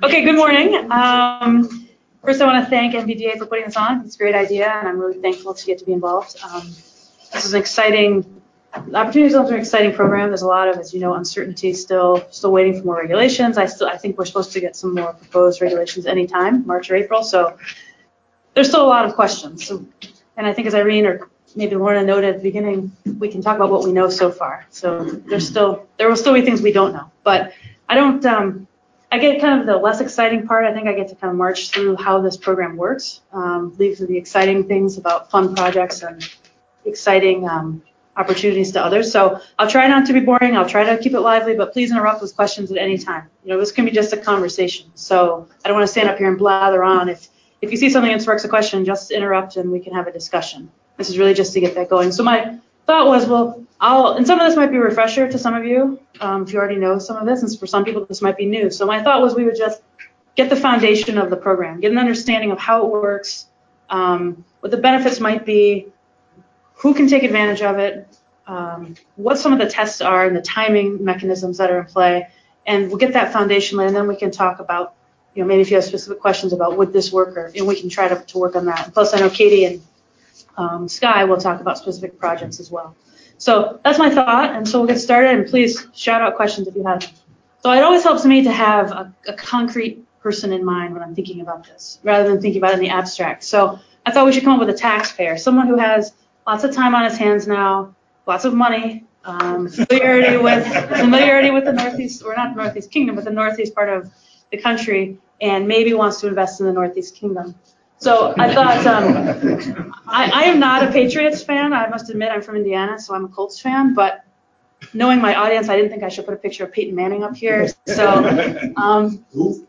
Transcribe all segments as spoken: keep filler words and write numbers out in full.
Okay, good morning. Um, first, I want to thank N V D A for putting this on. It's a great idea, and I'm really thankful to get to be involved. Um, this is an exciting, the Opportunity Zones are an exciting program. There's a lot of, as you know, uncertainty still, still waiting for more regulations. I still, I think we're supposed to get some more proposed regulations anytime, March or April. So there's still a lot of questions. So, and I think as Irene or maybe Lorna noted at the beginning, we can talk about what we know so far. So there's still, there will still be things we don't know, but I don't. Um, I get kind of the less exciting part. I think I get to kind of march through how this program works, um, leave the exciting things about fun projects and exciting um, opportunities to others. So I'll try not to be boring. I'll try to keep it lively, but please interrupt with questions at any time. You know, this can be just a conversation. So I don't want to stand up here and blather on. If if you see something that sparks a question, just interrupt and we can have a discussion. This is really just to get that going. So my thought was, well, I'll, and some of this might be a refresher to some of you, um, if you already know some of this, and for some people this might be new. So my thought was we would just get the foundation of the program, get an understanding of how it works, um, what the benefits might be, who can take advantage of it, um, what some of the tests are and the timing mechanisms that are in play, and we'll get that foundation laid, and then we can talk about, you know, maybe if you have specific questions about would this work, or, and we can try to, to work on that. Plus, I know Katie and Um, Sky will talk about specific projects as well. So that's my thought, and so we'll get started, and please shout out questions if you have them. So it always helps me to have a, a concrete person in mind when I'm thinking about this, rather than thinking about it in the abstract. So I thought we should come up with a taxpayer, someone who has lots of time on his hands now, lots of money, um, familiarity with familiarity with the Northeast, or not the Northeast Kingdom, but the Northeast part of the country, and maybe wants to invest in the Northeast Kingdom. So I thought, um, I, I am not a Patriots fan. I must admit, I'm from Indiana, so I'm a Colts fan. But knowing my audience, I didn't think I should put a picture of Peyton Manning up here. So, um,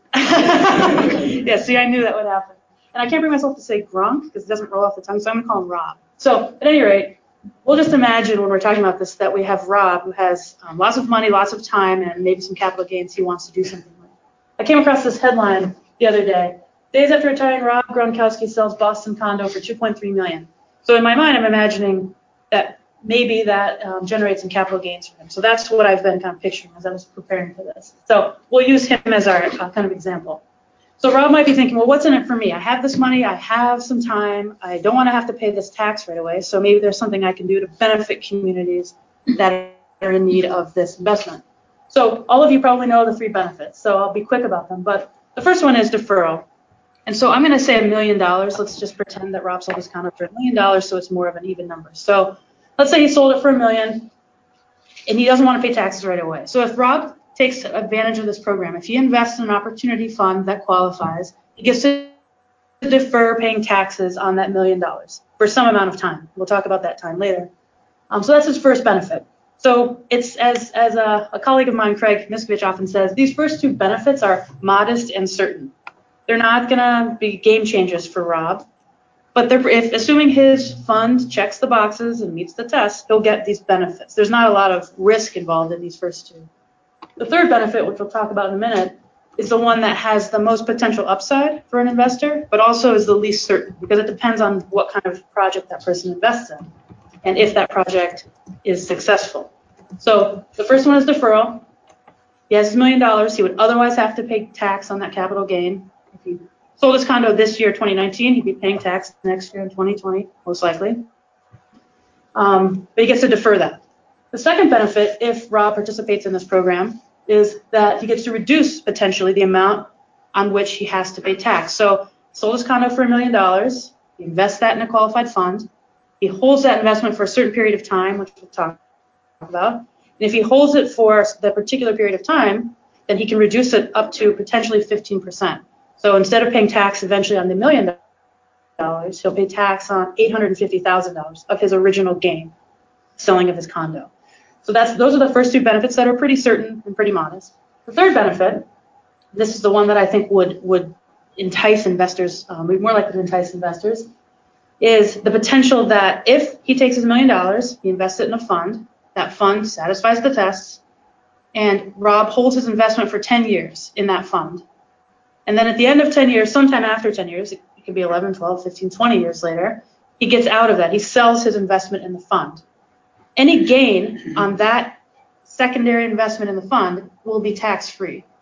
yeah, see, I knew that would happen. And I can't bring myself to say Gronk because it doesn't roll off the tongue, so I'm going to call him Rob. So at any rate, we'll just imagine when we're talking about this that we have Rob, who has um, lots of money, lots of time, and maybe some capital gains he wants to do something with. I came across this headline the other day. Days after retiring, Rob Gronkowski sells Boston condo for two point three million dollars. So in my mind, I'm imagining that maybe that um, generates some capital gains for him. So that's what I've been kind of picturing as I was preparing for this. So we'll use him as our uh, kind of example. So Rob might be thinking, well, what's in it for me? I have this money. I have some time. I don't want to have to pay this tax right away. So maybe there's something I can do to benefit communities that are in need of this investment. So all of you probably know the three benefits. So I'll be quick about them. But the first one is deferral. And so I'm going to say a million dollars. Let's just pretend that Rob sold his condo for a million dollars, so it's more of an even number. So let's say he sold it for a million, and he doesn't want to pay taxes right away. So if Rob takes advantage of this program, if he invests in an opportunity fund that qualifies, he gets to defer paying taxes on that million dollars for some amount of time. We'll talk about that time later. Um, so that's his first benefit. So it's as as a, a colleague of mine, Craig Miskovich, often says, these first two benefits are modest and certain. They're not going to be game changers for Rob, but they're, if assuming his fund checks the boxes and meets the test, he'll get these benefits. There's not a lot of risk involved in these first two. The third benefit, which we'll talk about in a minute, is the one that has the most potential upside for an investor, but also is the least certain because it depends on what kind of project that person invests in and if that project is successful. So the first one is deferral. He has a million dollars. He would otherwise have to pay tax on that capital gain. If he sold his condo this year, twenty nineteen, he'd be paying tax next year in twenty twenty, most likely. Um, but he gets to defer that. The second benefit, if Rob participates in this program, is that he gets to reduce potentially the amount on which he has to pay tax. So sold his condo for a million dollars, he invests that in a qualified fund, he holds that investment for a certain period of time, which we'll talk about. And if he holds it for the particular period of time, then he can reduce it up to potentially fifteen percent. So instead of paying tax eventually on the million dollars, he'll pay tax on eight hundred fifty thousand dollars of his original gain, selling of his condo. So that's those are the first two benefits that are pretty certain and pretty modest. The third benefit, this is the one that I think would would entice investors, um, more likely to entice investors, is the potential that if he takes his million dollars, he invests it in a fund, that fund satisfies the tests, and Rob holds his investment for ten years in that fund. And then at the end of ten years, sometime after ten years, it could be eleven, twelve, fifteen, twenty years later, he gets out of that. He sells his investment in the fund. Any gain on that secondary investment in the fund will be tax-free.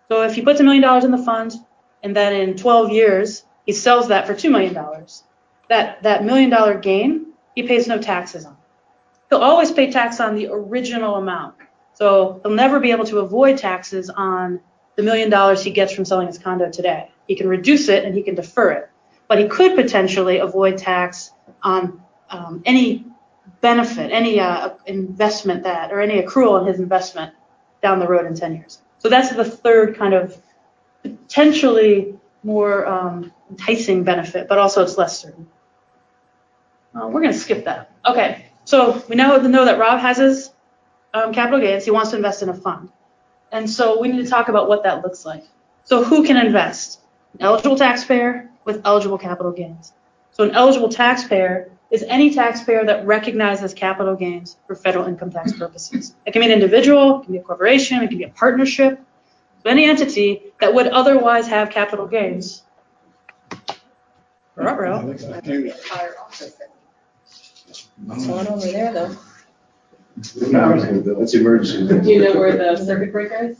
So if he puts a million dollars in the fund, and then in twelve years he sells that for two million dollars, that that million dollar gain he pays no taxes on. He'll always pay tax on the original amount. So he'll never be able to avoid taxes on the million dollars he gets from selling his condo today. He can reduce it and he can defer it, but he could potentially avoid tax on um, any benefit, any uh, investment that, or any accrual in his investment down the road in ten years. So that's the third kind of potentially more um, enticing benefit, but also it's less certain. Uh, we're going to skip that. Okay, so we now know that Rob has his um, capital gains. He wants to invest in a fund. And so we need to talk about what that looks like. So who can invest? An eligible taxpayer with eligible capital gains. So an eligible taxpayer is any taxpayer that recognizes capital gains for federal income tax purposes. It can be an individual, it can be a corporation, it can be a partnership. So any entity that would otherwise have capital gains. Ruh-roh. One over there, though. That's emergency. Do you know where the circuit breaker is?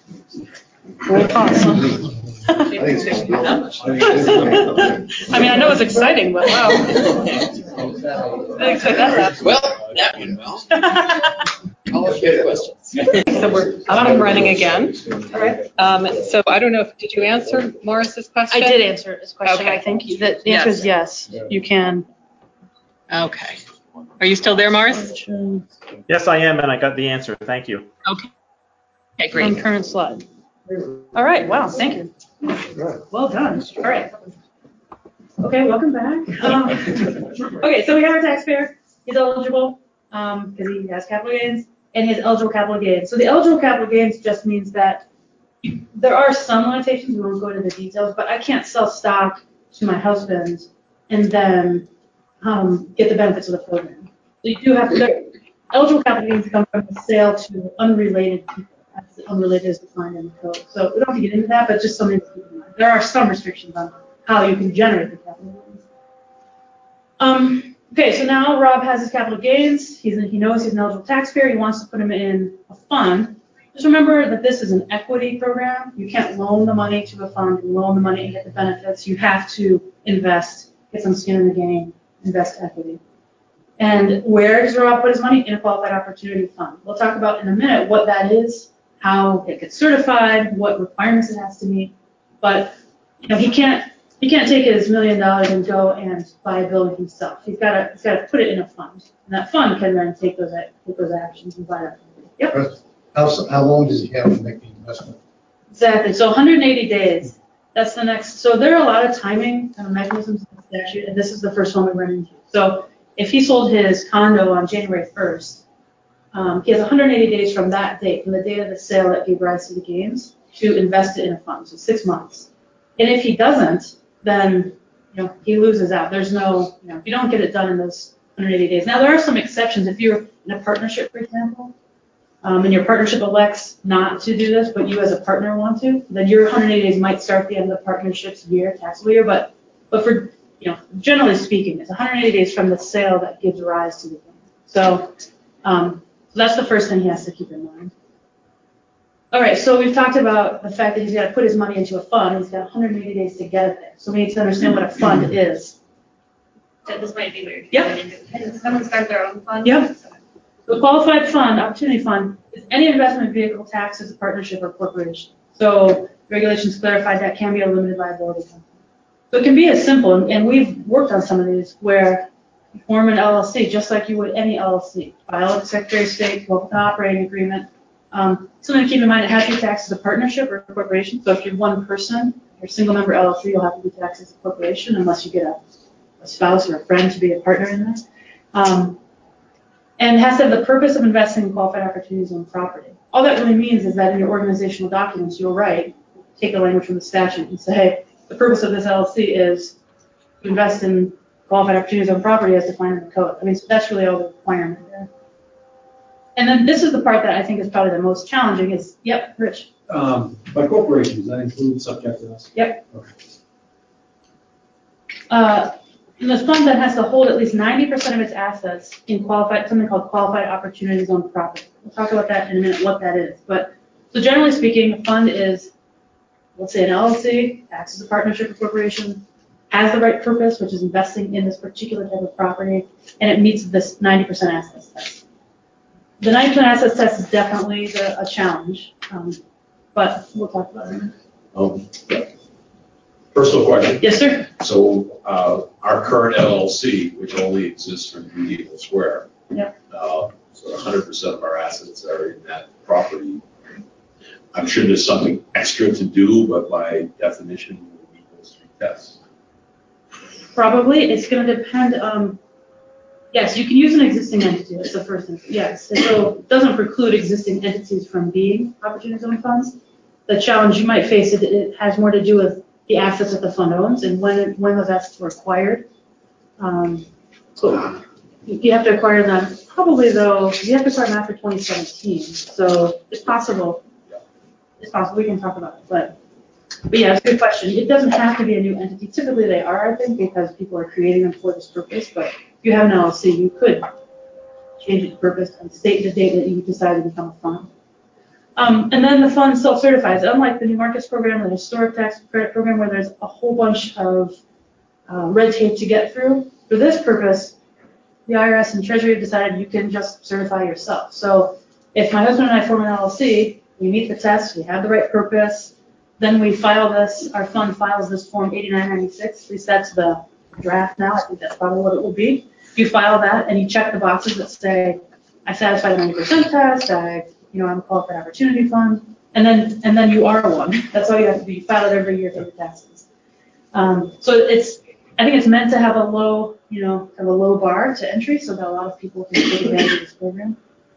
Well, awesome. I think it's I mean, I know it's exciting, but wow. I didn't expect that to Well, that went well. happen. Call a few questions. So we're, I'm running again. All right. Um, so I don't know if, did you answer Morris's question? I did answer his question. Okay. I think that the answer is yes. You can. Okay. Are you still there, Morris? Yes, I am, and I got the answer. Thank you. Okay. Okay, On great. current slide. All right. Wow. Thank you. Well done. All right. Okay. Welcome back. Um, okay. So we have a taxpayer. He's eligible um, because he has capital gains, and he has eligible capital gains. So the eligible capital gains just means that you, there are some limitations. We won't go into the details, but I can't sell stock to my husband and then um, get the benefits of the program. So you do have to. There, eligible capital gains come from the sale to unrelated people. As unrelated is defined in the code. So we don't have to get into that, but just something to keep in mind. There are some restrictions on how you can generate the capital gains. Um, okay, so now Rob has his capital gains. He's he knows he's an eligible taxpayer. He wants to put them in a fund. Just remember that this is an equity program. You can't loan the money to a fund and loan the money and get the benefits. You have to invest, get some skin in the game, invest equity. And where does Rob put his money? In a qualified opportunity fund. We'll talk about in a minute what that is, how it gets certified, what requirements it has to meet. But you know, he can't he can't take his million dollars and go and buy a building himself. He's got to he's got to put it in a fund, and that fund can then take those take those actions and buy that. Yep. How, how long does he have to make the investment? Exactly. So one hundred eighty days. That's the next. So there are a lot of timing kind of mechanisms in the statute, and this is the first one we run into. So if he sold his condo on January first, um, he has one hundred eighty days from that date, from the date of the sale that gave rise to the gains, to invest it in a fund. So six months. And if he doesn't, then you know he loses out. There's no, you know, if you don't get it done in those one hundred eighty days. Now there are some exceptions. If you're in a partnership, for example, um, and your partnership elects not to do this, but you as a partner want to, then your one hundred eighty days might start at the end of the partnership's year, taxable year. But but for you know, generally speaking, it's one hundred eighty days from the sale that gives rise to the gain. So, um, so that's the first thing he has to keep in mind. All right, so we've talked about the fact that he's got to put his money into a fund. He's got one hundred eighty days to get it there. So we need to understand what a fund is. So this might be weird. Yep. Can someone start their own fund? Yep. The qualified fund, opportunity fund, is any investment vehicle taxed as a partnership or corporation. So regulations clarified that can be a limited liability company. So it can be as simple, and we've worked on some of these, where you form an L L C just like you would any L L C. File with the Secretary of State, go with an operating agreement. Um, something to keep in mind, it has to be taxed as a partnership or a corporation. So if you're one person, you're a single member L L C, you'll have to be taxed as a corporation unless you get a, a spouse or a friend to be a partner in that. Um, and it has to have the purpose of investing in qualified opportunities on property. All that really means is that in your organizational documents, you'll write, take the language from the statute and say, hey, the purpose of this L L C is to invest in qualified opportunities on property as defined in the code. I mean, so that's really all the requirement there. And then this is the part that I think is probably the most challenging is, yep, Rich. Um, by corporations, that includes subject to this? Yep. Okay. Uh, and the fund that has to hold at least ninety percent of its assets in qualified, something called qualified opportunities on property. We'll talk about that in a minute, what that is. But so generally speaking, a fund is let's say an L L C, acts as a partnership or corporation, has the right purpose, which is investing in this particular type of property, and it meets this ninety percent assets test. The ninety percent assets test is definitely the, a challenge, um, but we'll talk about it. Um, Personal question. Yes, sir. So uh, our current L L C, which only exists for New Eagle Square, Yep. uh, so one hundred percent of our assets are in that property. I'm sure there's something extra to do, but by definition, we need those three tests. Probably. It's going to depend. Um, yes, you can use an existing entity. That's the first thing. Yes. And so it doesn't preclude existing entities from being opportunity zone funds. The challenge you might face, it, it has more to do with the assets that the fund owns and when it, when those assets were acquired. Um, so you have to acquire them. Probably though, you have to acquire them after twenty seventeen. So it's possible. It's possible. We can talk about it, but. But yeah, it's a good question. It doesn't have to be a new entity. Typically they are, I think, because people are creating them for this purpose. But if you have an L L C, you could change its purpose and state the date that you decide to become a fund. Um, and then the fund self-certifies. Unlike the New Markets Program, the Historic Tax Credit Program, where there's a whole bunch of uh, red tape to get through, for this purpose, the I R S and Treasury have decided you can just certify yourself. So if my husband and I form an L L C, we meet the test, we have the right purpose, then we file this, our fund files this form eighty-nine ninety-six, at least that's the draft now, I think that's probably what it will be. You file that and you check the boxes that say, I satisfy the ninety percent test, I, you know, I'm a qualified opportunity fund, and then and then you are one. That's all you have to do. You file it every year for your taxes. Um, so it's, I think it's meant to have a low, you know, have a low bar to entry so that a lot of people can take advantage of this program.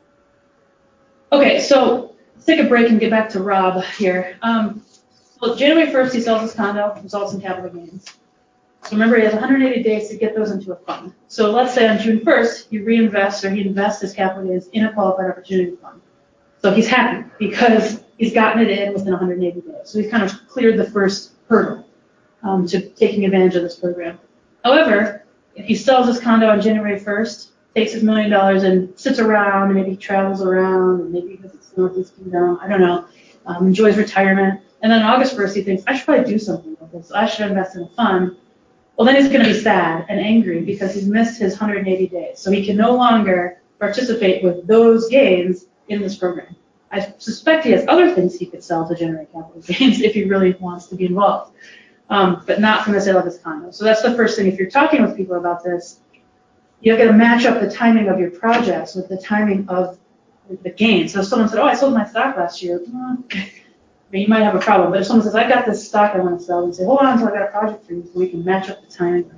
Okay, so let's take a break and get back to Rob here. Um, Well, January first, he sells his condo, results in capital gains. So remember, he has one hundred eighty days to get those into a fund. So let's say on June first, he reinvests or he invests his capital gains in a qualified opportunity fund. So he's happy because he's gotten it in within one hundred eighty days. So he's kind of cleared the first hurdle um, to taking advantage of this program. However, if he sells his condo on January first, takes his million dollars and sits around, and maybe he travels around, and maybe he visits the Northeast Kingdom, I don't know, um, enjoys retirement. And then on August first, he thinks, I should probably do something with this. I should invest in a fund. Well, then he's going to be sad and angry because he's missed his one hundred eighty days. So he can no longer participate with those gains in this program. I suspect he has other things he could sell to generate capital gains if he really wants to be involved, um, but not from the sale of his condo. So that's the first thing. If you're talking with people about this, you've got to match up the timing of your projects with the timing of the gain. So if someone said, oh, I sold my stock last year, well, I mean, you might have a problem, but if someone says, I got this stock I want to sell, and say, hold on until I got a project for you, so we can match up the timing.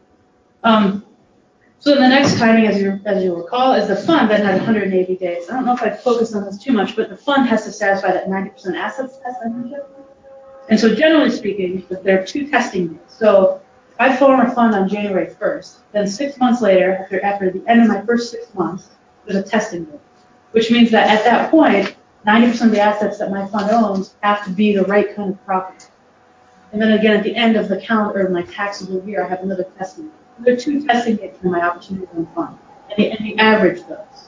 Um, so then the next timing, as you as you recall, is the fund that has one hundred eighty days. I don't know if I focused on this too much, but the fund has to satisfy that ninety percent assets test I mentioned. And so generally speaking, there are two testing days. So if I form a fund on January first, then six months later, after after the end of my first six months, there's a testing day, which means that at that point, ninety percent of the assets that my fund owns have to be the right kind of property. And then again, at the end of the calendar, or my taxable year, I have another testing date. There are two testing dates for my opportunity zone fund, and they, and they average those.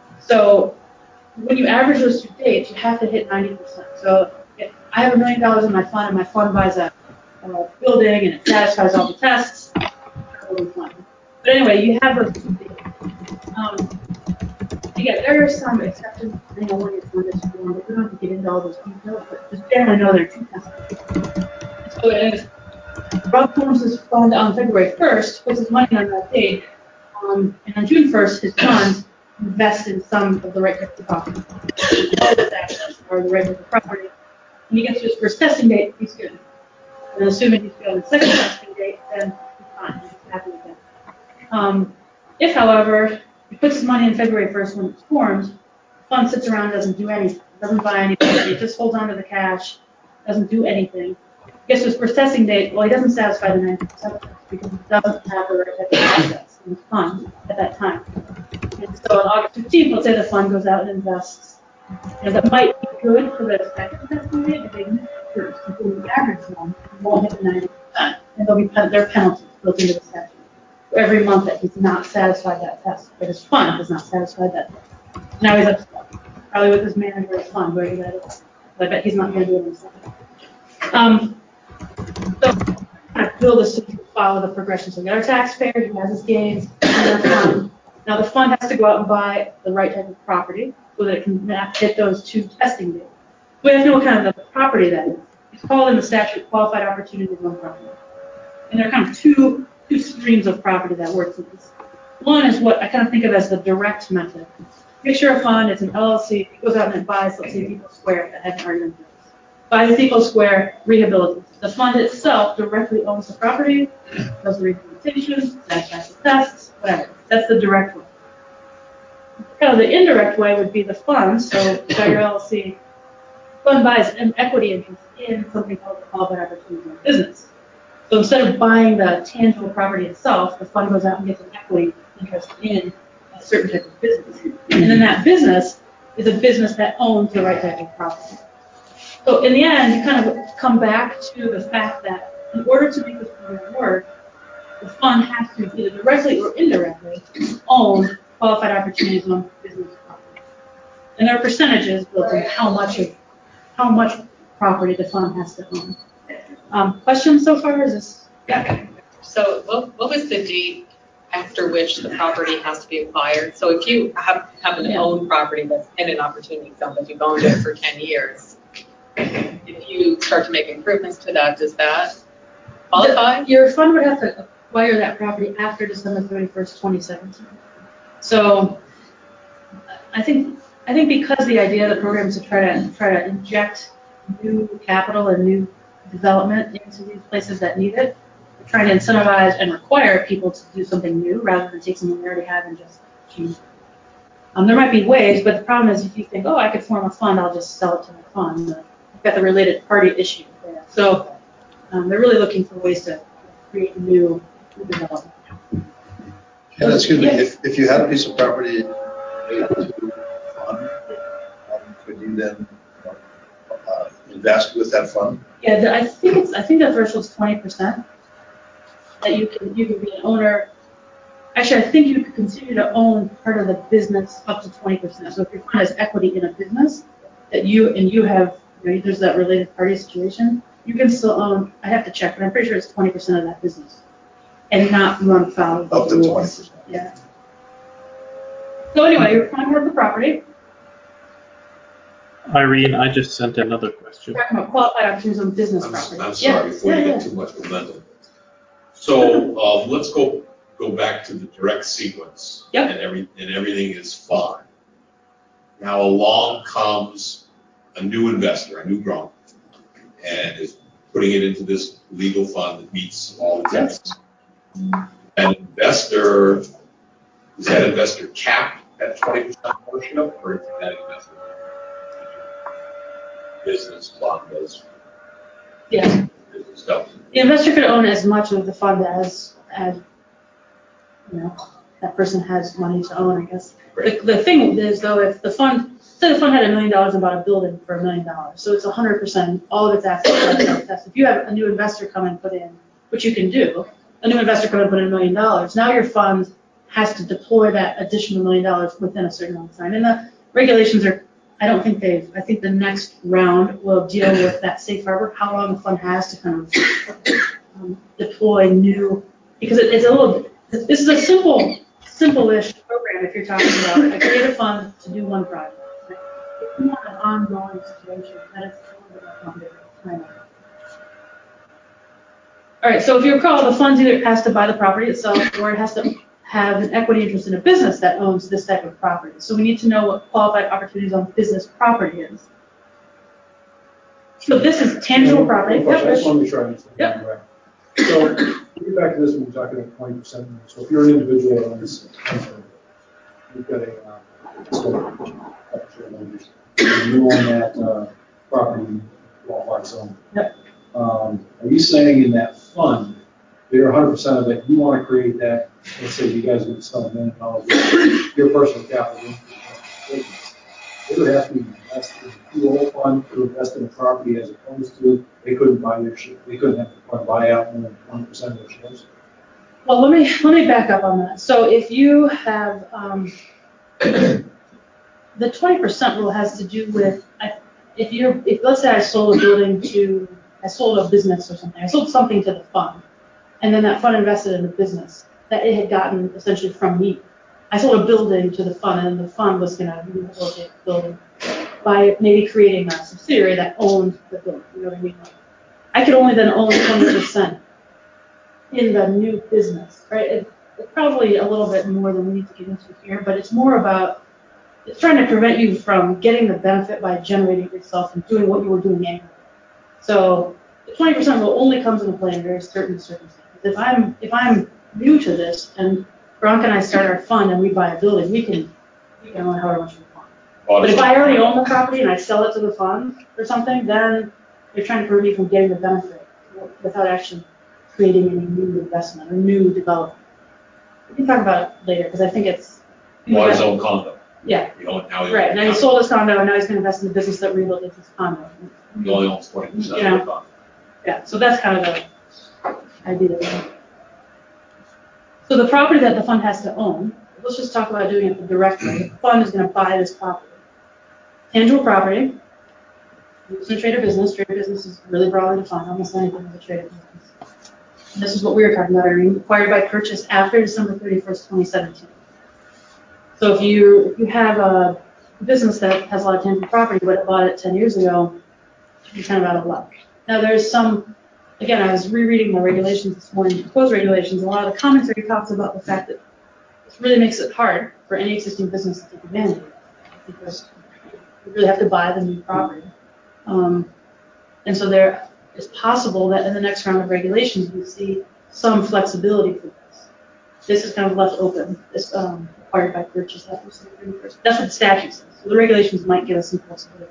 So when you average those two dates, you have to hit ninety percent. So if I have a million dollars in my fund, and my fund buys a, a building, and it satisfies all the tests, it'll be fine. But anyway, you have those two dates. Um, Yeah, there are some exceptions depending on what your fund is for, but we don't have to get into all those details, but just generally know there are two tests. So if Rob forms his fund on February first, puts his money on that date, um, and on June first, his fund invests in some of the right type of property, or the right type of property, and he gets to his first testing date, he's good. And assuming he's good on the second testing date, then he's fine, he's happy with that. Um, if, however, he puts his money in February first when it's formed, the fund sits around, doesn't do anything, doesn't buy anything, he just holds on to the cash, doesn't do anything. Gets to his first testing date, well, he doesn't satisfy the ninety percent because he doesn't have the right type of assets in the fund at that time. And so on August fifteenth, let's say the fund goes out and invests. You know, that might be good for the second testing date, but they miss the first, including the average one, won't hit the ninety percent. And there'll be pen- there are penalties built into the statute for every month that he's not satisfied that test, that his fund has not satisfied that test. Now he's upset, probably with his manager of his fund, where he let it. I bet he's not going to do it himself. Um, so kind of build this to follow the progression. So we got our taxpayer, he has his gains, and our fund. Now the fund has to go out and buy the right type of property so that it can map hit those two testing dates. We have to know what kind of the property that is. It's called in the statute qualified opportunity loan property. And there are kind of two two streams of property that works with this. One is what I kind of think of as the direct method. Picture a fund, it's an L L C, it goes out and it buys, let's say, Depot Square that hasn't already been built. Buys Depot Square, rehabilitates. The fund itself directly owns the property, does the rehabilitation, satisfies the tests, whatever. That's the direct way. Kind of the indirect way would be the fund, so you got your L L C, fund buys an equity interest in something called the qualified opportunity loan business. So instead of buying the tangible property itself, the fund goes out and gets an equity interest in a certain type of business. And then that business is a business that owns the right type of property. So in the end, you kind of come back to the fact that in order to make this program work, the fund has to either directly or indirectly own qualified opportunities loan business property. And there are percentages built in how much of how much property the fund has to own. Um, questions so far? Is this? Yeah. So what, what was the date after which the property has to be acquired? So if you have, have an Yeah. owned property that's in an opportunity zone, but you've owned it for ten years, if you start to make improvements to that, does that qualify? The, your fund would have to acquire that property after December thirty-first, twenty seventeen. So I think I think because the idea of the program is to try to try to inject new capital and new development into these places that need it, we're trying to incentivize and require people to do something new rather than take something they already have and just change it. Um, there might be ways, but the problem is if you think, oh, I could form a fund, I'll just sell it to the fund. You've got the related party issue there. So um, they're really looking for ways to create new, new development. And excuse me, Yes. if, if you had a piece of property related to a fund, um, could you then uh, invest with that fund? Yeah, the, I think it's I think the threshold's twenty percent. That you can you can be an owner. Actually, I think you could continue to own part of the business up to twenty percent. So if your fund has equity in a business that you and you have, you know, there's that related party situation, you can still own. I have to check, but I'm pretty sure it's twenty percent of that business, and not run afoul of the Up to rules. twenty percent. Yeah. So anyway, your fund has the property. Irene, I just sent another question. We're talking about qualified opportunities on business I'm, property. I'm sorry, Yeah, before yeah, you yeah. get too much momentum. So, uh, let's go, go back to the direct sequence. Yep. And every, and everything is fine. Now along comes a new investor, a new grown, and is putting it into this legal fund that meets all the tests. An investor, is that investor capped at twenty percent ownership, or is that investor business fund as Yeah. business does? The investor could own as much of the fund as, as you know, that person has money to own, I guess. The, Great. the thing is, though, if the fund, say the fund had a million dollars and bought a building for a million dollars, so it's one hundred percent, all of its assets. If you have a new investor come and put in, which you can do, a new investor come and put in a million dollars, now your fund has to deploy that additional million dollars within a certain amount of time. And the regulations are, I don't think they've, I think the next round will deal with that safe harbor, how long the fund has to kind of um, deploy new, because it, it's a little, this is a simple, simple-ish program if you're talking about a creative fund to do one project. If you want an ongoing situation, then it's a little bit more complicated. All right, so if you recall, the fund either has to buy the property itself or it has to have an equity interest in a business that owns this type of property. So we need to know what qualified opportunities on business property is. So this is tangible property. One question, I Yep. just want to make sure I understand. Yep. Right. So, get back to this when we're talking about twenty percent. So if you're an individual that owns, you've got a, uh, so, and you own that, uh, property, qualified zone. Yep. Um, are you saying in that fund, you're one hundred percent of it, you want to create that, let's say you guys are going to sell a million dollars, your personal capital, they would have to invest in the whole fund to invest in a property as opposed to, they couldn't buy their share, they couldn't have the fund buy out more than twenty percent of their shares? Well, let me let me back up on that. So if you have um, the twenty percent rule has to do with I- if you're if let's say I sold a building to I sold a business or something. I sold something to the fund, and then that fund invested in the business that it had gotten essentially from me. I sold a building to the fund, and the fund was going to rehabilitate the building by maybe creating a subsidiary that owned the building. You know what I mean? I could only then own twenty percent in the new business, right? It, it's probably a little bit more than we need to get into here, but it's more about, it's trying to prevent you from getting the benefit by generating it yourself and doing what you were doing anyway. So the twenty percent rule only comes into play in very certain circumstances. If I'm if I'm new to this and Gronk and I start our fund and we buy a building, we can we can own however much we want. But if I already own the property and I sell it to the fund or something, then they're trying to prevent me from getting the benefit without actually creating any new investment or new development. We can talk about it later because I think it's Bought his own condo. Yeah. You own, now he Right. owns Now he condo. sold his condo and now he's going to invest in the business that rehabilitates his condo. He only owns twenty percent Yeah. of the condo. Yeah. So that's kind of the idea. So the property that the fund has to own, let's just talk about doing it the direct way. The fund is going to buy this property. Tangible property. It's a trade or business. Trade or business is really broadly defined. Almost anything is a trade or business. And this is what we were talking about earlier. Acquired by purchase after December thirty-first, twenty seventeen. So if you if you have a business that has a lot of tangible property, but bought it ten years ago, you're kind of out of luck. Now there's some, again, I was rereading the regulations this morning, proposed regulations. A lot of the commentary talks about the fact that this really makes it hard for any existing business to take advantage of it because you really have to buy the new property. Um, and so there is possible that in the next round of regulations we see some flexibility for this. This is kind of left open. This um, acquired by purchase after December thirty-first. That's what the statute says. So the regulations might give us some flexibility.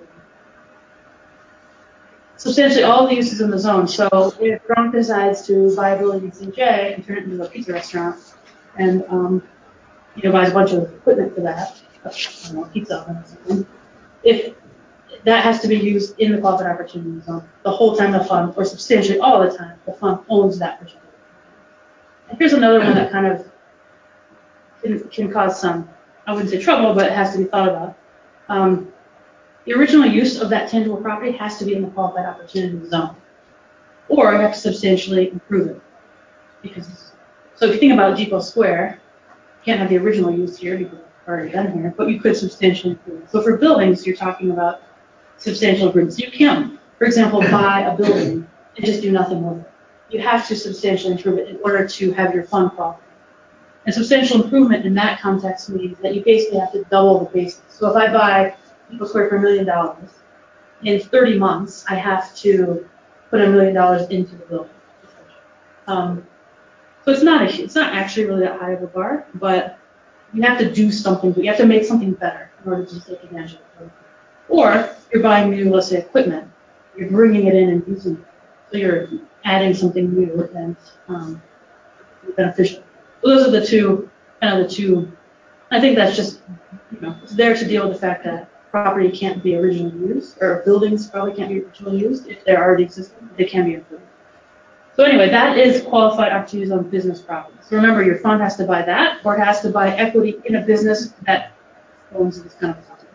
Substantially all the uses in the zone. So if Gronk decides to buy a building in C J and turn it into a pizza restaurant, and um, you know buys a bunch of equipment for that, I don't know, pizza oven or something, if that has to be used in the qualified opportunity zone the whole time the fund, or substantially all the time, the fund owns that particular. And here's another one that kind of can, can cause some, I wouldn't say trouble, but it has to be thought about. Um, the original use of that tangible property has to be in the qualified opportunity zone, or you have to substantially improve it. Because, so if you think about Depot Square, you can't have the original use here because it's already been here, but you could substantially improve it. So for buildings, you're talking about substantial improvements. You can't, for example, buy a building and just do nothing with it. You have to substantially improve it in order to have your fund qualify. And substantial improvement in that context means that you basically have to double the basis. So if I buy Depot Square for a million dollars, in thirty months, I have to put a million dollars into the building. Um, so it's not a, it's not actually really that high of a bar, but you have to do something. You have to make something better in order to take advantage of it. Or you're buying new, let's say, equipment. You're bringing it in and using it. So you're adding something new and um, beneficial. So those are the two, kind of the two. I think that's just, you know, it's there to deal with the fact that property can't be originally used, or buildings probably can't be originally used if they're already existing. They can be improved. So anyway, that is qualified opportunities on business property. So remember, your fund has to buy that, or it has to buy equity in a business that owns this kind of property.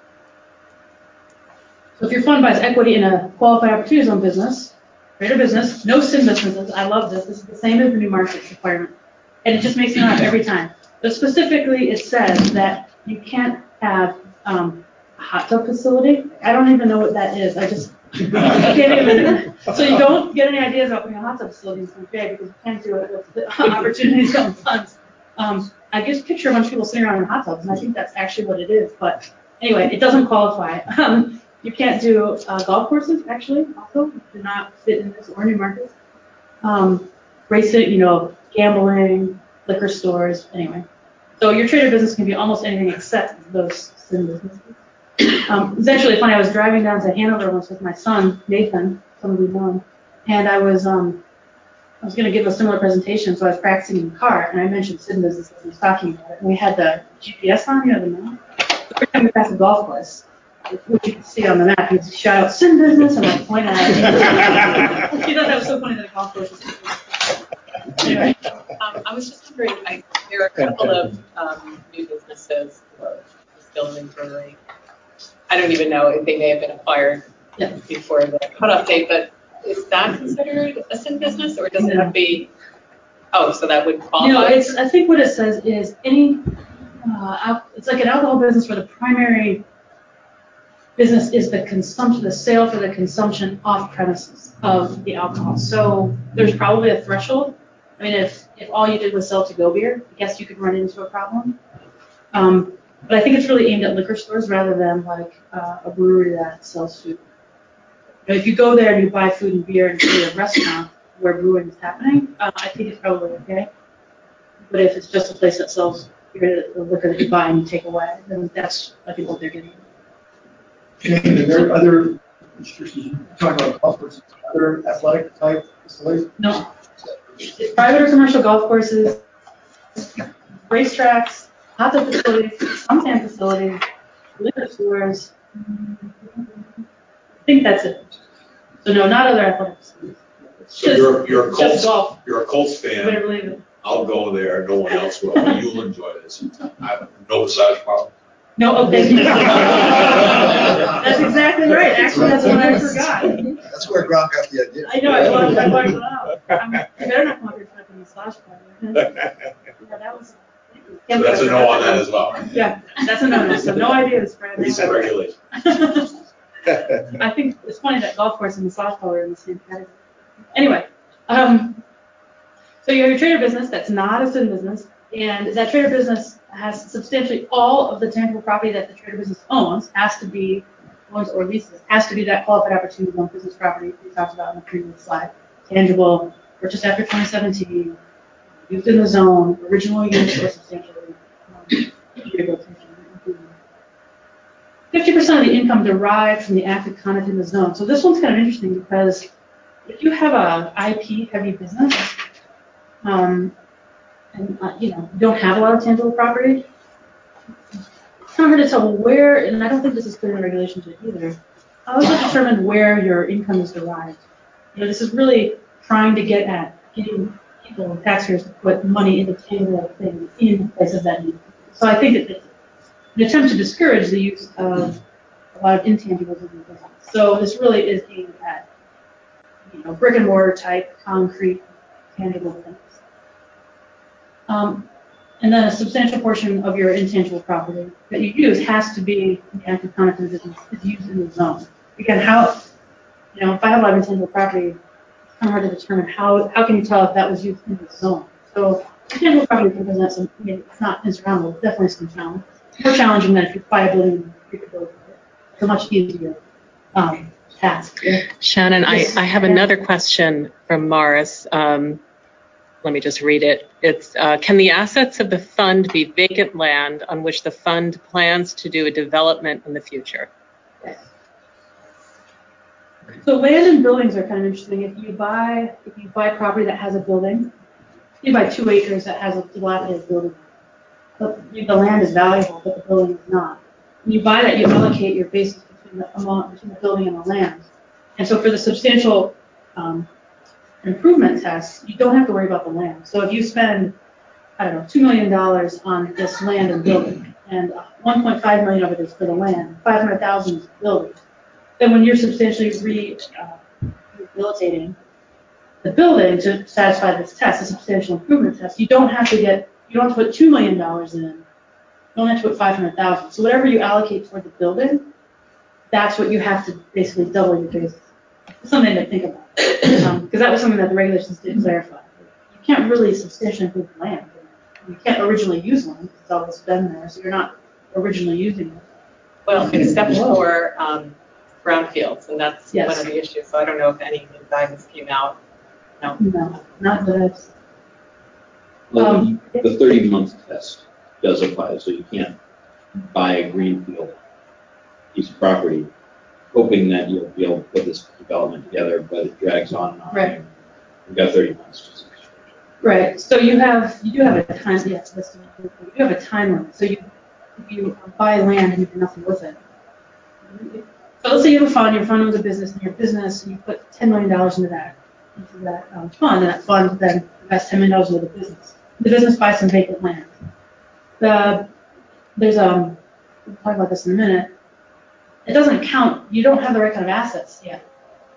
So if your fund buys equity in a qualified opportunity zone business, greater business, no sin businesses, I love this. This is the same as the new markets requirement. And it just makes me laugh every time. But specifically, it says that you can't have um, a hot tub facility. I don't even know what that is. I just I can't even. So you don't get any ideas about putting a hot tub facility in C J because you can't do it with the opportunity zone funds. Um, I just picture a bunch of people sitting around in hot tubs, and I think that's actually what it is. But anyway, it doesn't qualify. Um, You can't do uh, golf courses, actually, also, do not fit in this or new markets. Um, racing, you know, gambling, liquor stores, anyway. So your trader business can be almost anything except those sin businesses. Um, it was actually funny. I was driving down to Hanover once with my son, Nathan, some of you know him, and I was um, I was going to give a similar presentation, so I was practicing in the car, and I mentioned sin business as he was talking about it, and we had the G P S on, you know, the map. Every time we passed a golf course, which you can see on the map, you shout out sin business and like point at it. She thought that was so funny that a golf course was anyway. Um, I was just wondering, I, there are a couple of um, new businesses, uh, Distillery, brewery. I don't even know if they may have been acquired Yeah. before the cutoff date, but is that considered a sin business, or does it have to be? Oh, so that would qualify? No, it's, I think what it says is any, uh, al- it's like an alcohol business where the primary business is the consumption, the sale for the consumption off premises of the alcohol. So there's probably a threshold. I mean, if, if all you did was sell to-go beer, I guess you could run into a problem. Um, but I think it's really aimed at liquor stores rather than like uh, a brewery that sells food. You know, if you go there and you buy food and beer and see a restaurant where brewing is happening, uh, I think it's probably okay. But if it's just a place that sells beer, the liquor that you buy and you take away, then that's, I think, what they're getting. And are there other restrictions, you talk about golf courses, other athletic type facilities? No. Private or commercial golf courses, racetracks, hot tub facilities, suntan facilities, liquor stores. I think that's it. So no, not other athletic facilities. It's So just, you're, you're a it's just Colts, golf. you're a Colts You better fan. believe it. I'll go there. No one else will. But you'll enjoy this. I have no massage parlor. No, oh, thank you. That's exactly right. Actually, that's what I forgot. That's where Gronk got the idea. I know, I blocked, I blocked it out. I'm, you better not come up here fucking massage parlor. Yeah, that was. So that's a no on that as well. Yeah, that's a no, so no ideas, Fred. Reset regulation. I think it's funny that golf course and massage parlor are in the same category. Anyway, um, so you have your trader business that's not a sin business, and that trader business has substantially all of the tangible property that the trader business owns has to be, owns or leases, has to be that qualified opportunity loan business property we talked about in the previous slide. Tangible, purchased after twenty seventeen, used in the zone, original use or substantially um, rehabilitation. fifty percent of the income derived from the active conduct in the zone. So this one's kind of interesting because if you have a I P heavy business, um, and uh, you know, you don't have a lot of tangible property, it's kind of hard to tell where, and I don't think this is clear in the regulations yet either, how is it determined where your income is derived? You know, this is really trying to get at getting people and taxpayers to put money into tangible things in places that need. So I think it, it's an attempt to discourage the use of a lot of intangibles in the business. So this really is aimed at, you know, brick and mortar type, concrete, tangible things. Um, and then a substantial portion of your intangible property that you use has to be in the active conduct of the business is used in the zone. Again, how, you know, if I have a lot of intangible property, it's kind of hard to determine how, how can you tell if that was used in the zone. So intangible property can present some, I mean, it's not insurmountable, it's definitely some challenge. It's more challenging than if you buy a building and you could build it. It's a much easier um, task. Yeah. Shannon, Yes. I, I have another question from Morris. Um, let me just read it. It's, uh, can the assets of the fund be vacant land on which the fund plans to do a development in the future? So land and buildings are kind of interesting. If you buy, if you buy property that has a building, you buy two acres that has a dilapidated building. But the land is valuable, but the building is not. When you buy that, you allocate your basis between the amount between the building and the land. And so for the substantial um, improvement test, you don't have to worry about the land. So if you spend, I don't know, two million dollars on this land and building, and one point five million dollars of it is for the land, five hundred thousand dollars is the building, then when you're substantially re, uh, rehabilitating the building to satisfy this test, the substantial improvement test, you don't have to get, you don't have to put two million dollars in, you don't have to put five hundred thousand dollars. So whatever you allocate toward the building, that's what you have to basically double your basis. It's something to think about, because um, that was something that the regulations did clarify. You can't really substantially improve land. You can't originally use land, it's always been there, so you're not originally using it. Well, except for um, brownfields, and that's Yes. one of the issues. So I don't know if any new guidance came out. No. No, not that I've seen. Well, Um, the the thirty month test does apply, so you can't buy a greenfield piece of property hoping that you'll be able to put this development together, but it drags on and on. Right. You've got thirty months. Just Right. So you have, you do have a time, yes, that's, you do have a time limit. So you, if you buy land and you do nothing with it. So let's say you have a fund, your fund owns a business, and your business, and you put ten million dollars into that, into that um, fund, and that fund then invests ten million dollars into the business. The business buys some vacant land. The, there's, um, we'll talk about this in a minute. It doesn't count, you don't have the right kind of assets yet.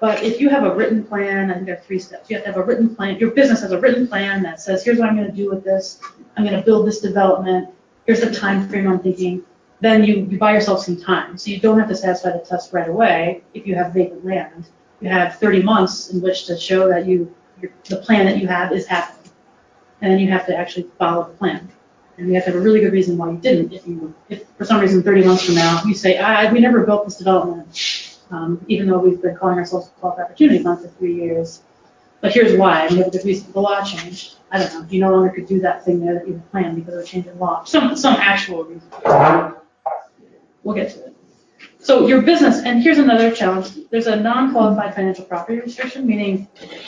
But if you have a written plan, I think there are three steps. You have to have a written plan. Your business has a written plan that says, here's what I'm going to do with this. I'm going to build this development. Here's the time frame I'm thinking. Then you, you buy yourself some time. So you don't have to satisfy the test right away if you have vacant land. You have thirty months in which to show that you your, the plan that you have is happening. And then you have to actually follow the plan. And you have to have a really good reason why you didn't. If you, if for some reason thirty months from now you say, ah, we never built this development, um, even though we've been calling ourselves a Qualified Opportunity Fund for three years. But here's why. And we have a good reason. The law changed. I don't know. You no longer could do that thing there that you had planned because of a change in law. Some some actual reason. We'll get to it. So your business, and here's another challenge. There's a non-qualified financial property restriction, meaning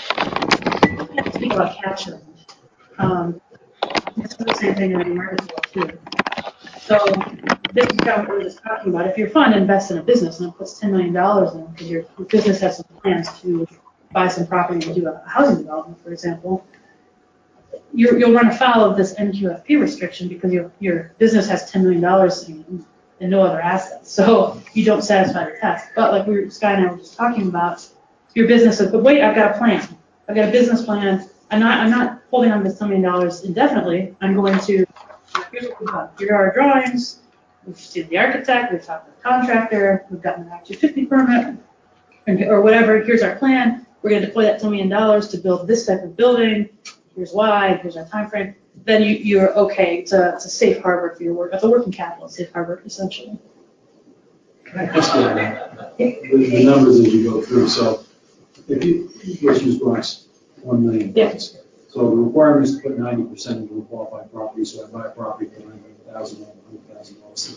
you have to speak about cash rent. Um, It's the same thing in the market as well, too. So this is kind of what we were just talking about. If your fund invests in a business and it puts ten million dollars in because your, your business has some plans to buy some property and do a housing development, for example, you're, you'll run afoul of this N Q F P restriction because your, your business has ten million dollars in and no other assets. So you don't satisfy the test. But like we were, Sky and I were just talking about, your business says, but wait, I've got a plan. I've got a business plan. I'm not, I'm not holding on to this ten million dollars indefinitely. I'm going to, here's what we've done. Here are our drawings. We've seen the architect. We've talked to the contractor. We've gotten an Act two fifty permit or whatever. Here's our plan. We're going to deploy that ten million dollars to build this type of building. Here's why. Here's our time frame. Then you, you're okay. It's a, it's a safe harbor for your work. It's a working capital safe harbor, essentially. Can I ask you on that? The, the numbers as you go through. So if you, let's use Bronx, one million. Yeah. So the requirement is to put ninety percent into a qualified property. So I buy a property for nine hundred thousand dollars, one hundred thousand dollars.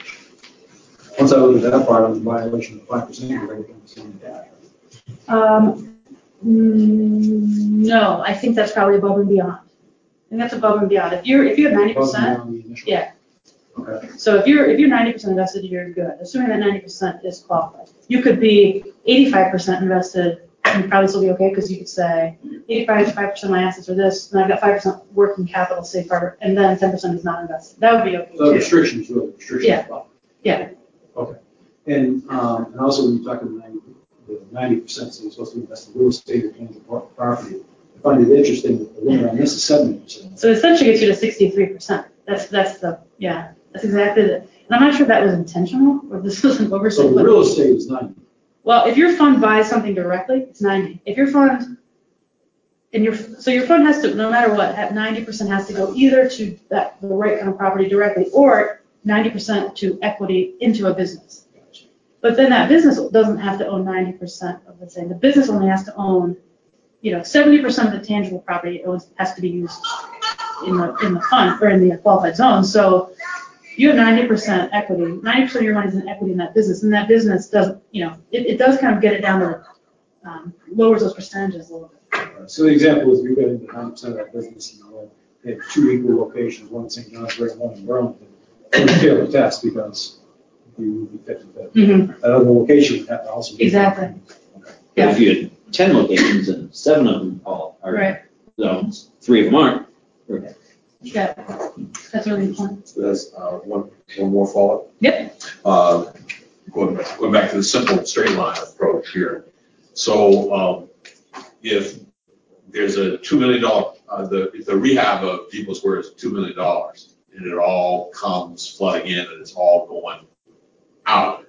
Once I look at that part, I'm in violation of five percent of everything that's in the cash. Um, mm, no, I think that's probably above and beyond. I think that's above and beyond. If you're if you have ninety percent, yeah. Okay. So if you're if you're ninety percent invested, you're good. Assuming that ninety percent is qualified, you could be eighty-five percent invested, and you'd probably still be okay because you could say eighty-five percent of my assets are this, and I've got five percent working capital safe harbor, and then ten percent is not invested. That would be okay So too. restrictions, really restrictions. Yeah. Yeah. Okay. And um, and also when you talk about ninety, the ninety percent, so you're supposed to invest in real estate or tangible property. I find it interesting that the limit on this is seventy percent. So it essentially gets you to sixty-three percent. That's that's the yeah. That's exactly it. And I'm not sure if that was intentional or if this was an oversight. So the real estate is ninety. Well, if your fund buys something directly, it's ninety. If your fund, and your so your fund has to, no matter what, at ninety percent has to go either to that the right kind of property directly, or ninety percent to equity into a business. But then that business doesn't have to own ninety percent of the thing. The business only has to own, you know, seventy percent of the tangible property it owns has to be used in the in the fund or in the qualified zone. So you have ninety percent equity, ninety percent of your money is in equity in that business, and that business doesn't, you know, it, it does kind of get it down to, um, lowers those percentages a little bit. So the example is you get into ninety percent of that business and you they have two equal locations, one in Saint John's River, one in Burlington. It would fail the test because you would be fifty fifty. Mm-hmm. That other location would have to also be. Exactly. But Yeah. if you had ten locations and seven of them all are Right. zones, three of them aren't, we're okay. Yeah. That's really important. So that's uh, one, one more follow-up. Yep. Uh, Going going back to the simple straight line approach here. So um, if there's a two million dollars, uh, the, if the rehab of Depot Square is two million dollars, and it all comes flooding in and it's all going out,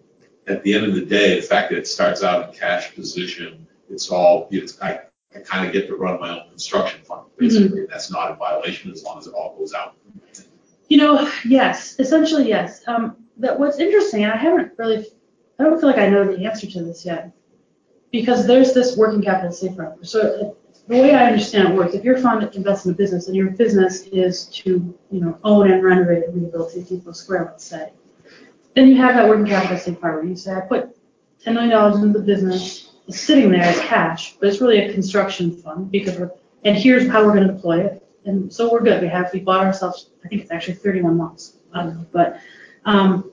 at the end of the day, the fact that it starts out in cash position, it's all, it's, I, I kind of get to run my own construction fund, basically. Mm-hmm. That's not in violation as long as it all goes out. You know, yes, essentially yes. Um, that what's interesting, and I haven't really, I don't feel like I know the answer to this yet, because there's this working capital safe harbor. So the way I understand it works, if your fund invests in a business and your business is to, you know, own and renovate and rehabilitate Depot Square, let's say, then you have that working capital safe harbor. You say, I put ten million dollars into the business, it's sitting there as cash, but it's really a construction fund because we're, and here's how we're going to deploy it. And so we're good. We have, we bought ourselves, I think it's actually thirty-one months. I don't know, but, um,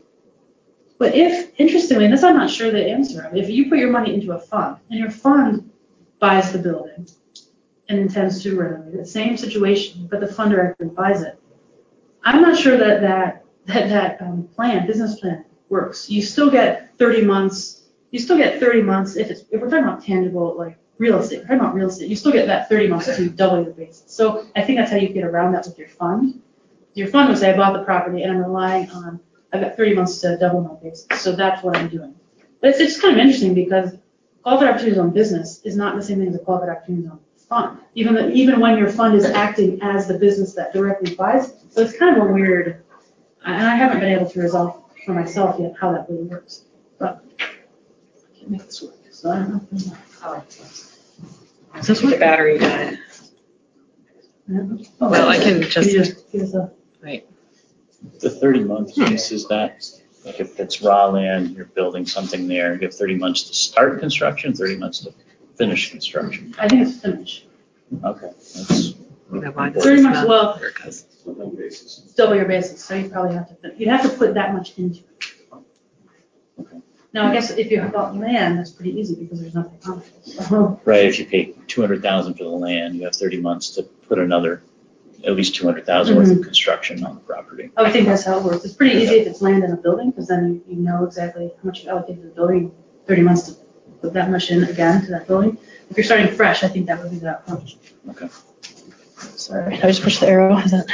but if, interestingly, and this I'm not sure the answer of, if you put your money into a fund and your fund buys the building and intends to renovate it, same situation, but the fund directly buys it, I'm not sure that that, that, that um, plan, business plan works. You still get thirty months you still get thirty months if it's, if we're talking about tangible, like real estate, we're talking about real estate, you still get that thirty months to double your basis. So I think that's how you get around that with your fund. Your fund would say, I bought the property and I'm relying on, I've got thirty months to double my basis. So that's what I'm doing. But it's, it's kind of interesting because qualified opportunity zone business is not the same thing as a qualified opportunity zone fund. Even though, even when your fund is acting as the business that directly buys, so it's kind of a weird, and I haven't been able to resolve for myself yet how that really works. But I can't make this work, so I don't know. I like this. Is this what the battery died? Oh, Well, I can just- you just give us a- Right. The thirty month piece, is that, like if it's raw land, you're building something there, you have thirty months to start construction, thirty months to finish construction? I think it's finished. Okay. That's You know why this Very is much not- well. here it goes. It's double your basis, so you probably have to, you'd have to put that much into it. Okay. Now, I guess if you have got land, that's pretty easy because there's nothing on it. So, Right, if you pay two hundred thousand for the land, you have thirty months to put another, at least two hundred thousand worth of construction on the property. I would think that's how it works. It's pretty easy if it's land in a building, because then you know exactly how much you allocate to the building, thirty months to put that much in again to that building. If you're starting fresh, I think that would be that much. Okay. Sorry, I just pushed the arrow. Is that?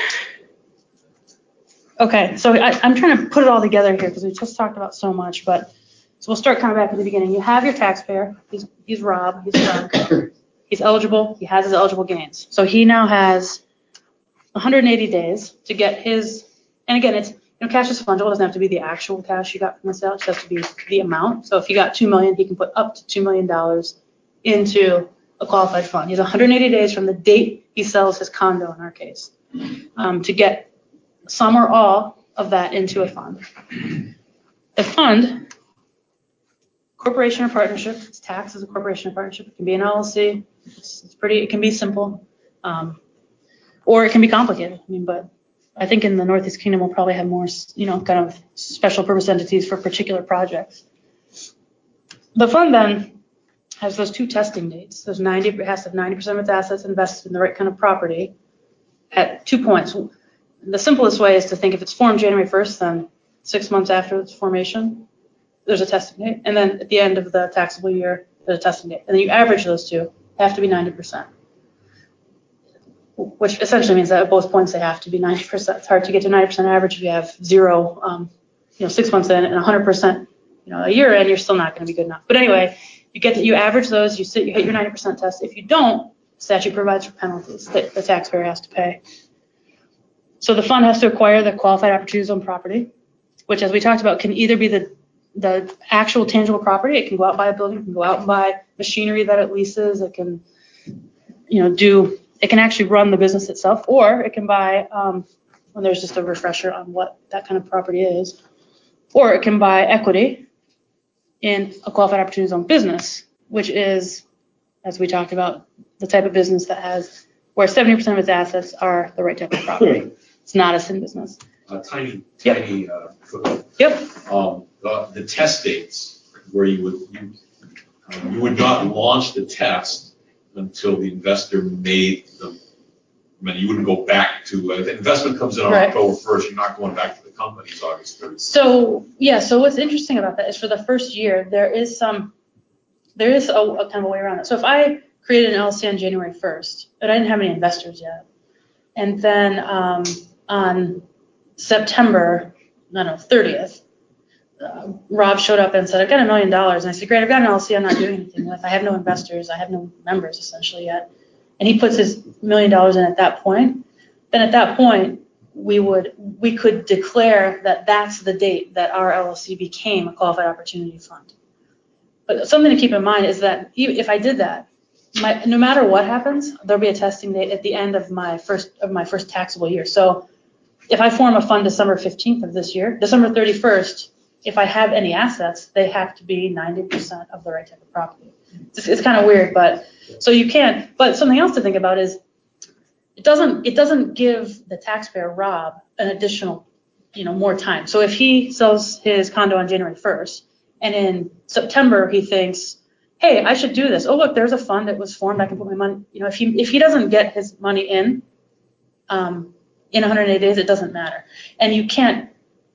Okay, so I, I'm trying to put it all together here because we just talked about so much, but so we'll start kind of back at the beginning. You have your taxpayer. He's, he's Rob. He's Frank. He's eligible. He has his eligible gains. So he now has one hundred eighty days to get his, and again, it's, you know, cash is fungible. It doesn't have to be the actual cash you got from the sale. It just has to be the amount. So if you got two million dollars, he can put up to two million dollars into a qualified fund. He has one hundred eighty days from the date he sells his condo, in our case, um, to get some or all of that into a fund. The fund, corporation or partnership, it's taxed as a corporation or partnership. It can be an L L C. It's, it's pretty, it can be simple, um, or it can be complicated. I mean, but I think in the Northeast Kingdom we'll probably have more, you know, kind of special purpose entities for particular projects. The fund then has those two testing dates. There's ninety, it has to have ninety percent of its assets invested in the right kind of property at two points. The simplest way is to think if it's formed January first, then six months after its formation, there's a testing date. And then at the end of the taxable year, there's a testing date. And then you average those two, they have to be ninety percent. Which essentially means that at both points they have to be ninety percent. It's hard to get to ninety percent average if you have zero, um, you know, six months in and one hundred percent, you know, a year in, you're still not going to be good enough. But anyway, you get to, you average those, you sit, you hit your ninety percent test. If you don't, statute provides for penalties that the taxpayer has to pay. So the fund has to acquire the qualified opportunity zone property, which, as we talked about, can either be the the actual tangible property. It can go out and buy a building. It can go out and buy machinery that it leases. It can, you know, do. It can actually run the business itself, or it can buy. Um, when there's just a refresher on what that kind of property is, or it can buy equity in a qualified opportunity zone business, which is, as we talked about, the type of business that has where seventy percent of its assets are the right type of property. It's not a sin business. A tiny, Yep. tiny, uh, footnote. Yep. Um, the, the test dates where you would, you, um, you would not launch the test until the investor made the, I mean, you wouldn't go back to, uh, the investment comes in on Right. October first, you're not going back to the company until August thirtieth. So yeah, so what's interesting about that is for the first year, there is some, there is a, a kind of a way around it. So if I created an L L C on January first, but I didn't have any investors yet, and then um, on September, I don't know, thirtieth, uh, Rob showed up and said, I've got a million dollars. And I said, great, I've got an L L C I'm not doing anything with. I have no investors. I have no members essentially yet. And he puts his million dollars in at that point. Then at that point, we would, we could declare that that's the date that our L L C became a qualified opportunity fund. But something to keep in mind is that even if I did that, my, no matter what happens, there'll be a testing date at the end of my first of my first taxable year. So if I form a fund December fifteenth of this year, December thirty-first, if I have any assets, they have to be ninety percent of the right type of property. It's, it's kind of weird, but so you can. But something else to think about is it doesn't it doesn't give the taxpayer Rob an additional, you know, more time. So if he sells his condo on January first, and in September he thinks, hey, I should do this. Oh, look, there's a fund that was formed. I can put my money. You know, if he if he doesn't get his money in, um, in one hundred eighty days, it doesn't matter. And you can't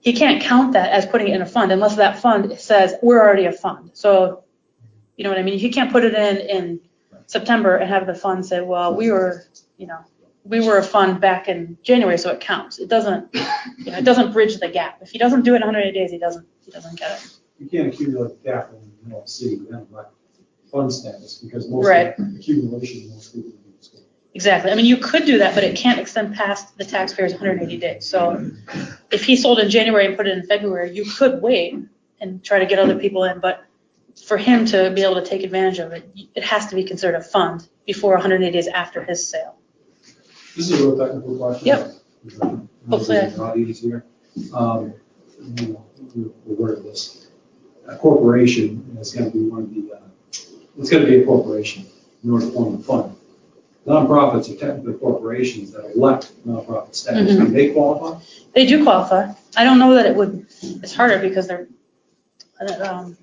he can't count that as putting it in a fund unless that fund says we're already a fund. So, you know what I mean? He can't put it in in September and have the fund say, well, we were, you know, we were a fund back in January, so it counts. It doesn't, you know, it doesn't bridge the gap. If he doesn't do it in one hundred eighty days, he doesn't, he doesn't get it. You can't accumulate capital in the L L C without like fund status because most Right. of the accumulation most people do. Exactly. I mean, you could do that, but it can't extend past the taxpayer's one hundred eighty days. So if he sold in January and put it in February, you could wait and try to get other people in. But for him to be able to take advantage of it, it has to be considered a fund before one hundred eighty days after his sale. This is a real technical question. Yep. Hopefully I- The audience here. Um, you know, we're aware of this. A corporation is going to be one of the, uh, it's going to be a corporation in order to form a fund. Nonprofits are technically corporations that elect nonprofit status. Mhm. Do they qualify? They do qualify. I don't know that it would, it's harder because they're, um,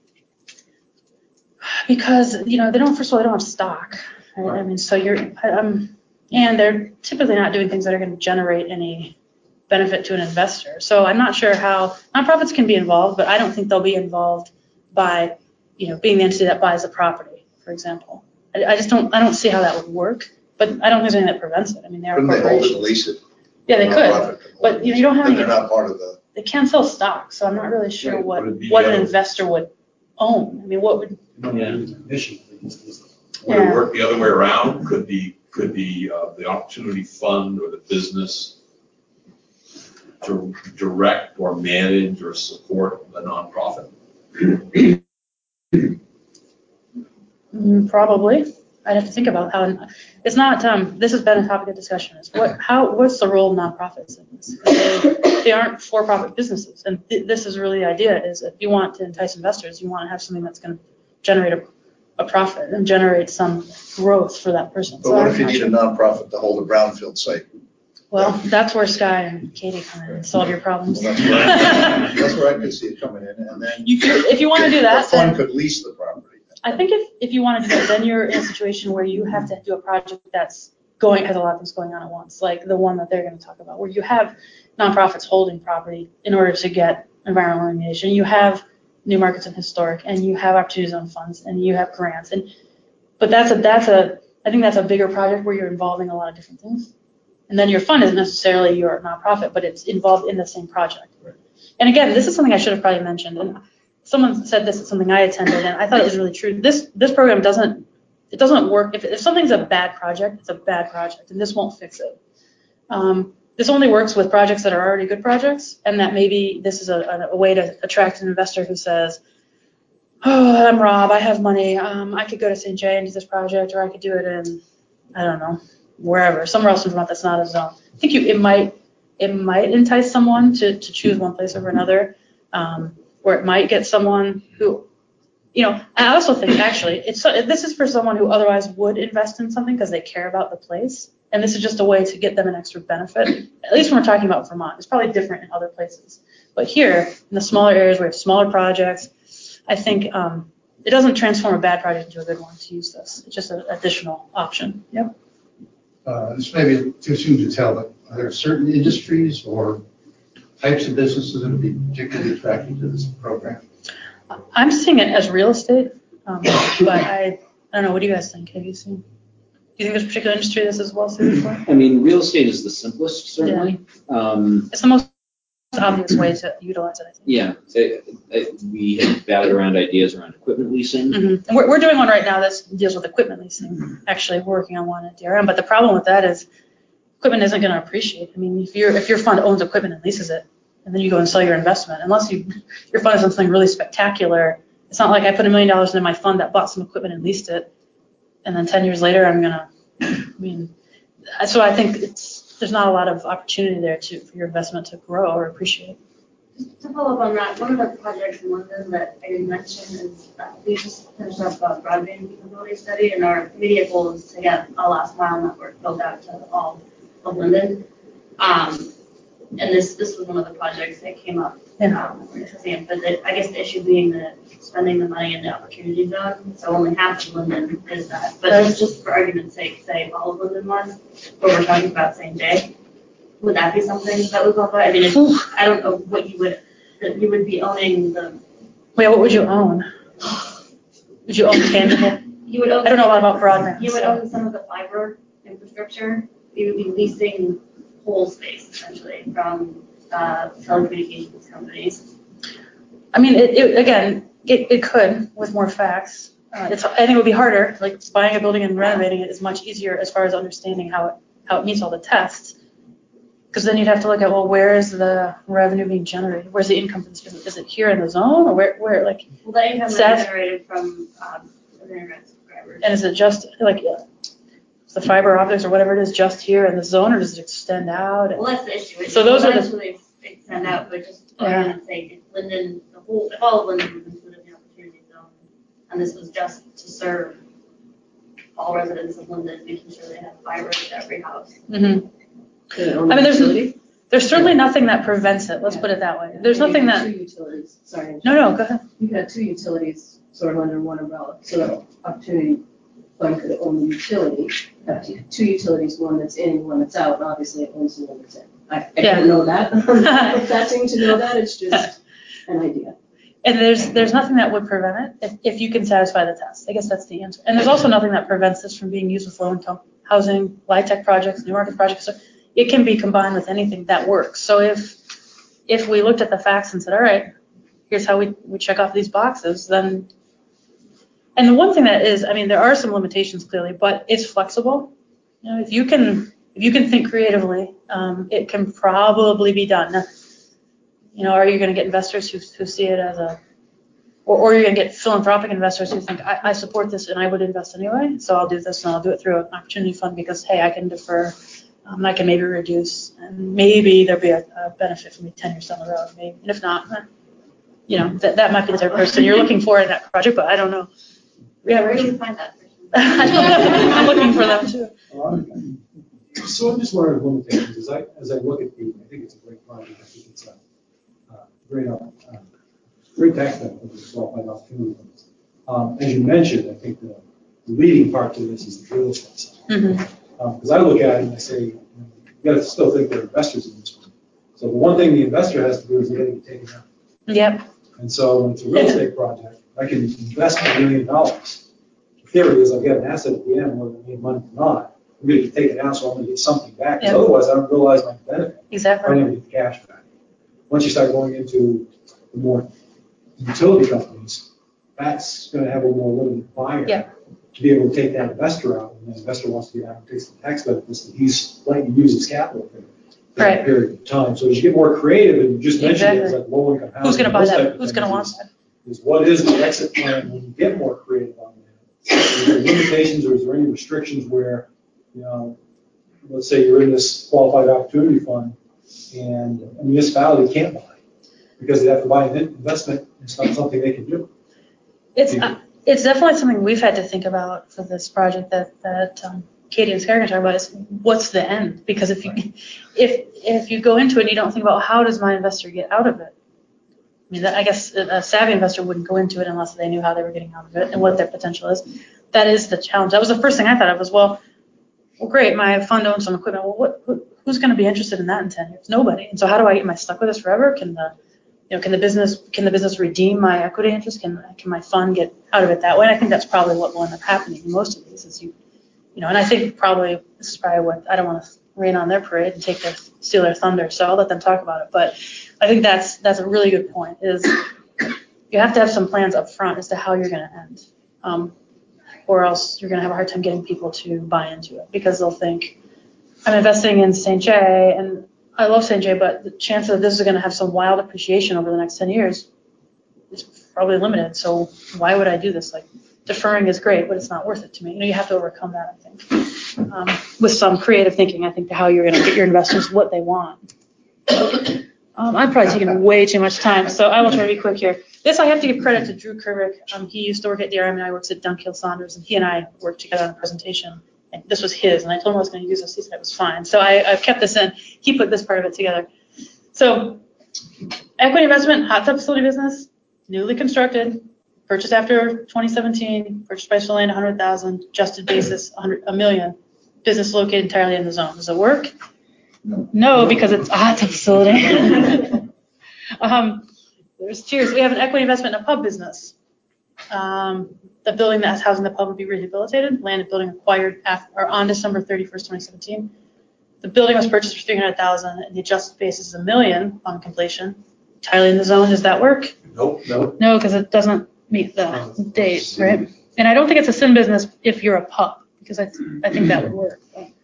because, you know, they don't, first of all, they don't have stock. Right? I mean, so you're, um, and they're typically not doing things that are going to generate any benefit to an investor. So I'm not sure how, nonprofits can be involved, but I don't think they'll be involved by, you know, being the entity that buys the property, for example. I, I just don't, I don't see how that would work, but I don't think there's anything that prevents it. I mean, they're a Couldn't they hold it corporation. and lease it? Yeah, they Nonprofit could, can hold but it. you know, you don't have Then any, they're not part of the, they can sell stock, so I'm not really sure Right, what, would it be what the an other- investor would own. I mean, what would, You don't Yeah. have a mission. It's- it's- Would it Yeah. work the other way around? Could the, could the, uh, the opportunity fund or the business to direct or manage or support the nonprofit? mm, probably. I'd have to think about how, it's not, um, this has been a topic of discussion, is what, how, what's the role of nonprofits in this? They, they aren't for-profit businesses, and th- this is really the idea, is if you want to entice investors, you want to have something that's going to generate a, a profit and generate some growth for that person. but So what I'm if you not need sure. a nonprofit to hold a brownfield site? Well, that's where Sky and Katie come in and solve your problems. Well, that's where I- that's where I could see it coming in, and then. You could, if you want to do that, The fund then could lease the property. I think if, if you want to do that, then you're in a situation where you have to do a project that's going, has a lot of things going on at once, like the one that they're going to talk about, where you have nonprofits holding property in order to get environmental remediation. You have new markets and historic, and you have opportunity zone funds, and you have grants. And but that's a that's a I think that's a bigger project where you're involving a lot of different things. And then your fund isn't necessarily your nonprofit, but it's involved in the same project. And again, this is something I should have probably mentioned. And someone said this at something I attended, and I thought it was really true. This this program doesn't it doesn't work if, if something's a bad project, it's a bad project, and this won't fix it. Um, this only works with projects that are already good projects, and that maybe this is a, a way to attract an investor who says, "Oh, I'm Rob. I have money. Um, I could go to Saint Jay and do this project, or I could do it in, I don't know, wherever, somewhere else in Vermont that's not a zone." I think you it might it might entice someone to to choose one place over another. Um, where it might get someone who, you know, I also think actually it's this is for someone who otherwise would invest in something because they care about the place, and this is just a way to get them an extra benefit. At least when we're talking about Vermont, it's probably different in other places, but here in the smaller areas where we have smaller projects, I think um, it doesn't transform a bad project into a good one to use this. It's just an additional option. Yep. Uh, this may be too soon to tell, but are there certain industries or types of businesses that would be particularly attracted to this program? I'm seeing it as real estate, um, but I, I don't know. What do you guys think? Have you seen? Do you think there's a particular industry this is well suited for? I mean, real estate is the simplest, certainly. Um, It's the most obvious way to utilize it, I think. yeah, it, it, we have batted around ideas around equipment leasing. Mm-hmm. And we're, we're doing one right now that deals with equipment leasing. Actually, we're working on one at D R M, but the problem with that is equipment isn't going to appreciate. I mean, if your if your fund owns equipment and leases it, and then you go and sell your investment, unless you your fund is on something really spectacular, it's not like I put a million dollars into my fund that bought some equipment and leased it, and then ten years later I'm gonna. I mean, so I think it's there's not a lot of opportunity there to for your investment to grow or appreciate. To follow up on that, one of the projects in London that I didn't mention is uh, we just finished up a broadband capability study, and our immediate goal is to get a last mile network built out to all of London. Um, and this this was one of the projects that came up. Yeah. Um, but the, I guess the issue being that spending the money in the opportunity zone, so only half of London is that. But Right. let's just for argument's sake say all of London was, but we're talking about Saint Jay. would that be something that would qualify? I mean, if, I don't know what you would, that you would be owning the. Wait, what would you own? Would you own tangible? You would own. I don't know a lot about broadband. You would so. own some of the fiber infrastructure. You would be leasing whole space essentially from uh, telecommunications companies. I mean, it, it, again, it, it could with more facts. Uh, it's, I think it would be harder. Like buying a building and renovating it is much easier as far as understanding how it how it meets all the tests. Because then you'd have to look at, well, where is the revenue being generated? Where's the income from this business? Is it here in the zone, or where, where like? Well, the income is stats- generated from um, internet subscribers. And is it just like yeah, the fiber optics or whatever it is just here in the zone, or does it extend out? Well, that's the issue. It So those are the- eventually extend out, but just for Yeah. argument's sake, if Linden, the whole, if all of Linden was included in the opportunity zone, and this was just to serve all residents of Linden, making sure they have fiber to every house. Mm-hmm. I mean, there's there's certainly nothing that prevents it. Let's Yeah. put it that way. There's Maybe nothing that. Two utilities, sorry. No, no, go ahead. You had two utilities sort of under one umbrella, so the opportunity fund could own the utility, have two- two utilities, one that's in, one that's out, and obviously it owns the one that's in. I, I Yeah. don't know that, I'm not professing to know that, it's just an idea. And there's there's nothing that would prevent it if, if you can satisfy the test. I guess that's the answer. And there's also nothing that prevents this from being used with low-income housing, LIHTC projects, new market projects. So it can be combined with anything that works. So if if we looked at the facts and said, all right, here's how we, we check off these boxes, then, and the one thing that is, I mean, there are some limitations clearly, but it's flexible. You know, if you can if you can think creatively, um, it can probably be done. Now, you know, are you going to get investors who, who see it as a, or, or you're going to get philanthropic investors who think, I, I support this and I would invest anyway, so I'll do this and I'll do it through an opportunity fund because, hey, I can defer, um, I can maybe reduce, and maybe there'll be a, a benefit for me ten years down the road, maybe. And if not, eh, you know, that, that might be the type of person you're looking for in that project, but I don't know. Yeah, Where do Rachel. you find that person? I'm looking for them too. So I'm just wondering of limitations, as I, as I look at the, I think it's a great project, I think it's a uh, great, uh, great tax benefit as well, by opportunity. Um, as you mentioned, I think the the leading part to this is the real estate side. Mm-hmm. Because I look at it and I say, you know, you gotta still think they're investors in this one. So the one thing the investor has to do is they gotta get taken out. Yep. And so when it's a real estate project, I can invest a million dollars. The theory is I'll get an asset at the end, whether I made money or not. I'm gonna get taken out, so I'm gonna get something back. Because Yep. otherwise, I don't realize my benefit. I Exactly. don't even get the cash back. Once you start going into the more utility companies, that's gonna have a more limited buyer. Yeah. To be able to take that investor out, and the investor wants to get out and takes the tax benefits that he's letting you use his capital for for Right. that period of time. So as you get more creative, and you just mentioned it, it's Exactly. like low income housing. Who's going to buy those type that? of Who's going to want things that? Is is what is the exit plan when you get more creative on that? Is there limitations or is there any restrictions where, you know, let's say you're in this qualified opportunity fund and a municipality can't buy because they have to buy an investment, it's not something they can do. It's uh, it's definitely something we've had to think about for this project that that um, Katie and Scott are talking about is what's the end? Because if you if if you go into it and you don't think about how does my investor get out of it? I mean, that, I guess a savvy investor wouldn't go into it unless they knew how they were getting out of it and what their potential is. That is the challenge. That was the first thing I thought of was, well, well, great, my fund owns some equipment. Well, what who, who's going to be interested in that in ten years? Nobody. And so how do I, am I stuck with this forever? Can the You know, can the business can the business redeem my equity interest? Can can my fund get out of it that way? And I think that's probably what will end up happening in most of these. Is you, you know, and I think probably this is probably what I don't want to rain on their parade and take their steal their thunder. So I'll let them talk about it. But I think that's that's a really good point. Is you have to have some plans up front as to how you're going to end, um, or else you're going to have a hard time getting people to buy into it because they'll think I'm investing in Saint J and I love Saint J, but the chance that this is going to have some wild appreciation over the next ten years is probably limited. So why would I do this? Like, deferring is great, but it's not worth it to me. You know, you have to overcome that, I think, um, with some creative thinking, I think, to how you're going to get your investors what they want. Um, I'm probably taking way too much time, so I will try to be quick here. This, I have to give credit to Drew Kervick. Um, he used to work at D R M, and I works at Dunkill Saunders, and he and I worked together on a presentation. And this was his, and I told him I was going to use this. He said it was fine. So I, I've kept this in. He put this part of it together. So equity investment, hot tub facility business, newly constructed, purchased after twenty seventeen, purchase price for land one hundred thousand, adjusted basis one hundred, a million, business located entirely in the zone. Does it work? No, because it's a hot tub facility. um, there's cheers. We have an equity investment in a pub business. Um, the building that's housing the pub will be rehabilitated. Land and building acquired after, or on December thirty-first, twenty seventeen. The building was purchased for three hundred thousand dollars, and the adjusted basis is a million on completion. Entirely in the zone. Does that work? Nope, nope. No, because it doesn't meet the date, right? And I don't think it's a sin business if you're a pub, because I, th- I think that would work.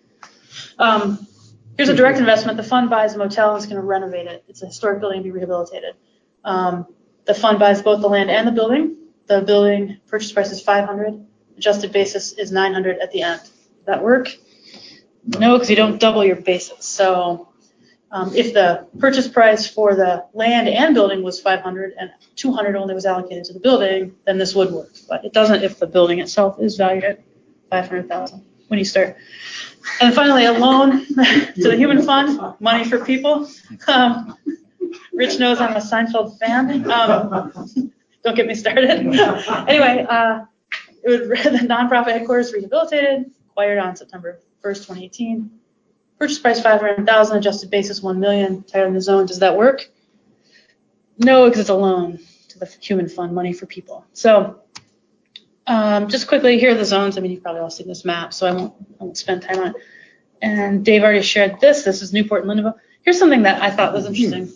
Um, here's a direct investment. The fund buys a motel and is going to renovate it. It's a historic building to be rehabilitated. Um, the fund buys both the land and the building. The building purchase price is five hundred dollars. Adjusted basis is nine hundred dollars at the end. Does that work? No, because you don't double your basis. So um, if the purchase price for the land and building was five hundred dollars and two hundred dollars only was allocated to the building, then this would work. But it doesn't if the building itself is valued at five hundred thousand dollars when you start. And finally, a loan to the Human Fund, money for people. Um, Rich knows I'm a Seinfeld fan. Um, don't get me started. Anyway, uh, it was the nonprofit headquarters rehabilitated, acquired on September first, twenty eighteen. Purchase price five hundred thousand dollars, adjusted basis one million dollars, title in the zone. Does that work? No, because it's a loan to the Human Fund, money for people. So um, just quickly, here are the zones. I mean, you've probably all seen this map, so I won't, I won't spend time on it. And Dave already shared this. This is Newport and Lindenville. Here's something that I thought was interesting.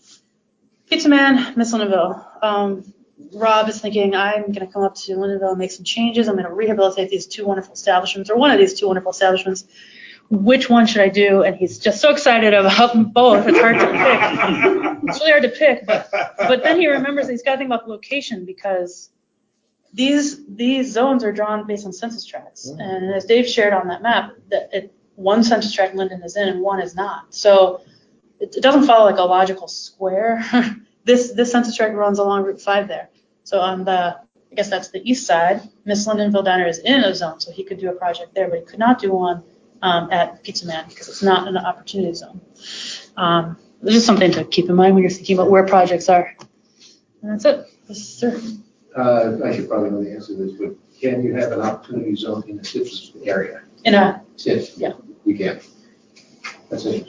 Pizza Man, Miss Lindenville. Um, Rob is thinking, I'm going to come up to Lindenville and make some changes. I'm going to rehabilitate these two wonderful establishments, or one of these two wonderful establishments. Which one should I do? And he's just so excited about both. It's hard to pick. It's really hard to pick. But, but then he remembers that he's got to think about the location, because these these zones are drawn based on census tracts. And as Dave shared on that map, that it, one census tract Linden is in and one is not. So it, it doesn't follow like a logical square. this this census tract runs along Route five there. So on the, I guess that's the east side, Miss Lindenville Diner is in a zone, so he could do a project there, but he could not do one um, at Pizza Man because it's not an opportunity zone. Um, it's just something to keep in mind when you're thinking about where projects are. And that's it. Yes, sir. Uh, I should probably know the answer to this, but can you have an opportunity zone in a citrus area? In a, Yes. yeah. You can. That's it.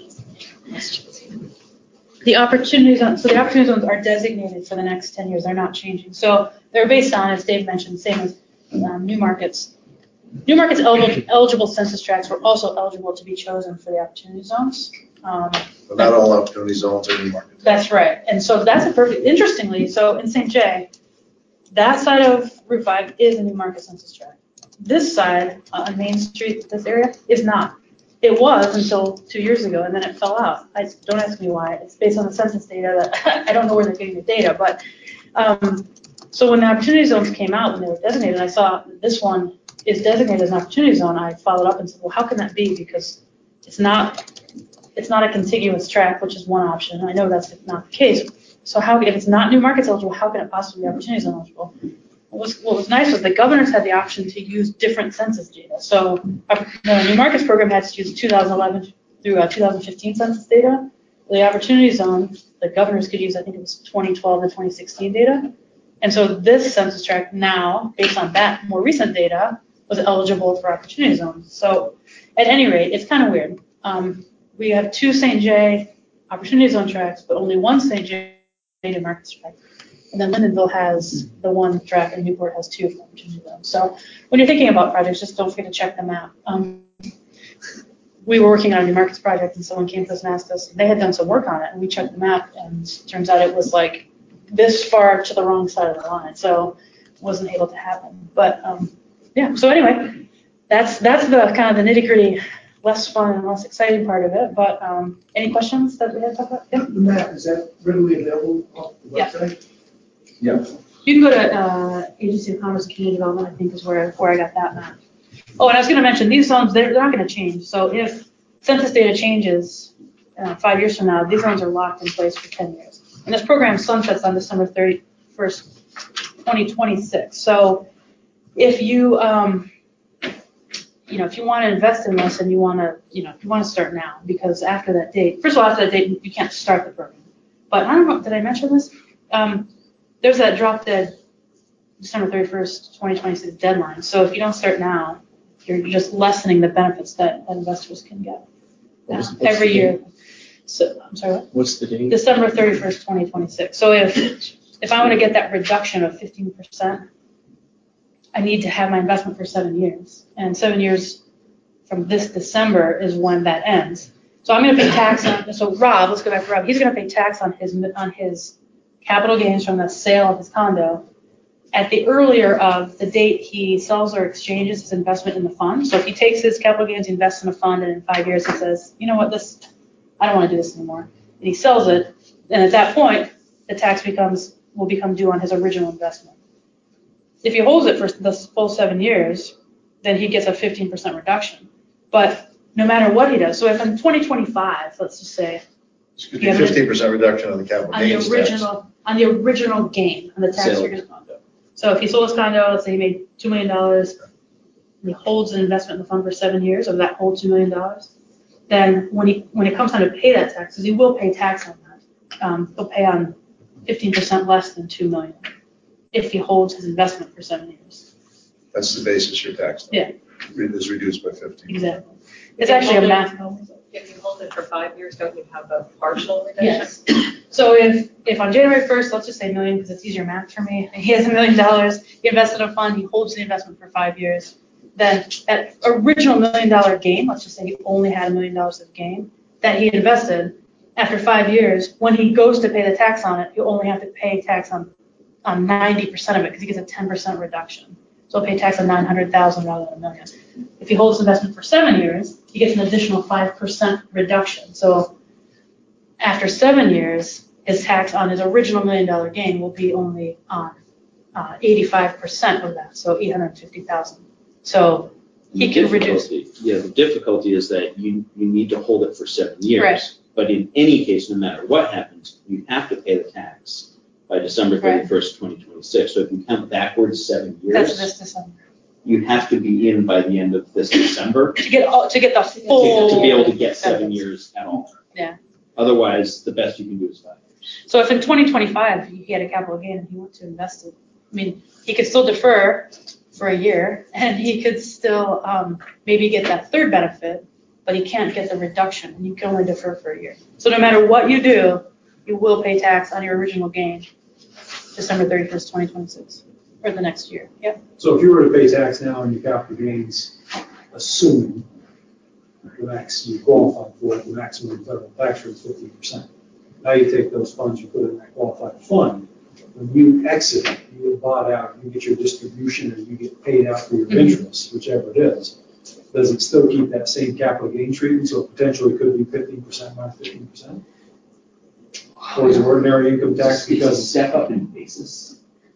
The opportunity zones, so the opportunity zones are designated for the next ten years. They're not changing. So they're based on, as Dave mentioned, same as um, new markets. New markets eligible, eligible census tracts were also eligible to be chosen for the opportunity zones. Um, But not all opportunity zones are new markets. That's right. And so that's a perfect, interestingly, so in Saint Jay, that side of Route five is a new market census tract. This side uh, on Main Street, this area, is not. It was until two years ago, and then it fell out. I, don't ask me why. It's based on the census data that I don't know where they're getting the data. But um, so when the opportunity zones came out, when they were designated, I saw this one is designated as an opportunity zone. I followed up and said, well, how can that be? Because it's not it's not a contiguous tract, which is one option. I know that's not the case. So how, if it's not new markets eligible, how can it possibly be opportunity zone eligible? What was, what was nice was the governors had the option to use different census data. So uh, the New Markets program had to use two thousand eleven through uh, two thousand fifteen census data. The opportunity zone, the governors could use, I think it was twenty twelve to twenty sixteen data. And so this census tract now, based on that more recent data, was eligible for opportunity zones. So at any rate, it's kind of weird. Um, we have two Saint Jay opportunity zone tracts, but only one Saint Jay New Markets tract. And then Lindenville has the one tract, and Newport has two for opportunity zones. So when you're thinking about projects, just don't forget to check the map. Um, we were working on a New Markets project, and someone came to us and asked us, they had done some work on it, and we checked the map, and it turns out it was like this far to the wrong side of the line, so it wasn't able to happen. But um, yeah, so anyway, that's that's the kind of the nitty gritty, less fun and less exciting part of it. But um, any questions that we had to talk about? Yeah. The map, is that readily available on the Yeah. website? Yeah. You can go to uh, Agency of Commerce and Community Development, I think is where, where I got that map. Oh, and I was going to mention, these zones, they're, they're not going to change. So if census data changes uh, five years from now, these zones are locked in place for ten years. And this program sunsets on December thirty-first, twenty twenty-six. So if you, um, you know, if you want to invest in this and you want to, you know, if you want to start now, because after that date, first of all, after that date, you can't start the program. But I don't know, did I mention this? Um, There's that drop dead December thirty-first, twenty twenty-six deadline. So if you don't start now, you're just lessening the benefits that, that investors can get. What was- uh, what's every the year. date? So, I'm sorry, what? What's the date? December thirty-first, twenty twenty-six. So if, if I want to get that reduction of fifteen percent, I need to have my investment for seven years. And seven years from this December is when that ends. So I'm going to pay tax on, so Rob, let's go back to Rob. He's going to pay tax on his, on his capital gains from the sale of his condo at the earlier of the date he sells or exchanges his investment in the fund. So if he takes his capital gains, invests in a fund, and in five years he says, you know what, this, I don't want to do this anymore, and he sells it, then at that point, the tax becomes, will become due on his original investment. If he holds it for the full seven years, then he gets a fifteen percent reduction. But no matter what he does, so if in twenty twenty-five, let's just say, Excuse me, fifteen percent reduction on the capital on the gains tax. original, on the original gain, on the tax Sale you're of his gonna, condo. so if he sold his condo, let's say he made two million dollars, and he holds an investment in the fund for seven years of that whole two million dollars, then when he, when it comes time to pay that tax, because he will pay tax on that, um, he'll pay on fifteen percent less than two million dollars if he holds his investment for seven years. That's the basis your tax. Yeah. Is reduced by fifteen. Exactly. It's actually a math. If you hold it for five years, don't you have a partial reduction? Yes. So if, if on January first, let's just say million, because it's easier math for me, he has a million dollars, he invested in a fund, he holds the investment for five years, then that original million dollar gain, let's just say he only had a million dollars of gain that he invested, after five years, when he goes to pay the tax on it, he'll only have to pay tax on, on ninety percent of it because he gets a ten percent reduction. So he'll pay tax on nine hundred thousand rather than a million. If he holds investment for seven years, he gets an additional five percent reduction. So after seven years, his tax on his original million dollar gain will be only on uh, eighty-five percent of that, so eight hundred fifty thousand. So he The can reduce. difficulty- Yeah, the difficulty is that you, you need to hold it for seven years. Right. But in any case, no matter what happens, you have to pay the tax by December Right. thirty-first, twenty twenty-six. So if you count backwards seven That's years, this December. you have to be in by the end of this December To get all, to get the to full. to be able to get seven benefits. years at all. Yeah. Otherwise, the best you can do is five years. So if in twenty twenty-five he had a capital gain and he wanted to invest it, I mean, he could still defer for a year and he could still um, maybe get that third benefit, but he can't get the reduction and you can only defer for a year. So no matter what you do, you will pay tax on your original gain December thirty-first, twenty twenty-six, or the next year. Yep. So if you were to pay tax now on your capital gains, assuming the max, you qualify for it, the maximum federal tax rate is fifteen percent. Now you take those funds, you put it in that qualified fund. When you exit, you get bought out, you get your distribution, or you get paid out for your Mhm. interest, whichever it is. Does it still keep that same capital gain treatment? So potentially it could be fifteen percent minus fifteen percent? Or is it ordinary income tax It's a because step up in basis.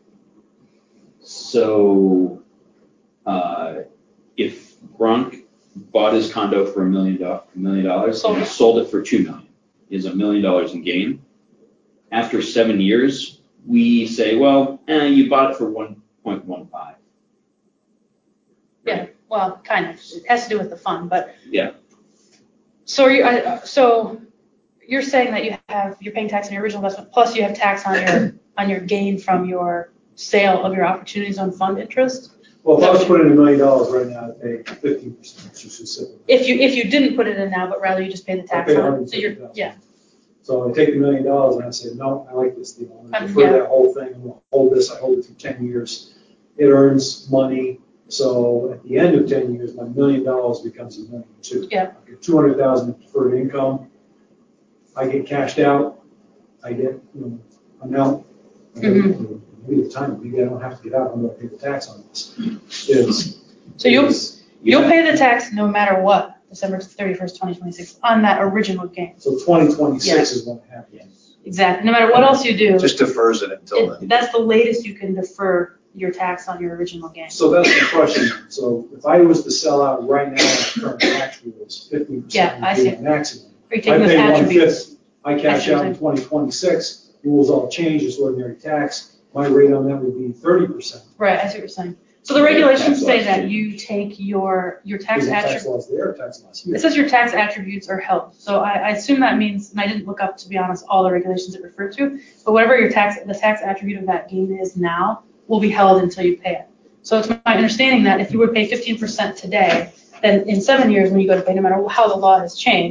So, uh, if Gronk bought his condo for a million do- a million dollars Sold and it. sold it for two million, is a million dollars in gain. After seven years, we say, well, eh, you bought it for one point one five. Yeah. Well, kind of. It has to do with the fund, but Yeah. so you, I, uh, so you're saying that you have, you're paying tax on your original investment, plus you have tax on your, on your gain from your sale of your opportunity zone fund interest? Well, if I was putting in a million dollars right now, I'd pay fifteen percent, just specific. If you, if you didn't put it in now, but rather you just pay the tax pay on it, so you're, one hundred fifty thousand. yeah. So I take the million dollars and I say, no, I like this deal. I'm Um, gonna defer yeah. that whole thing, I'm gonna hold this, I hold it for ten years. It earns money, so at the end of ten years, my million dollars becomes a million two. Yeah. I get two hundred thousand deferred income, I get cashed out, I get, you know, I'm out. I get, Mhm. you know, Maybe the time, maybe I don't have to get out, I'm gonna pay the tax on this. Is, So you'll, is- you'll pay the tax no matter what, December thirty-first, twenty twenty-six, on that original gain. So twenty twenty-six is when it happens. Exactly. No matter what else you do, Just defers it until it- then. that's the latest you can defer your tax on your original gain. So that's the question. So if I was to sell out right now at current tax rules, fifteen Yeah, percent I would be see. my maximum. Are you I taking those pay one attributes? fifty. I cash out in twenty twenty-six, rules all change, it's ordinary tax. My rate on that would be thirty percent. Right, I see what you're saying. So the regulations say that you take your, your tax Is it tax attributes. laws there or tax laws here? It says your tax attributes are held. So I, I assume that means, and I didn't look up, to be honest, all the regulations it referred to, but whatever your tax, the tax attribute of that gain is now will be held until you pay it. So it's my understanding that if you would pay fifteen percent today, then in seven years when you go to pay, no matter how the law has changed,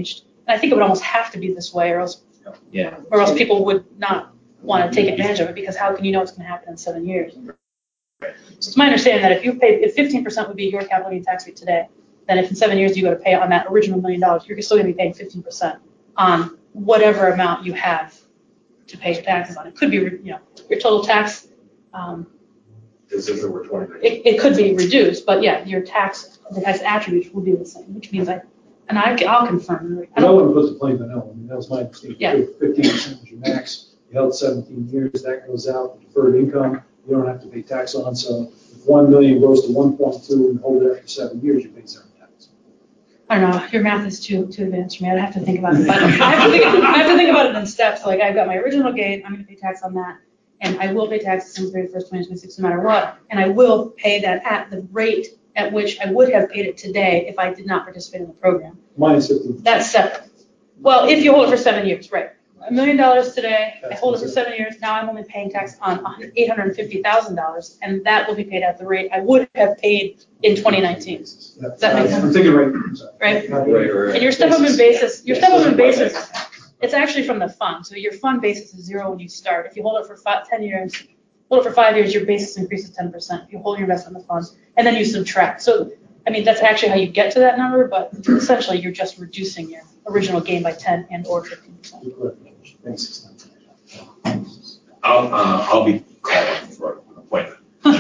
I think it would almost have to be this way, or else, Yeah. or else people would not want to take advantage of it, because how can you know what's going to happen in seven years? So it's my understanding that if you pay, if fifteen percent would be your capital gain tax rate today, then if in seven years you go to pay on that original million dollars, you're still going to be paying fifteen percent on whatever amount you have to pay taxes on. It could be, you know, your total tax. Um, As if it were twenty. it, it could be reduced, but yeah, your tax, the tax attributes will be the same, which means I, and I, I'll confirm. I I don't, wouldn't put the plain vanilla, I mean, that was my mistake. Yeah. Fifteen percent was your max, you held seventeen years, that goes out, deferred income, you don't have to pay tax on, so if one million goes to one point two and hold it after seven years, you pay zero tax. I don't know, your math is too, too advanced for me, I'd have to think about it, but I have to think, I have to think about it in steps, like I've got my original gain, I'm gonna pay tax on that, and I will pay taxes on the thirty-first, twenty twenty-six, no matter what, and I will pay that at the rate at which I would have paid it today if I did not participate in the program. Minus fifteen. That's separate. Well, if you hold it for seven years, right. A million dollars today, I hold it for seven years, now I'm only paying tax on eight hundred fifty thousand dollars, and that will be paid at the rate I would have paid in twenty nineteen. Does that make sense? I'm thinking right. Right? Right, right. And your step up in basis, your step up in basis, it's actually from the fund. So your fund basis is zero when you start. If you hold it for five, ten years, hold it for five years, your basis increases ten percent. If you hold your investment in the fund, and then you subtract. So, I mean, that's actually how you get to that number, but essentially you're just reducing your original gain by ten and or fifteen percent. Thanks. I'll, uh, I'll be calling for an appointment.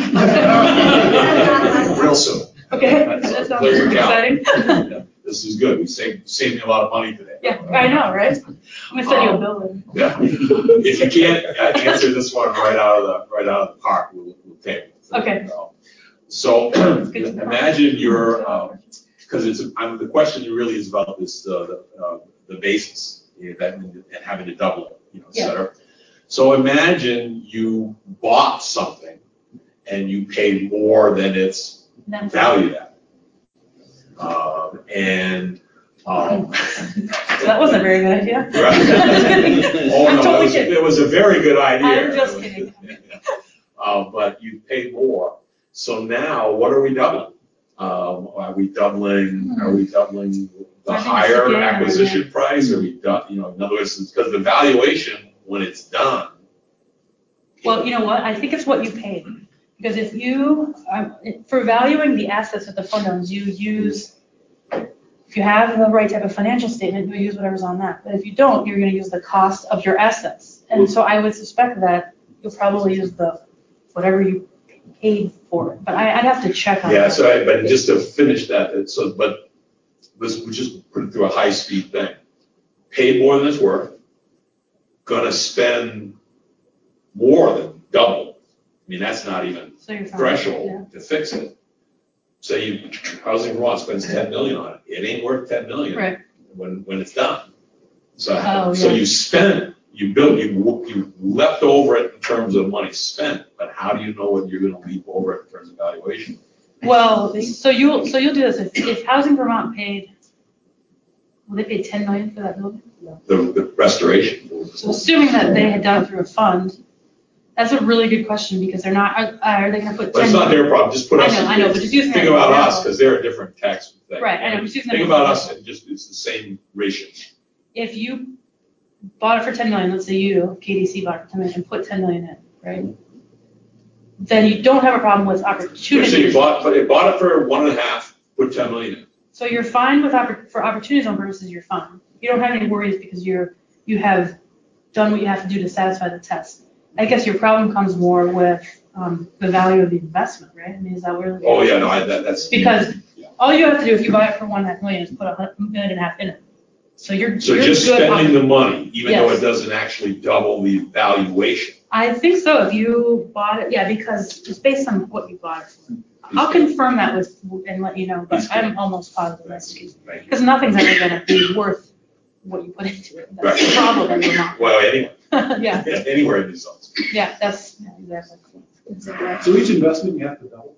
Real soon. Okay, that sounds Clear your exciting. calendar. This is good. We saved, saved me a lot of money today. Yeah, I know, right? I'm gonna send you a bill then. Yeah. If you can't uh, answer this one right out of the, right out of the park, we'll, we'll take it. Okay. So imagine you're, because it's, I'm, the question really is about this, uh, the, uh, the basis, you know, that, and having to double it, you know, et cetera. So imagine you bought something and you paid more than it's valued at. Um, and um, that wasn't a very good idea. Right. Oh I'm no, totally it, was, kidding. it was a very good idea. I'm just kidding. Uh, but you paid more. So now, what are we doubling? Um, are we doubling? Are we doubling the I think it's higher the gain, acquisition yeah. price? Are we, du- you know, in other words, it's because the valuation when it's done. Well, you know what? I think it's what you paid. Because if you, um, for valuing the assets that the fund owns, you use, if you have the right type of financial statement, you use whatever's on that. But if you don't, you're going to use the cost of your assets. And so I would suspect that you'll probably use the, whatever you paid for it. But I, I'd have to check on Yeah. that. So, I, but just to finish that, it- so but let's we just put it through a high speed thing. Paid more than it's worth. Gonna spend more than double. I mean, that's not even So you're fine. threshold Yeah. to fix it. Say you, Housing Raw spends ten million on it. It ain't worth ten million Right. when, when it's done. So, Oh, so yeah. you spent, you built, you, you left over it in terms of money spent, but how do you know what you're gonna leave over it in terms of valuation? Well, so you'll, so you'll do this. If, if Housing Vermont paid, well, they paid ten million for that building? The, the restoration. So assuming that they had done it through a fund, that's a really good question because they're not, are, are they gonna put ten? But it's not their problem, just put I us. know, in- I know, but just using Think that about as an us, example. because they're a different tax thing. Right, I know, just using that Think as about an us example. and just, it's the same ratio. If you bought it for ten million, let's say you, K D C bought it for ten million and put ten million in, right? Then you don't have a problem with Yeah, so you opportunities. bought, but you bought it for one and a half, put ten million in. So you're fine with, oppor- for opportunity zone purposes, you're fine. You don't have any worries because you're, you have done what you have to do to satisfy the test. I guess your problem comes more with um, the value of the investment, right? I mean, is that where? Oh, yeah, no, I, that, that's. Because all you have to do if you buy it for one and a half million is put a hun- million and a half in it. So you're, So you're just good spending on- the money, even though Yes. it doesn't actually double the valuation. I think so. If you bought it, yeah, because it's based on what you bought it for. I'll confirm that with and let you know, but I'm almost positive that's the case. Right. Because nothing's ever going to be worth what you put into it. That's the problem in Vermont. Well, anyway, Yeah, anywhere in these zones. yeah, that's yeah, exactly. So each investment you have to double?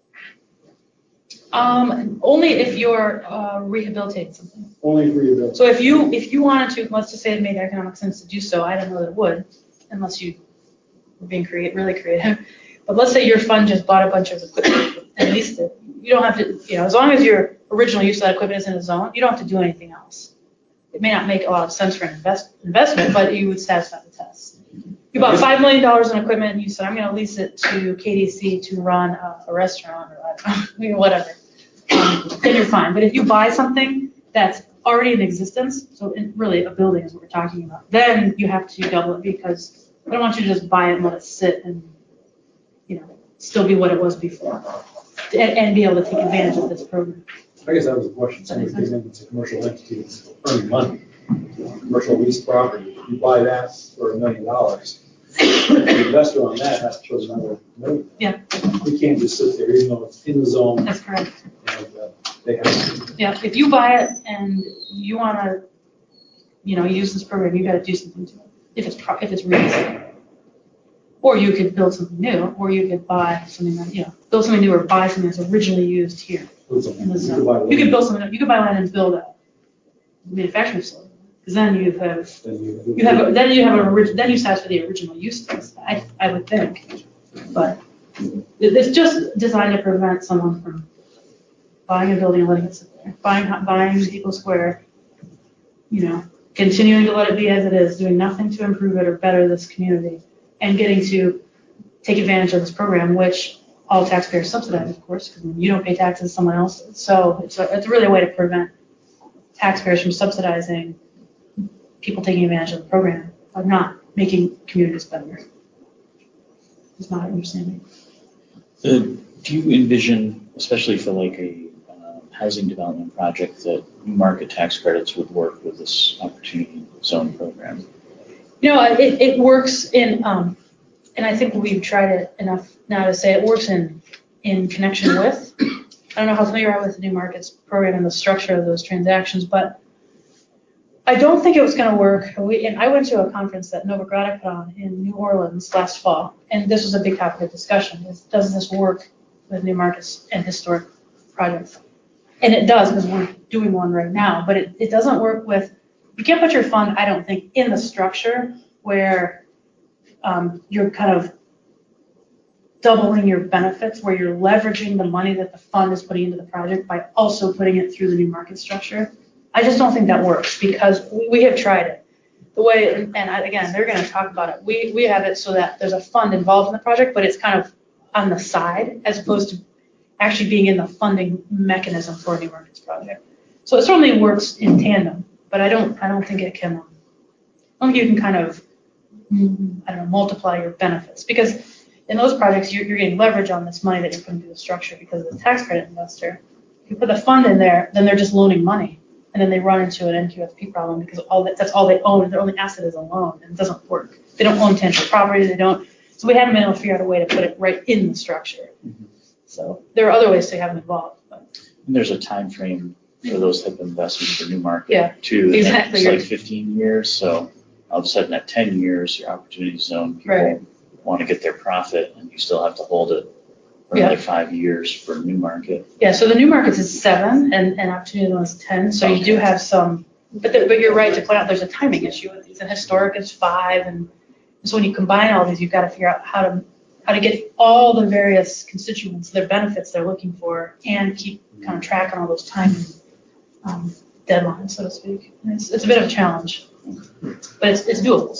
Um, only if you're uh, rehabilitating something. Only for your bill. So if you, if you wanted to, let's just say it made economic sense to do so, I don't know that it would, unless you were being creative, really creative. But let's say your fund just bought a bunch of equipment and leased it. You don't have to, you know, as long as your original use of that equipment is in a zone, you don't have to do anything else. it may not make a lot of sense for an invest, investment, but you would satisfy the test. You bought five million dollars in equipment and you said, I'm going to lease it to K D C to run a, a restaurant or I don't know, whatever. Um, then you're fine. But if you buy something that's already in existence, so in, really a building is what we're talking about, then you have to double it because I don't want you to just buy it and let it sit and, you know, still be what it was before and, and be able to take advantage of this program. I guess that was the question. Somebody thinks it's a commercial entity that's earning money, commercial lease property. You buy that for a million dollars. The investor on that has to put another million. Yeah. We can't just sit there, even though it's in the zone. That's correct. And, uh, they have to. Yeah. If you buy it and you want to, you know, use this program, you got to do something to it. If it's pro- if it's real. Or you could build something new, or you could buy something that, you know, build something new or buy something that's originally used here. In the zone. You could build something, you could buy land and build a manufacturing facility, because then you have, you have, a, then you have a, orig- then you satisfy the original use case, I, I would think. But it's just designed to prevent someone from buying a building and letting it sit there, buying, buying Depot Square, you know, continuing to let it be as it is, doing nothing to improve it or better this community, and getting to take advantage of this program, which all taxpayers subsidize, of course, because you don't pay taxes, someone else. So it's, a, it's really a way to prevent taxpayers from subsidizing people taking advantage of the program by not making communities better. It's my understanding. Uh, do you envision, especially for like a uh, housing development project, that new market tax credits would work with this opportunity zone program? You know, it, it works in, um, and I think we've tried it enough now to say it works in, in connection with. I don't know how familiar you are with the New Markets program and the structure of those transactions, but I don't think it was going to work. We, and I went to a conference that Novogradac put on in New Orleans last fall, and this was a big topic of discussion. Is, does this work with New Markets and historic projects? And it does, because we're doing one right now, but it, it doesn't work with, you can't put your fund, I don't think, in the structure where um, you're kind of doubling your benefits, where you're leveraging the money that the fund is putting into the project by also putting it through the new market structure. I just don't think that works, because we, we have tried it. The way, and, and I, again, they're going to talk about it. We we have it so that there's a fund involved in the project, but it's kind of on the side as opposed to actually being in the funding mechanism for a new markets project. So it certainly works in tandem, but I don't I don't think it can. I don't think you can kind of I don't know multiply your benefits, because in those projects you're, you're getting leverage on this money that you're putting into the structure because of the tax credit investor. If you put the fund in there, then they're just loaning money, and then they run into an N Q F P problem because all that, that's all they own. Their only asset is a loan, and it doesn't work. They don't own tangible property. They don't. So we haven't been able to figure out a way to put it right in the structure. Mm-hmm. So there are other ways to have it involved. But. And there's a time frame for those type of investments for new market yeah, too. Exactly. It's like fifteen years. So all of a sudden at ten years, your opportunity zone, people right. want to get their profit, and you still have to hold it for yeah. another five years for new market. Yeah, so the new markets is seven, and, and opportunity zone is ten. So okay. You do have some, but the, but you're right to point out there's a timing issue with these. And historic is five, and so when you combine all these, you've got to figure out how to how to get all the various constituents, their benefits they're looking for, and keep kind of track on all those timing um, deadlines, so to speak. And it's it's a bit of a challenge, but it's it's doable.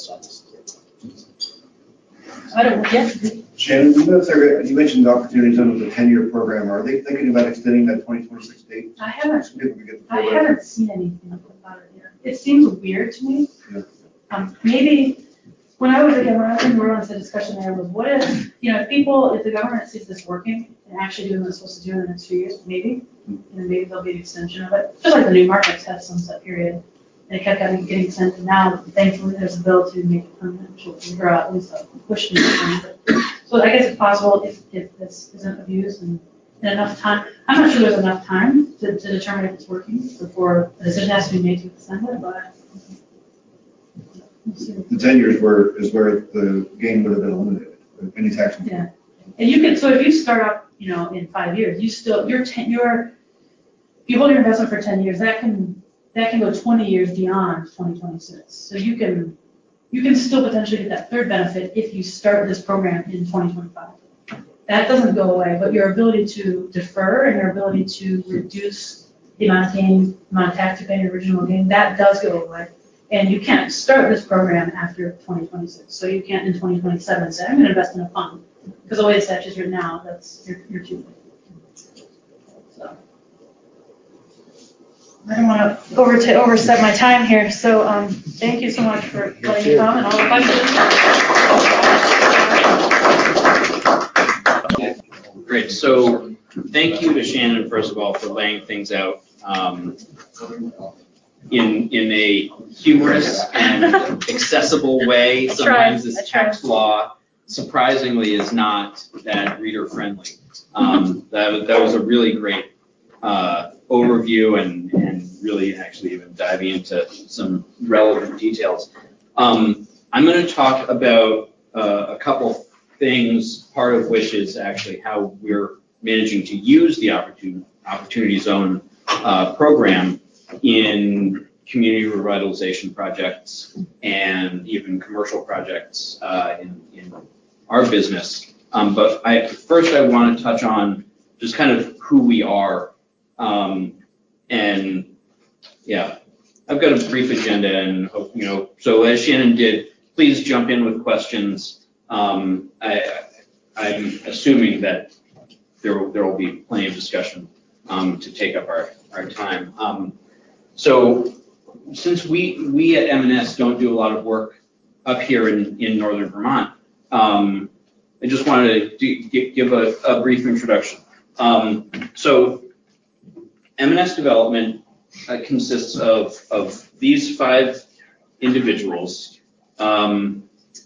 I don't. Yeah. Shannon, do you know if they're, you mentioned the opportunity zone with a ten-year program. Are they thinking about extending that twenty twenty-six date? I haven't. I haven't seen anything about it yet. It seems weird to me. Yeah. Um, maybe when I was again when I was in New Orleans, the discussion there was, what if you know if people if the government sees this working and actually doing what it's supposed to do in the next few years, maybe, and maybe there'll be an extension of it. Just like the new markets had sunset period. And it kept getting, getting extended. Now, thankfully, there's a bill to make it permanent, which will figure out at least a push. So I guess it's possible if, if this isn't abused and in enough time. I'm not sure there's enough time to, to determine if it's working before a decision has to be made to extend it, but we'll see. The ten years where is where the gain would have been eliminated. Any tax. Yeah, and you can. So if you start up, you know, in five years, you still your ten your if you hold your investment for ten years, that can. That can go twenty years beyond twenty twenty-six. So you can you can still potentially get that third benefit if you start this program in twenty twenty-five. That doesn't go away, but your ability to defer and your ability to reduce the amount of gain, amount of tax you pay, your original gain, that does go away. And you can't start this program after twenty twenty-six. So you can't in twenty twenty-seven say, I'm going to invest in a fund. Because the way the statute is written now, that's, you're, you're too late. So. I don't want to over to overstep my time here. So um, thank you so much for letting me come and all the questions. Great. So thank you to Shannon, first of all, for laying things out um, in in a humorous and accessible way. Sometimes this tax law, surprisingly, is not that reader friendly. Um, that, that was a really great uh, overview and, and really actually even diving into some relevant details. Um, I'm going to talk about uh, a couple things, part of which is actually how we're managing to use the Opportunity, Opportunity Zone uh, program in community revitalization projects and even commercial projects uh, in, in our business. Um, but I, first I want to touch on just kind of who we are. Um, and yeah, I've got a brief agenda and, you know, so as Shannon did, please jump in with questions. Um, I, I'm assuming that there, there will be plenty of discussion um, to take up our, our time. Um, so since we, we at M N S don't do a lot of work up here in, in Northern Vermont, um, I just wanted to do, give a, a brief introduction. Um, so M N S Development uh, consists of, of these five individuals, um,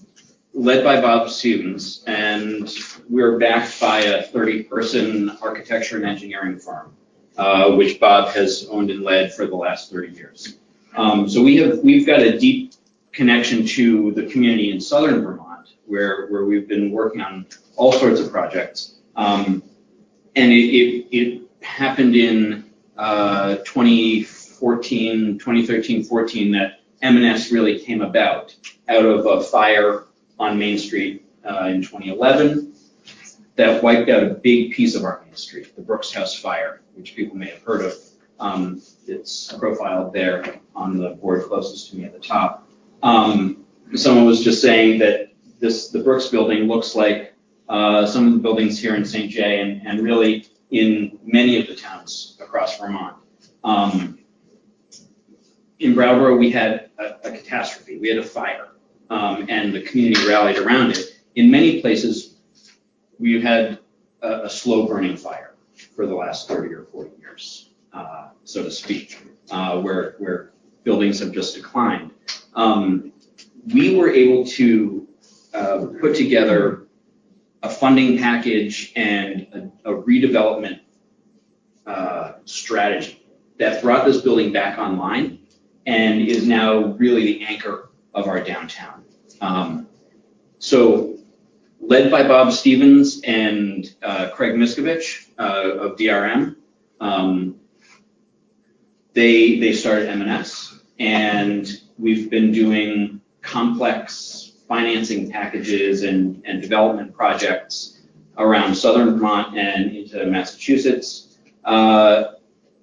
led by Bob Stevens, and we're backed by a thirty person architecture and engineering firm, uh, which Bob has owned and led for the last thirty years. Um, so we have, we've got a deep connection to the community in Southern Vermont, where, where we've been working on all sorts of projects. Um, and it, it, it happened in uh, twenty fourteen, twenty thirteen, fourteen that M N S really came about out of a fire on Main Street uh, in twenty eleven that wiped out a big piece of our Main Street, the Brooks House Fire, which people may have heard of. Um, it's profiled there on the board closest to me at the top. Um, someone was just saying that this the Brooks building looks like uh, some of the buildings here in Saint Jay and, and really in many of the towns across Vermont. Um, in Brattleboro, we had a, a catastrophe. We had a fire. Um, and the community rallied around it. In many places, we've had a, a slow burning fire for the last thirty or forty years, uh, so to speak, uh, where, where buildings have just declined. Um, we were able to uh, put together a funding package and a, a redevelopment uh, strategy that brought this building back online and is now really the anchor of our downtown. Um, so led by Bob Stevens and uh, Craig Miskovich uh, of D R M, um, they, they started M N S, and we've been doing complex financing packages and, and development projects around Southern Vermont and into Massachusetts, uh,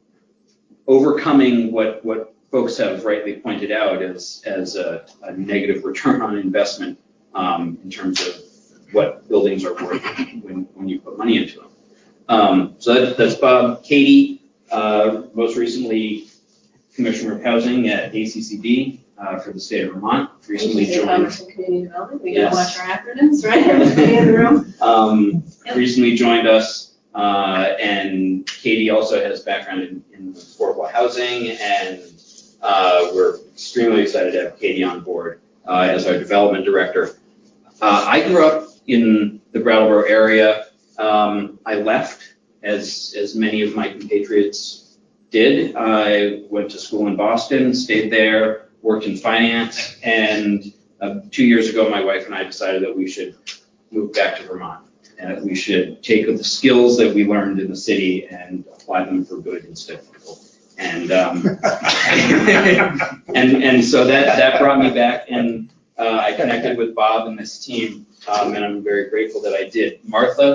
overcoming what, what folks have rightly pointed out as, as a, a negative return on investment um, in terms of what buildings are worth when, when you put money into them. Um, so that, that's Bob. Katie, uh, most recently Commissioner of Housing at A C C D uh, for the state of Vermont. Recently joined. Commerce and Community Development. We Yes. gotta watch our acronyms, right? Everybody in the room. Um, Yep. Recently joined us, uh, and Katie also has background in, in affordable housing, and uh, we're extremely excited to have Katie on board uh, as our development director. Uh, I grew up in the Brattleboro area. Um, I left, as as many of my compatriots did. I went to school in Boston, stayed there, worked in finance, and uh, two years ago, my wife and I decided that we should move back to Vermont, and that we should take the skills that we learned in the city and apply them for good instead of evil. And um, and and so that that brought me back, and uh, I connected with Bob and this team, um, and I'm very grateful that I did. Martha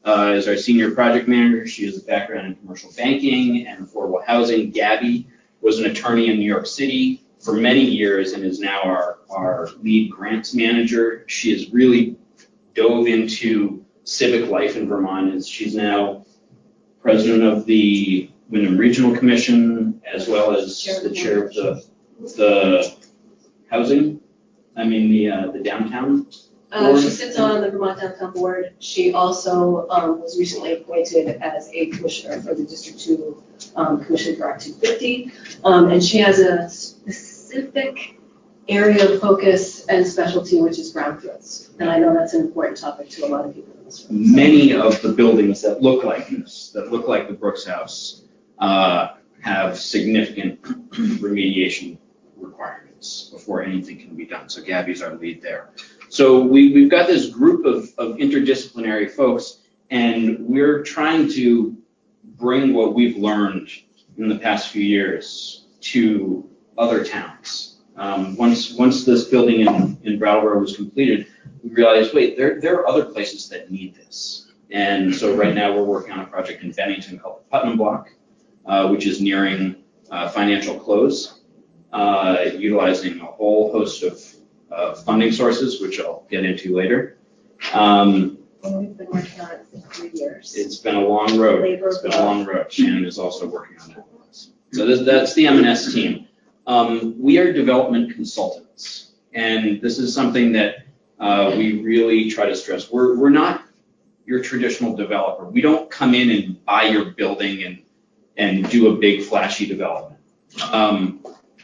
uh, is our senior project manager. She has a background in commercial banking and affordable housing. Gabby was an attorney in New York City for many years and is now our, our lead grants manager. She has really dove into civic life in Vermont, and she's now president of the Wyndham Regional Commission, as well as the chair of the, the housing, I mean the uh, the downtown Uh, board. she sits on the Vermont Downtown Board. She also um, was recently appointed as a commissioner for the District two um, Commission for Act two fifty. Um, and she has a specific area of focus and specialty, which is brownfields. And I know that's an important topic to a lot of people in this room. Many of the buildings that look like this, that look like the Brooks House, uh, have significant remediation requirements before anything can be done. So Gabby's our lead there. So we, we've got this group of, of interdisciplinary folks, and we're trying to bring what we've learned in the past few years to other towns. Um, once once this building in, in Brattleboro was completed, we realized, wait, there, there are other places that need this. And so right now we're working on a project in Bennington called the Putnam Block, uh, which is nearing uh, financial close, uh, utilizing a whole host of uh, funding sources, which I'll get into later. Um, And we've been working on it for three years. It's been a long road. Labor It's been a long road. Shannon is also working on that. So this, that's the M and S team. Um, we are development consultants, and this is something that uh, we really try to stress. We're, we're not your traditional developer. We don't come in and buy your building and, and do a big flashy development. Um,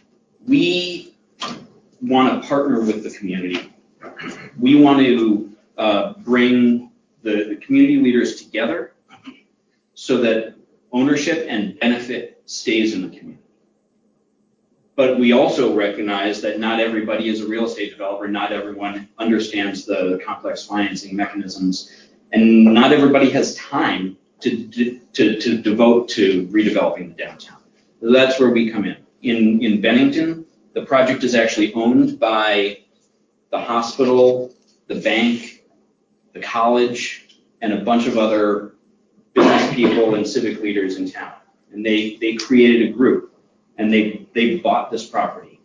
we want to partner with the community. We want to uh, bring the, the community leaders together so that ownership and benefit stays in the community. But we also recognize that not everybody is a real estate developer, not everyone understands the complex financing mechanisms, and not everybody has time to, to, to devote to redeveloping the downtown. So that's where we come in. In, in Bennington, the project is actually owned by the hospital, the bank, the college, and a bunch of other business people and civic leaders in town. And they, they created a group, and they, they bought this property.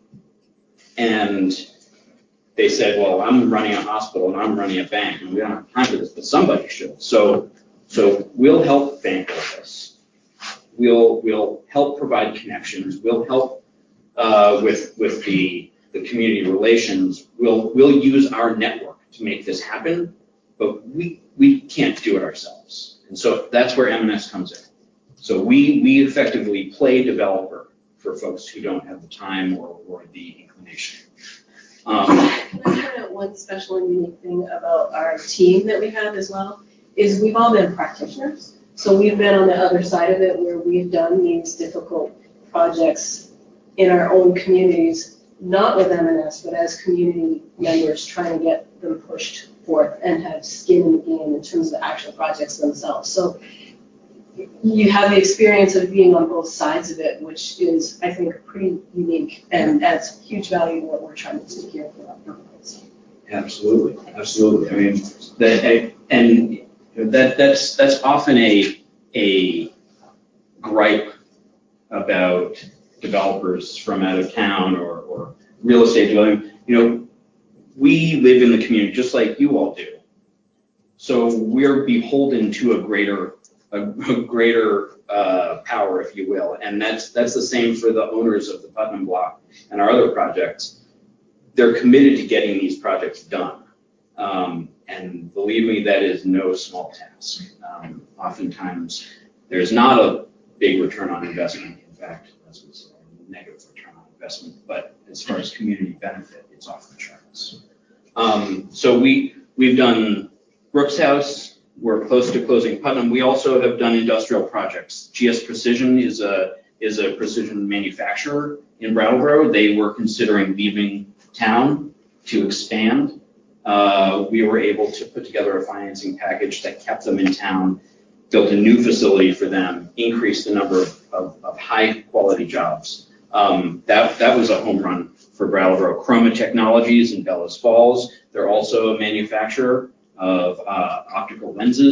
And they said, well, I'm running a hospital and I'm running a bank, and we don't have time for this, but somebody should. So, so we'll help bankroll this. We'll, we'll help provide connections. We'll help uh, with, with the, the community relations. We'll, we'll use our network to make this happen, but we, we can't do it ourselves. And so that's where M and S comes in. So we, we effectively play developer for folks who don't have the time or, or the inclination. Um, Can I point out one special and unique thing about our team that we have as well, is we've all been practitioners. So we've been on the other side of it where we've done these difficult projects in our own communities, not with M and S, but as community members trying to get them pushed forth and have skin in the game in terms of the actual projects themselves. So you have the experience of being on both sides of it, which is, I think, pretty unique and adds huge value to what we're trying to do here for our purpose. Absolutely, absolutely. I mean, that, and that that's that's often a a gripe about developers from out of town or, or real estate development. You know, we live in the community just like you all do, so we're beholden to a greater a, a greater uh, power, if you will, and that's that's the same for the owners of the Putnam Block and our other projects. They're committed to getting these projects done, um, and believe me, that is no small task. Um, oftentimes, there's not a big return on investment. In fact, as we say, a negative return on investment. But as far as community benefit, it's off the charts. Um, so we we've done Brooks House. We're close to closing Putnam. We also have done industrial projects. G S Precision is a is a precision manufacturer in Brattleboro. They were considering leaving town to expand. Uh, we were able to put together a financing package that kept them in town, built a new facility for them, increased the number of, of, of high quality jobs. Um, that that was a home run for Brattleboro. Chroma Technologies in Bellows Falls. They're also a manufacturer of uh, optical lenses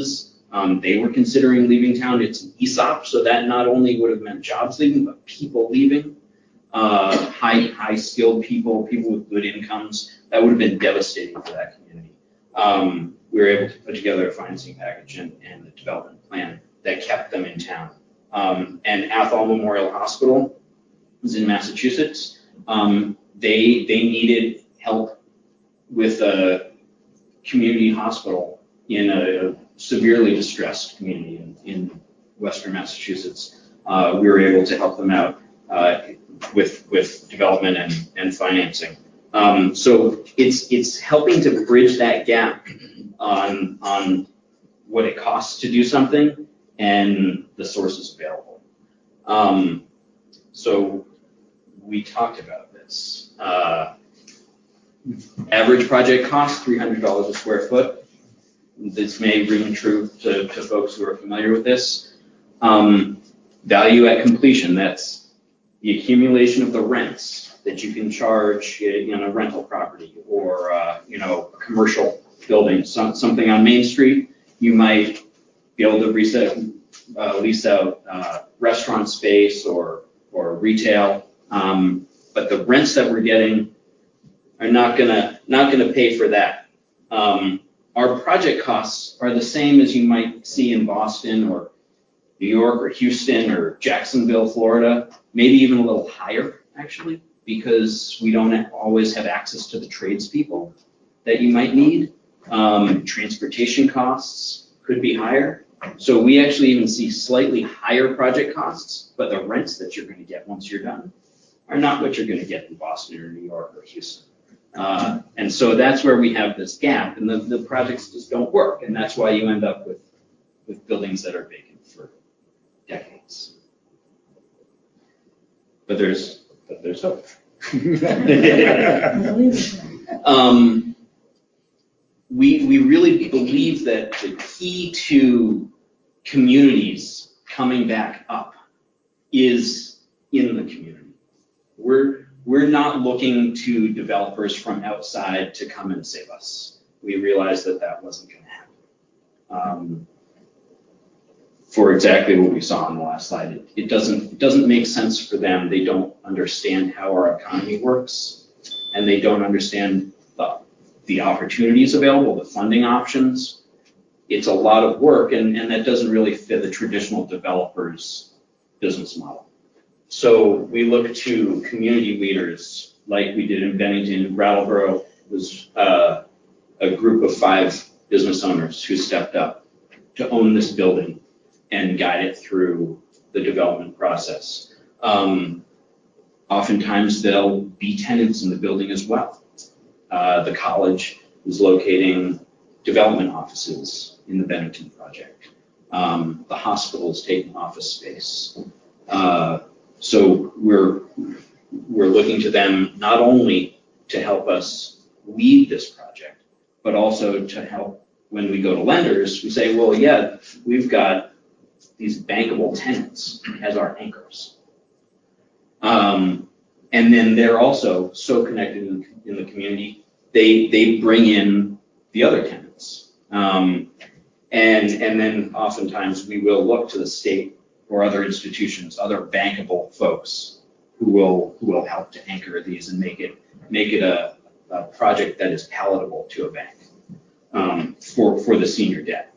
Um, they were considering leaving town. It's an E S O P, so that not only would have meant jobs leaving, but people leaving. Uh, high, high skilled people, people with good incomes. That would have been devastating for that community. Um, we were able to put together a financing package and, and a development plan that kept them in town. Um, and Athol Memorial Hospital was in Massachusetts. Um, they, they needed help with a community hospital in a severely distressed community in, in Western Massachusetts. Uh, we were able to help them out uh, with with development and, and financing. Um, so it's it's helping to bridge that gap on on what it costs to do something and the sources available. Um, so we talked about this. Uh, average project cost three hundred dollars a square foot. This may ring true to, to folks who are familiar with this. Um, value at completion, that's the accumulation of the rents that you can charge in a rental property or uh, you know, a commercial building, some, something on Main Street. You might be able to reset, uh, lease out uh, restaurant space or, or retail, um, but the rents that we're getting are not gonna not gonna pay for that. Um, our project costs are the same as you might see in Boston or New York or Houston or Jacksonville, Florida, maybe even a little higher actually, because we don't always have access to the tradespeople that you might need. Um, transportation costs could be higher. So we actually even see slightly higher project costs, but the rents that you're going to get once you're done are not what you're going to get in Boston or New York or Houston. Uh, and so that's where we have this gap, and the, the projects just don't work, and that's why you end up with, with buildings that are vacant for decades. But there's, but there's hope. um, we, we really believe that the key to communities coming back up is in the community. We're, we're not looking to developers from outside to come and save us. We realized that that wasn't going to happen. Um, for exactly what we saw on the last slide, it, it doesn't it doesn't make sense for them. They don't understand how our economy works, and they don't understand the, the opportunities available, the funding options. It's a lot of work, and, and that doesn't really fit the traditional developer's business model. So we look to community leaders like we did in Bennington. Brattleboro was uh, a group of five business owners who stepped up to own this building and guide it through the development process. Um, oftentimes they'll be tenants in the building as well. Uh, the college is locating development offices in the Bennington project. Um, the hospital is taking office space. Uh, So we're we're looking to them not only to help us lead this project, but also to help when we go to lenders. We say, well, yeah, we've got these bankable tenants as our anchors. Um, and then they're also so connected in, in the community, they they bring in the other tenants. Um, and, and then oftentimes we will look to the state or other institutions, other bankable folks who will who will help to anchor these and make it make it a, a project that is palatable to a bank um, for for the senior debt.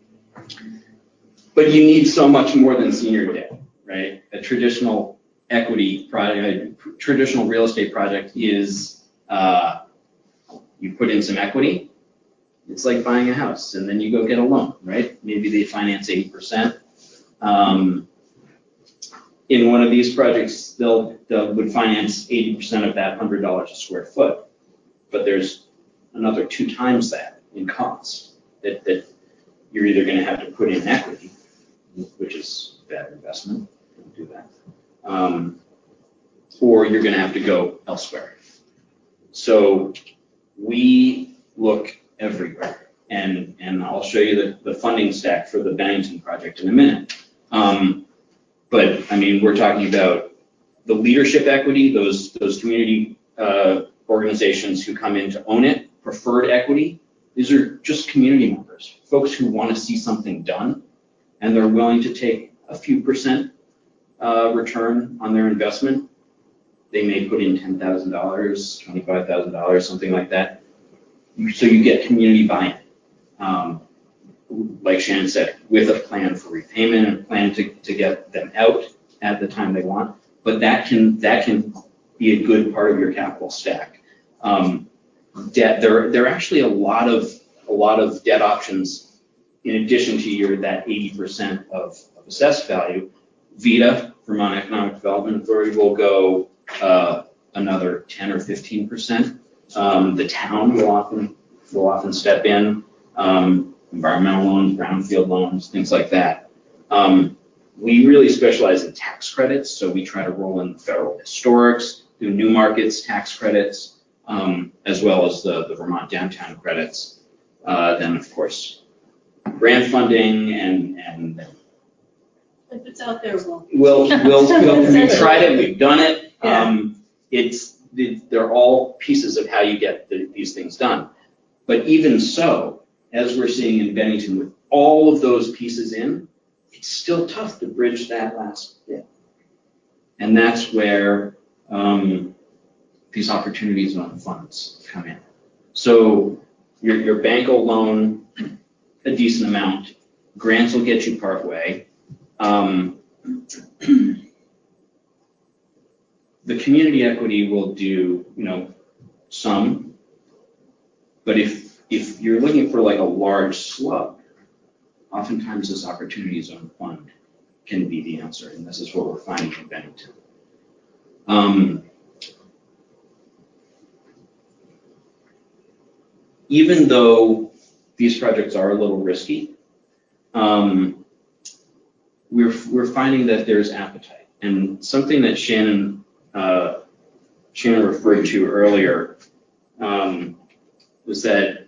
But you need so much more than senior debt, right? A traditional equity project, a traditional real estate project is uh, you put in some equity. It's like buying a house, and then you go get a loan, right? Maybe they finance eighty percent. Um, in one of these projects, they'll, they'll would finance eighty percent of that one hundred dollars a square foot, but there's another two times that in cost that, that you're either going to have to put in equity, which is a bad investment, don't do that, um, or you're going to have to go elsewhere. So we look everywhere, and, and I'll show you the, the funding stack for the Bennington project in a minute. Um, but I mean, we're talking about the leadership equity, those those community uh, organizations who come in to own it, preferred equity. These are just community members, folks who want to see something done, and they're willing to take a few percent uh, return on their investment. They may put in ten thousand dollars, twenty-five thousand dollars, something like that. So you get community buy-in. Um, like Shannon said, with a plan for repayment and a plan to, to get them out at the time they want. But that can that can be a good part of your capital stack. Um, debt, there, there are actually a lot of a lot of debt options in addition to your that eighty percent of, of assessed value. VEDA, Vermont Economic Development Authority, will go uh, another ten or fifteen percent. Um, the town will often will often step in. Um, environmental loans, brownfield loans, things like that. Um, we really specialize in tax credits, so we try to roll in the federal historics, do new markets tax credits, um, as well as the, the Vermont downtown credits. Uh, then, of course, grant funding and and If it's out there, we'll. we'll we'll, we'll we've tried it, we've done it. Um, it's they're all pieces of how you get the, these things done. But even so, as we're seeing in Bennington, with all of those pieces in, it's still tough to bridge that last bit. And that's where um, these opportunities on funds come in. So your, your bank will loan a decent amount. Grants will get you part way. Um, the community equity will do, you know, some. But if if you're looking for like a large slug, oftentimes this opportunity zone fund can be the answer, and this is what we're finding in Bennington. Um, even though these projects are a little risky, um, we're we're finding that there's appetite, and something that Shannon uh, Shannon referred to earlier um, was that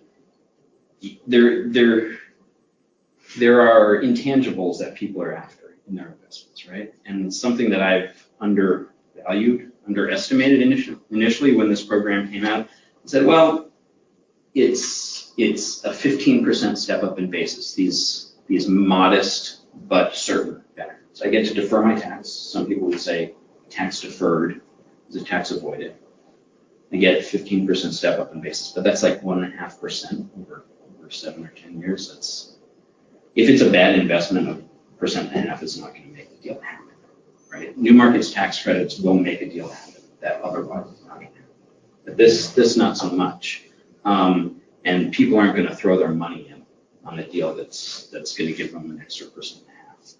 there there there are intangibles that people are after in their investments, right? And something that I've undervalued, underestimated initially, initially when this program came out, I said, well, it's it's a fifteen percent step up in basis. These these modest but certain benefits. I get to defer my tax. Some people would say tax deferred is a tax avoided. I get fifteen percent step up in basis, but that's like one and a half percent over over seven or ten years. That's if it's a bad investment, a percent and a half is not going to make the deal happen, right? New markets tax credits will make a deal happen that otherwise is not going to happen. But this this not so much, um, and people aren't going to throw their money in on a deal that's that's going to give them an extra percent and a half.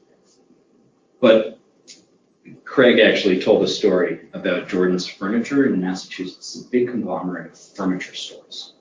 But Craig actually told a story about Jordan's Furniture in Massachusetts, a big conglomerate of furniture stores.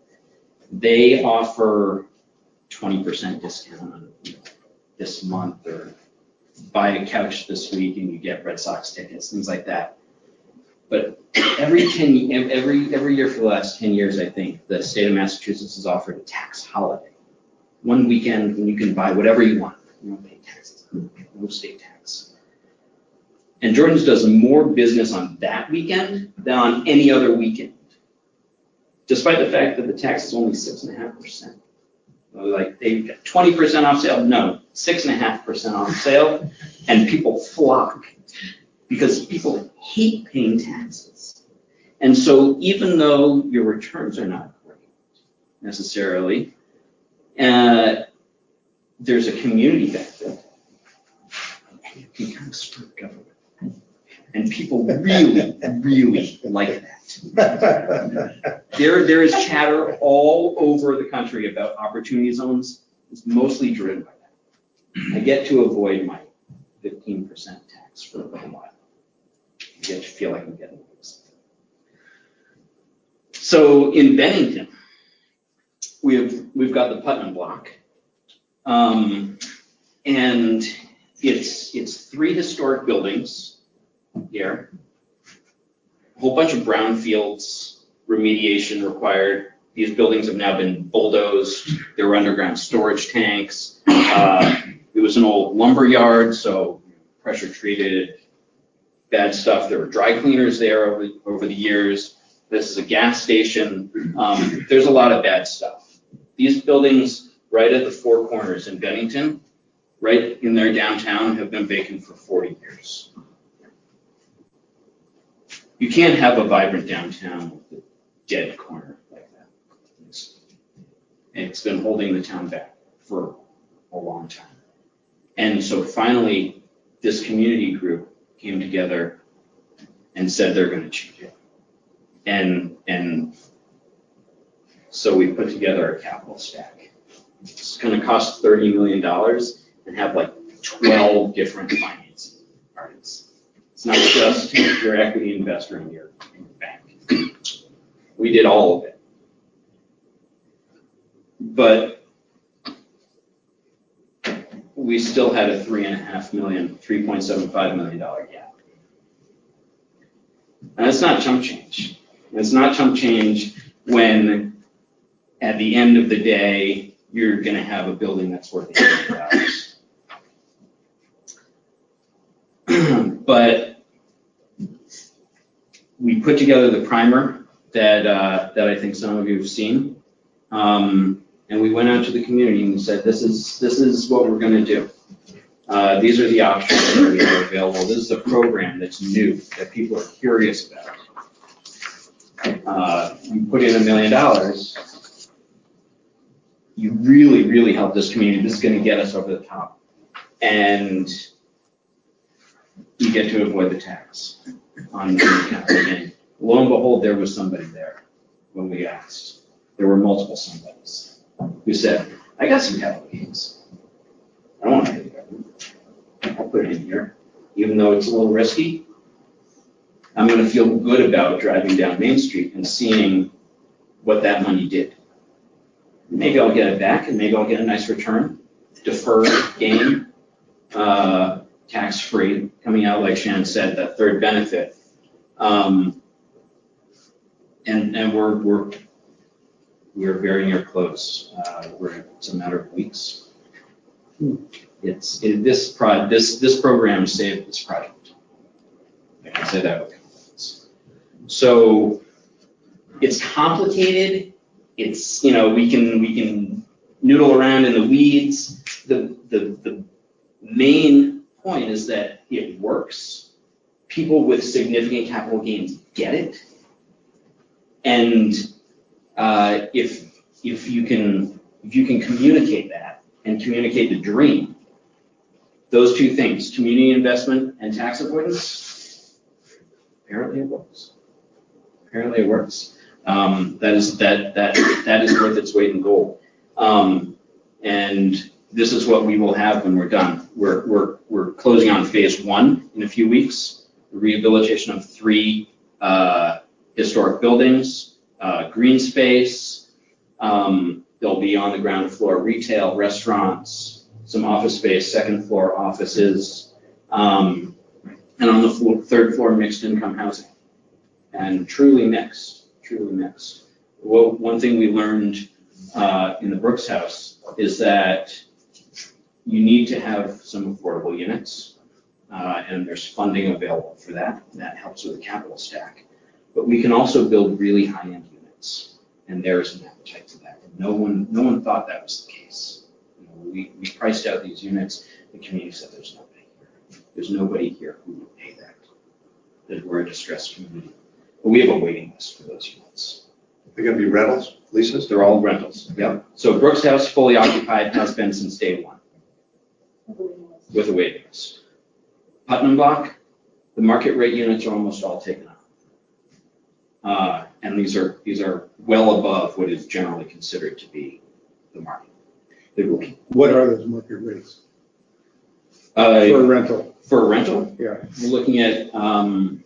They offer twenty percent discount on this month, or buy a couch this week and you get Red Sox tickets, things like that. But every ten, every every year for the last ten years, I think the state of Massachusetts has offered a tax holiday, one weekend when you can buy whatever you want. You don't pay taxes, no state tax. And Jordan's does more business on that weekend than on any other weekend, despite the fact that the tax is only six and a half percent. Like they get twenty percent off sale, no, six and a half percent off sale, and people flock because people hate paying taxes. And so even though your returns are not great necessarily, uh, there's a community benefit, and you can kind of skirt government. And people really, really like that. There, there is chatter all over the country about opportunity zones. It's mostly driven by that. I get to avoid my fifteen percent tax for a little while. I get to feel like I'm getting away with something. So in Bennington, we've we've got the Putnam block, um, and it's it's three historic buildings. Here, a whole bunch of brownfields remediation required. These buildings have now been bulldozed. There were underground storage tanks. Uh, it was an old lumber yard, so pressure treated, bad stuff. There were dry cleaners there over, over the years. This is a gas station. Um, there's a lot of bad stuff. These buildings right at the four corners in Bennington, right in their downtown, have been vacant for forty years. You can't have a vibrant downtown with a dead corner like that. It's, it's been holding the town back for a long time. And so finally, this community group came together and said they're going to change it. And, and so we put together a capital stack. It's going to cost thirty million dollars and have like twelve different financing parties. It's not just your equity investor in your, in your bank. We did all of it. But we still had a three and a half million, three point seven five million dollar gap. And it's not chump change. It's not chump change when at the end of the day, you're going to have a building that's worth eight million dollars. But we put together the primer that uh, that I think some of you have seen, um, and we went out to the community and said, "This is this is what we're going to do. Uh, these are the options that we have available. This is a program that's new that people are curious about. Uh, you put in a million dollars, you really, really help this community. This is going to get us over the top, and you get to avoid the tax on the capital gain." Lo and behold, there was somebody there when we asked. There were multiple somebodies who said, "I got some capital gains. I don't want to pay the government. I'll put it in here, even though it's a little risky. I'm going to feel good about driving down Main Street and seeing what that money did. Maybe I'll get it back, and maybe I'll get a nice return, deferred gain, uh, tax-free, coming out, like Shannon said, that third benefit. Um, and and we're we're we're very near close. Uh, we're it's a matter of weeks. It's it, this pro this this program saved this project. I can say that with confidence. So it's complicated. It's, you know, we can we can noodle around in the weeds. The the the main point is that it works. People with significant capital gains get it, and uh, if if you can if you can communicate that and communicate the dream, those two things, community investment and tax avoidance, apparently it works. Apparently it works. Um, that is that that that is worth its weight in gold. Um, and this is what we will have when we're done. We're we're we're closing on phase one in a few weeks. The rehabilitation of three uh, historic buildings, uh, green space. Um, there'll be on the ground floor retail, restaurants, some office space, second floor offices, um, and on the floor, third floor mixed income housing, and truly mixed, truly mixed. Well, one thing we learned uh, in the Brooks House is that you need to have some affordable units. Uh, and there's funding available for that. And that helps with the capital stack. But we can also build really high-end units, and there's an appetite for that. And no one, no one thought that was the case. You know, we, we priced out these units. The community said, "There's nobody here. There's nobody here who would pay that. That we're a distressed community." But we have a waiting list for those units. They're going to be rentals, leases? They're all rentals. Yep. So Brooks House, fully occupied, has been since day one, with a waiting list. Putnam Block, the market rate units are almost all taken up. Uh, and these are these are well above what is generally considered to be the market. They will be. What are those market rates? Uh, For a rental? For a rental? Yeah. We're looking at, um,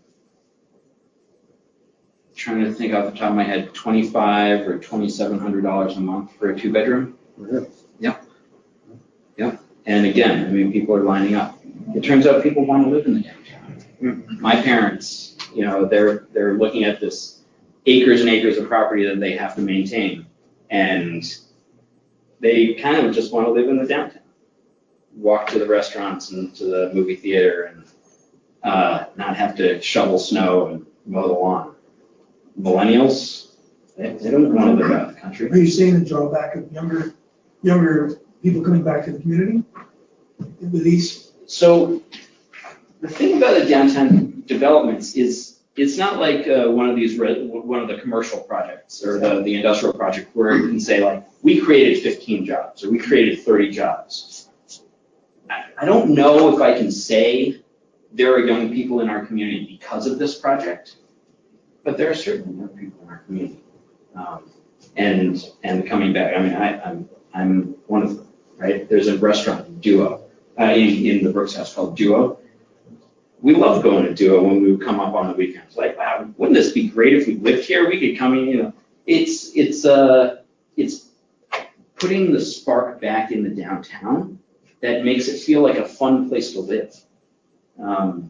trying to think off the top of my head, twenty-five or twenty-seven hundred dollars a month for a two bedroom. Really? Yep. Yep. And again, I mean, people are lining up. It turns out people want to live in the downtown. Mm-hmm. My parents, you know, they're they're looking at this acres and acres of property that they have to maintain, and they kind of just want to live in the downtown, walk to the restaurants and to the movie theater, and uh, not have to shovel snow and mow the lawn. Millennials, They, they don't want to live out in the country. Are you seeing the drawback of younger, younger people coming back to the community with these? So the thing about the downtown developments is it's not like uh, one of these, re- one of the commercial projects or the, the industrial project where you can say like, we created fifteen jobs or we created thirty jobs. I, I don't know if I can say there are young people in our community because of this project, but there are certainly young people in our community. Um, and and coming back, I mean, I, I'm I'm one of them, right? There's a restaurant, Duo, uh, in, in the Brooks House called Duo. We love going to Duo when we would come up on the weekends. Like, wow, wouldn't this be great if we lived here? We could come in, you know. It's it's uh it's putting the spark back in the downtown that makes it feel like a fun place to live. Um,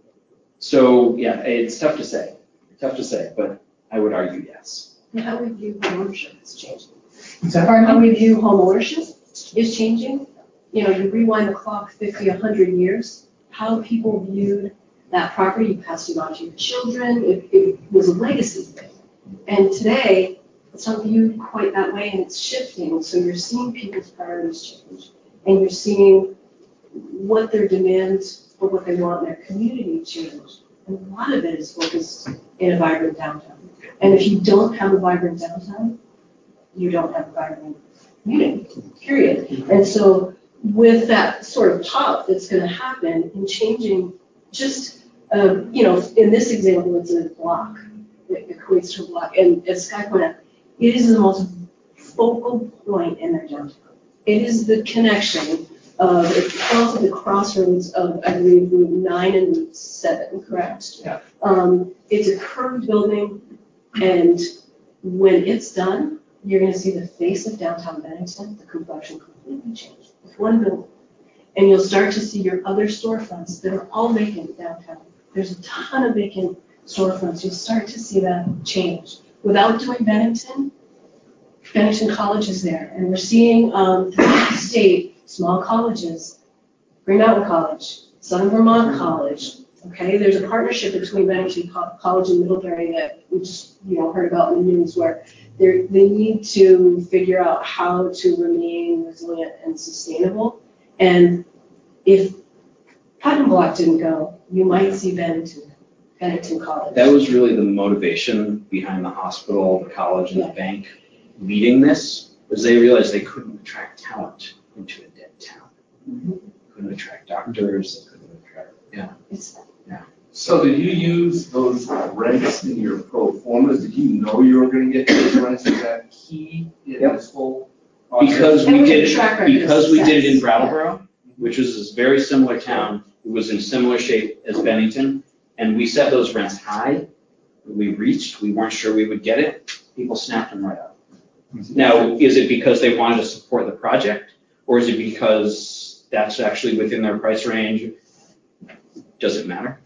so yeah, it's tough to say, tough to say, but I would argue yes. And how we view home ownership is changing. Is that How we view home ownership is changing. You know, you rewind the clock fifty, a hundred years, how people viewed that property, you passed it on to your children, it, it was a legacy thing. And today, it's not viewed quite that way, and it's shifting. So you're seeing people's priorities change, and you're seeing what their demands for what they want in their community change. And a lot of it is focused in a vibrant downtown. And if you don't have a vibrant downtown, you don't have a vibrant community, period. And so with that sort of pop that's going to happen in changing just, um, you know, in this example, it's a block. It equates to a block. And as Sky pointed out, it is the most focal point in their downtown. It is the connection of, it falls at the crossroads of, I believe, Route nine and Route seven, correct? Yeah. Um, it's a curved building, and when it's done, you're going to see the face of downtown Bennington, the complexion completely change with one building. And you'll start to see your other storefronts that are all vacant downtown. There's a ton of vacant storefronts. You'll start to see that change. Without doing Bennington, Bennington College is there. And we're seeing um, throughout the state, small colleges, Green Mountain College, Southern Vermont College. Okay, there's a partnership between Bennington College and Middlebury that we just, you know, heard about in the news where they they need to figure out how to remain resilient and sustainable. And if Putnam Block didn't go, you might see Bennington, Bennington College. That was really the motivation behind the hospital, the college, and Yeah. the bank leading this, was they realized they couldn't attract talent into a dead town. Mm-hmm. Couldn't attract doctors, they couldn't attract, yeah. It's, So did you use those rents in your pro formas? Did you know you were gonna get those rents? Is that key in Yep. this whole process? Because And we we have did a track it, record of because we did it in success. Brattleboro, which is this very similar town, it was in similar shape as Bennington, and we set those rents high. We reached, we weren't sure we would get it, people snapped them right up. Now, is it because they wanted to support the project, or is it because that's actually within their price range? Does it matter?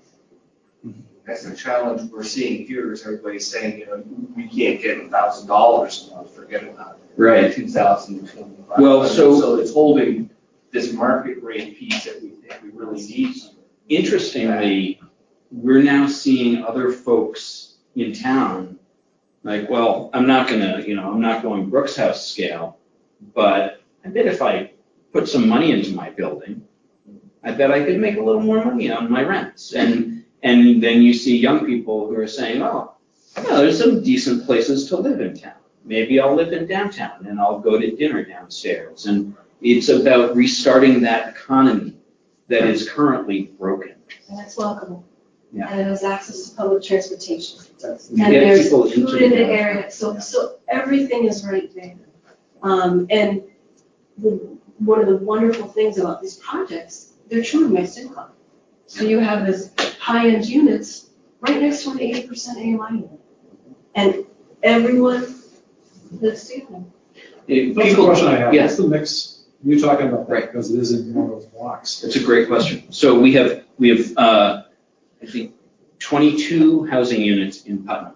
That's the challenge we're seeing here is everybody's saying, you know, we can't get a thousand dollars a month, forget about it. Right. Two thousand twenty-five. Well, so- So it's holding this market rate piece that we think we really need. Interestingly, we're now seeing other folks in town, like, well, I'm not gonna, you know, I'm not going Brooks House scale, but I bet if I put some money into my building, I bet I could make a little more money on my rents. And and then you see young people who are saying, oh, yeah, there's some decent places to live in town. Maybe I'll live in downtown and I'll go to dinner downstairs. And it's about restarting that economy that is currently broken. and it's welcome. Yeah. And it has access to public transportation. You And get there's people into food in the downtown. area, so, so everything is right there. Um, and the, one of the wonderful things about these projects, they're truly mixed income. So you have this high-end units right next to an eighty percent A M I unit. And everyone lives together. If That's the people- question I have. yeah. What's the mix? You're talking about that Right. because it is in one of those blocks. It's a great question. So we have, we have, uh, I think, twenty-two housing units in Putnam.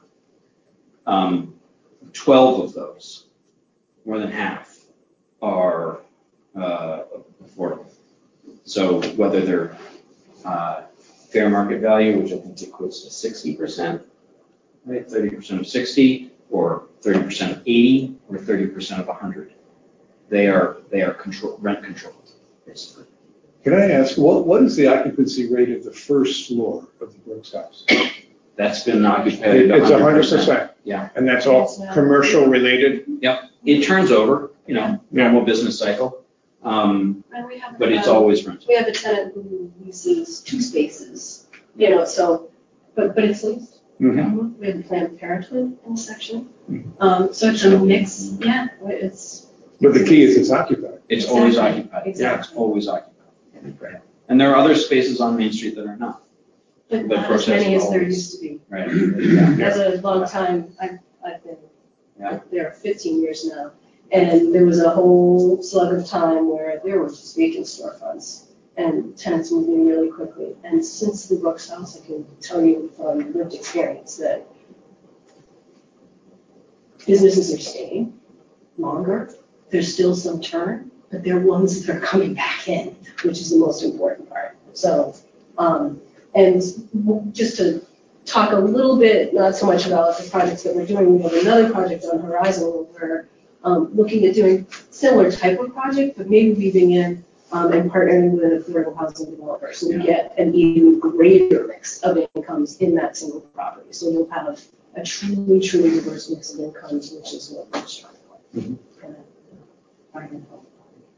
Um, twelve of those, more than half, are uh, affordable. So whether they're uh, fair market value, which I think equates to sixty percent, right, thirty percent of sixty, or thirty percent of eighty, or thirty percent of one hundred. They are, they are control, rent controlled, basically. Can I ask, what, what is the occupancy rate of the first floor of the Brooks House? That's been occupied. It's a hundred percent. Yeah. And that's all commercial related? Yep. It turns over, you know, normal business cycle. Um, And we have, but it's um, always rented. We have a tenant who leases two spaces, you know, so, but, but it's leased. Mhm. We have Planned Parenthood in the section. Um, so it's a mix, yeah, it's. But the key is it's occupied. It's always Exactly. occupied. Exactly. Yeah, it's always occupied. Right. And there are other spaces on Main Street that are not. But But not as process many as there always- used to be. Right. Yeah. As a long time, I've, I've been Yeah. there fifteen years now. And there was a whole slug of time where there were just vacant storefronts and tenants moving really quickly. And since the Brooks House, I can tell you from lived experience that businesses are staying longer. There's still some turn, but they're ones that are coming back in, which is the most important part. So, um, and just to talk a little bit, not so much about the projects that we're doing, we have another project on Horizon where we're um, looking at doing similar type of project, but maybe weaving in um, and partnering with an affordable housing developer. So we get an even greater mix of incomes in that single property. So you'll have a truly, truly diverse mix of incomes, which is what we're striving for. Mhm. And, uh, I can help.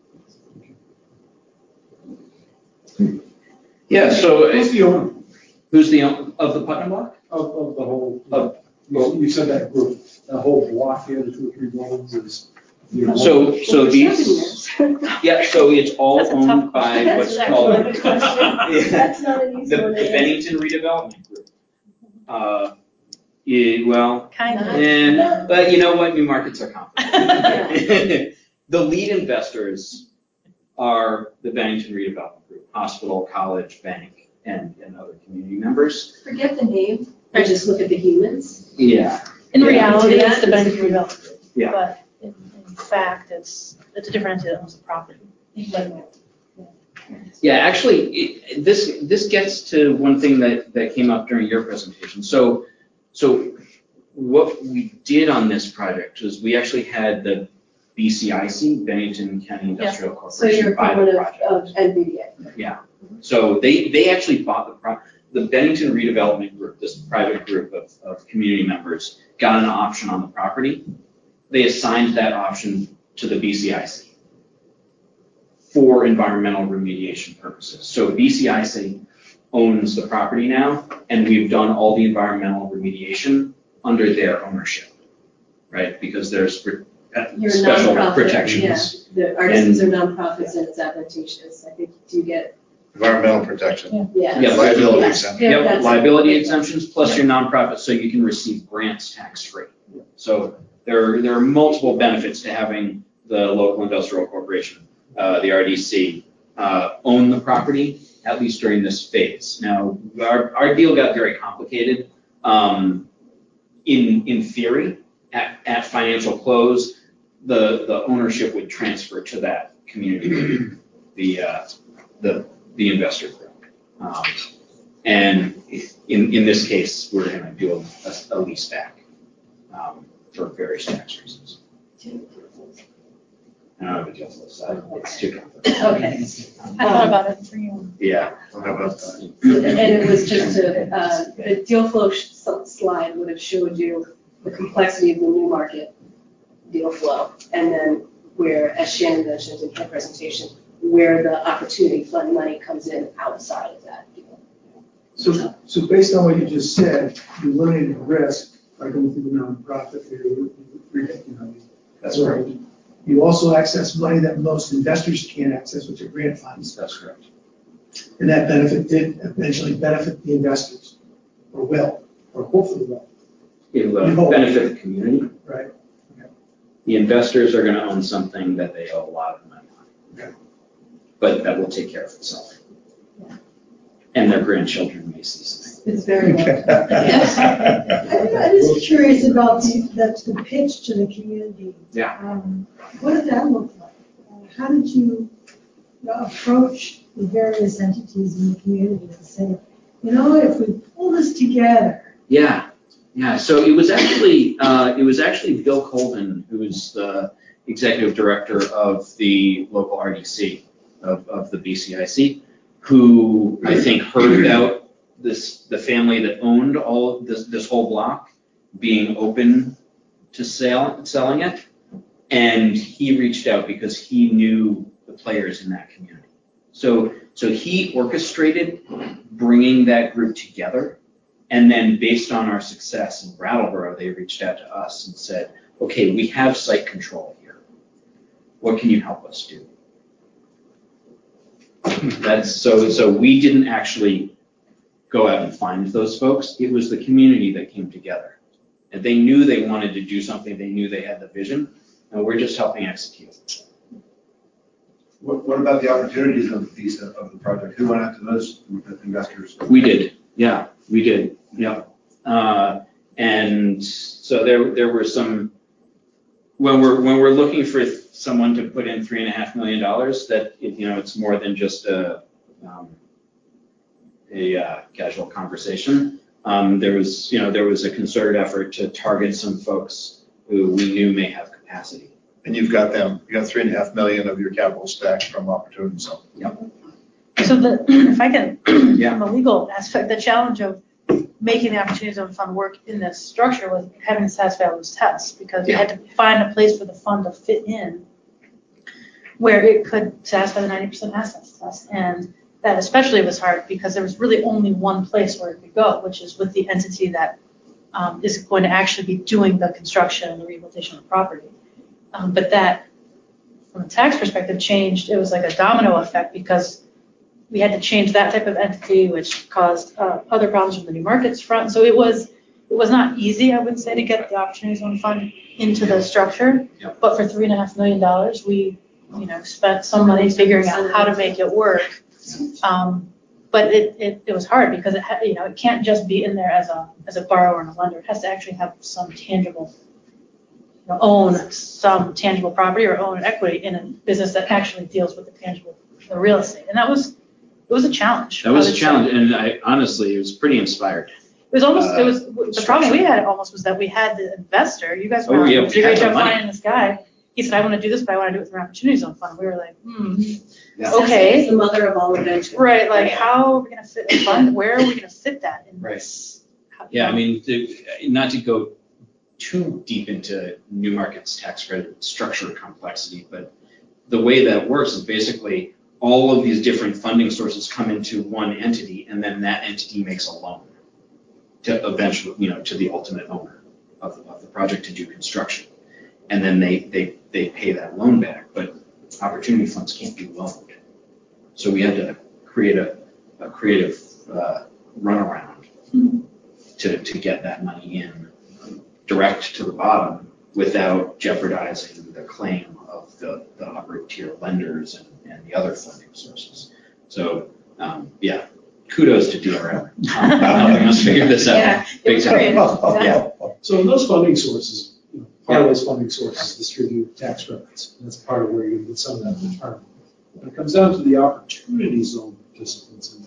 Yeah, so. Who's the owner Who's the owner of the Putnam Block? of, of the whole, Of- you you said that group, the whole block here, the two or three buildings is. you know, So, so Well, these, seven yeah, so it's all That's a tough owned by years. what's That's called actually a good question. Yeah. That's not an the easy the one to answer. Bennington Redevelopment Group. Uh, yeah, well, Kind of. eh, but you know what, new markets are complicated. The lead investors are the Bennington Redevelopment Group, hospital, college, bank, and, and other community members. Forget the name, and just look at the humans. Yeah. In Yeah. reality, Yeah. it's the Bennington Redevelopment Group. Yeah. But in, in fact, it's, it's a different entity that owns the property. But, Yeah, actually, it, this this gets to one thing that, that came up during your presentation. So, so what we did on this project was we actually had the B C I C, Bennington County Industrial So Corporation, you're buy the part project. of, of N V D A. Yeah. So they they actually bought the pro the Bennington Redevelopment Group, this private group of, of community members, got an option on the property. They assigned that option to the B C I C for environmental remediation purposes. So B C I C owns the property now, and we've done all the environmental remediation under their ownership, right? Because there's uh, You're a special nonprofit, protections. Yeah, the artisans are nonprofits and it's advantageous. I think you get, Environmental protection. yeah. Yeah, Liability Yeah. exemption. Yeah, Yep, that's- liability exemptions, plus your nonprofit, so you can receive grants tax-free. So there, there are multiple benefits to having the local industrial corporation, uh, the R D C, uh, own the property, at least during this phase. Now, our, our deal got very complicated. Um, in, in theory, at, at financial close, the, the ownership would transfer to that community, the, uh, the, the investor group. Um, and in, in this case, we're gonna do a, a lease back, um, for various tax reasons. I don't have a deal for this, I- it's too complicated. Okay. I thought about it for you. Yeah. How about that? And it was just a, uh, the deal flow sh- slide would have showed you the complexity of the new market deal flow. And then where, as Shannon mentioned in her presentation, where the opportunity fund money comes in outside of that deal. So, so based on what you just said, you eliminated risk by going through the nonprofit area, you know. That's right. You also access money that most investors can't access, which are grant funds. That's correct. And that benefit did eventually benefit the investors, or will, or hopefully will, It You will hope. benefit the community. right? The investors are gonna own something that they owe a lot of money on. Okay. But that will take care of itself. And their grandchildren may see something. It's very well. Yes. I- I'm just curious about the, that's the pitch to the community. Yeah. Um, What did that look like? Uh, How did you uh, approach the various entities in the community to say, you know, if we pull this together, Yeah, Yeah, so it was actually, uh, it was actually Bill Colvin, who was the executive director of the local R D C of, of the B C I C, who I think heard about this, the family that owned all of this, this whole block being open to sale, selling it. And he reached out because he knew the players in that community. So, so he orchestrated bringing that group together. And then based on our success in Brattleboro, they reached out to us and said, okay, we have site control here. What can you help us do? That's so, so we didn't actually go out and find those folks. It was the community that came together. And they knew they wanted to do something. They knew they had the vision. And we're just helping execute. What, what about the opportunities of the piece of, of the project? Who went out to those investors? We did. Yeah, we did. Yeah. Uh, and so there, there were some, when we're, when we're looking for someone to put in three and a half million dollars, that, you know, it's more than just a, um, a uh, casual conversation. Um, there was, you know, there was a concerted effort to target some folks who we knew may have capacity. And you've got them, you got three and a half million of your capital stack from Opportunity Zone. Yep. So the, if I can, yeah. from the legal aspect, the challenge of making the Opportunity Zone Fund work in this structure was having to satisfy all those tests, because Yeah. we had to find a place for the fund to fit in where it could satisfy the ninety percent assets test. And that especially was hard because there was really only one place where it could go, which is with the entity that um, is going to actually be doing the construction and the rehabilitation of the property. Um, but that, from a tax perspective, changed. It was like a domino effect because we had to change that type of entity, which caused uh, other problems from the new markets front. So it was it was not easy, I would say, to get the Opportunity Zone Fund into the structure. Yep. But for three and a half million dollars, we, you know, spent some money figuring out how to make it work. Um, but it, it, it was hard because it ha- you know it can't just be in there as a as a borrower and a lender. It has to actually have some tangible, you know, own some tangible property or own equity in a business that actually deals with the tangible, the real estate. And that was it was a challenge. That was a challenge, and I honestly, it was pretty inspired. It was almost, uh, it was, the problem we had almost was that we had the investor, you guys were Oh, on, yeah, did we a great had the job money. finding this guy. He said, I want to do this, but I want to do it through an Opportunity Zone Fund. We were like, hmm, Yeah. okay. It's the mother of all invention. Right, like how are we going to fit a fund? Where are we going to fit that in Right. this? How- Yeah, I mean, to, not to go too deep into Newmarket's tax credit structure complexity, but the way that works is basically all of these different funding sources come into one entity, and then that entity makes a loan to eventually, you know, to the ultimate owner of, of the project to do construction. And then they, they, they pay that loan back, but opportunity funds can't be loaned. So we had to create a, a creative uh, runaround Mm-hmm. to, to get that money in direct to the bottom without jeopardizing the claim of the, the upper tier lenders and, and the other funding sources. So, um, yeah, kudos to D R M for helping us figure this out. Yeah, it Big was time. great. Yeah. So in those funding sources, you know, part of those funding sources distribute tax credits. And that's part of where you get some of that return. When it comes down to the Opportunity Zone participants,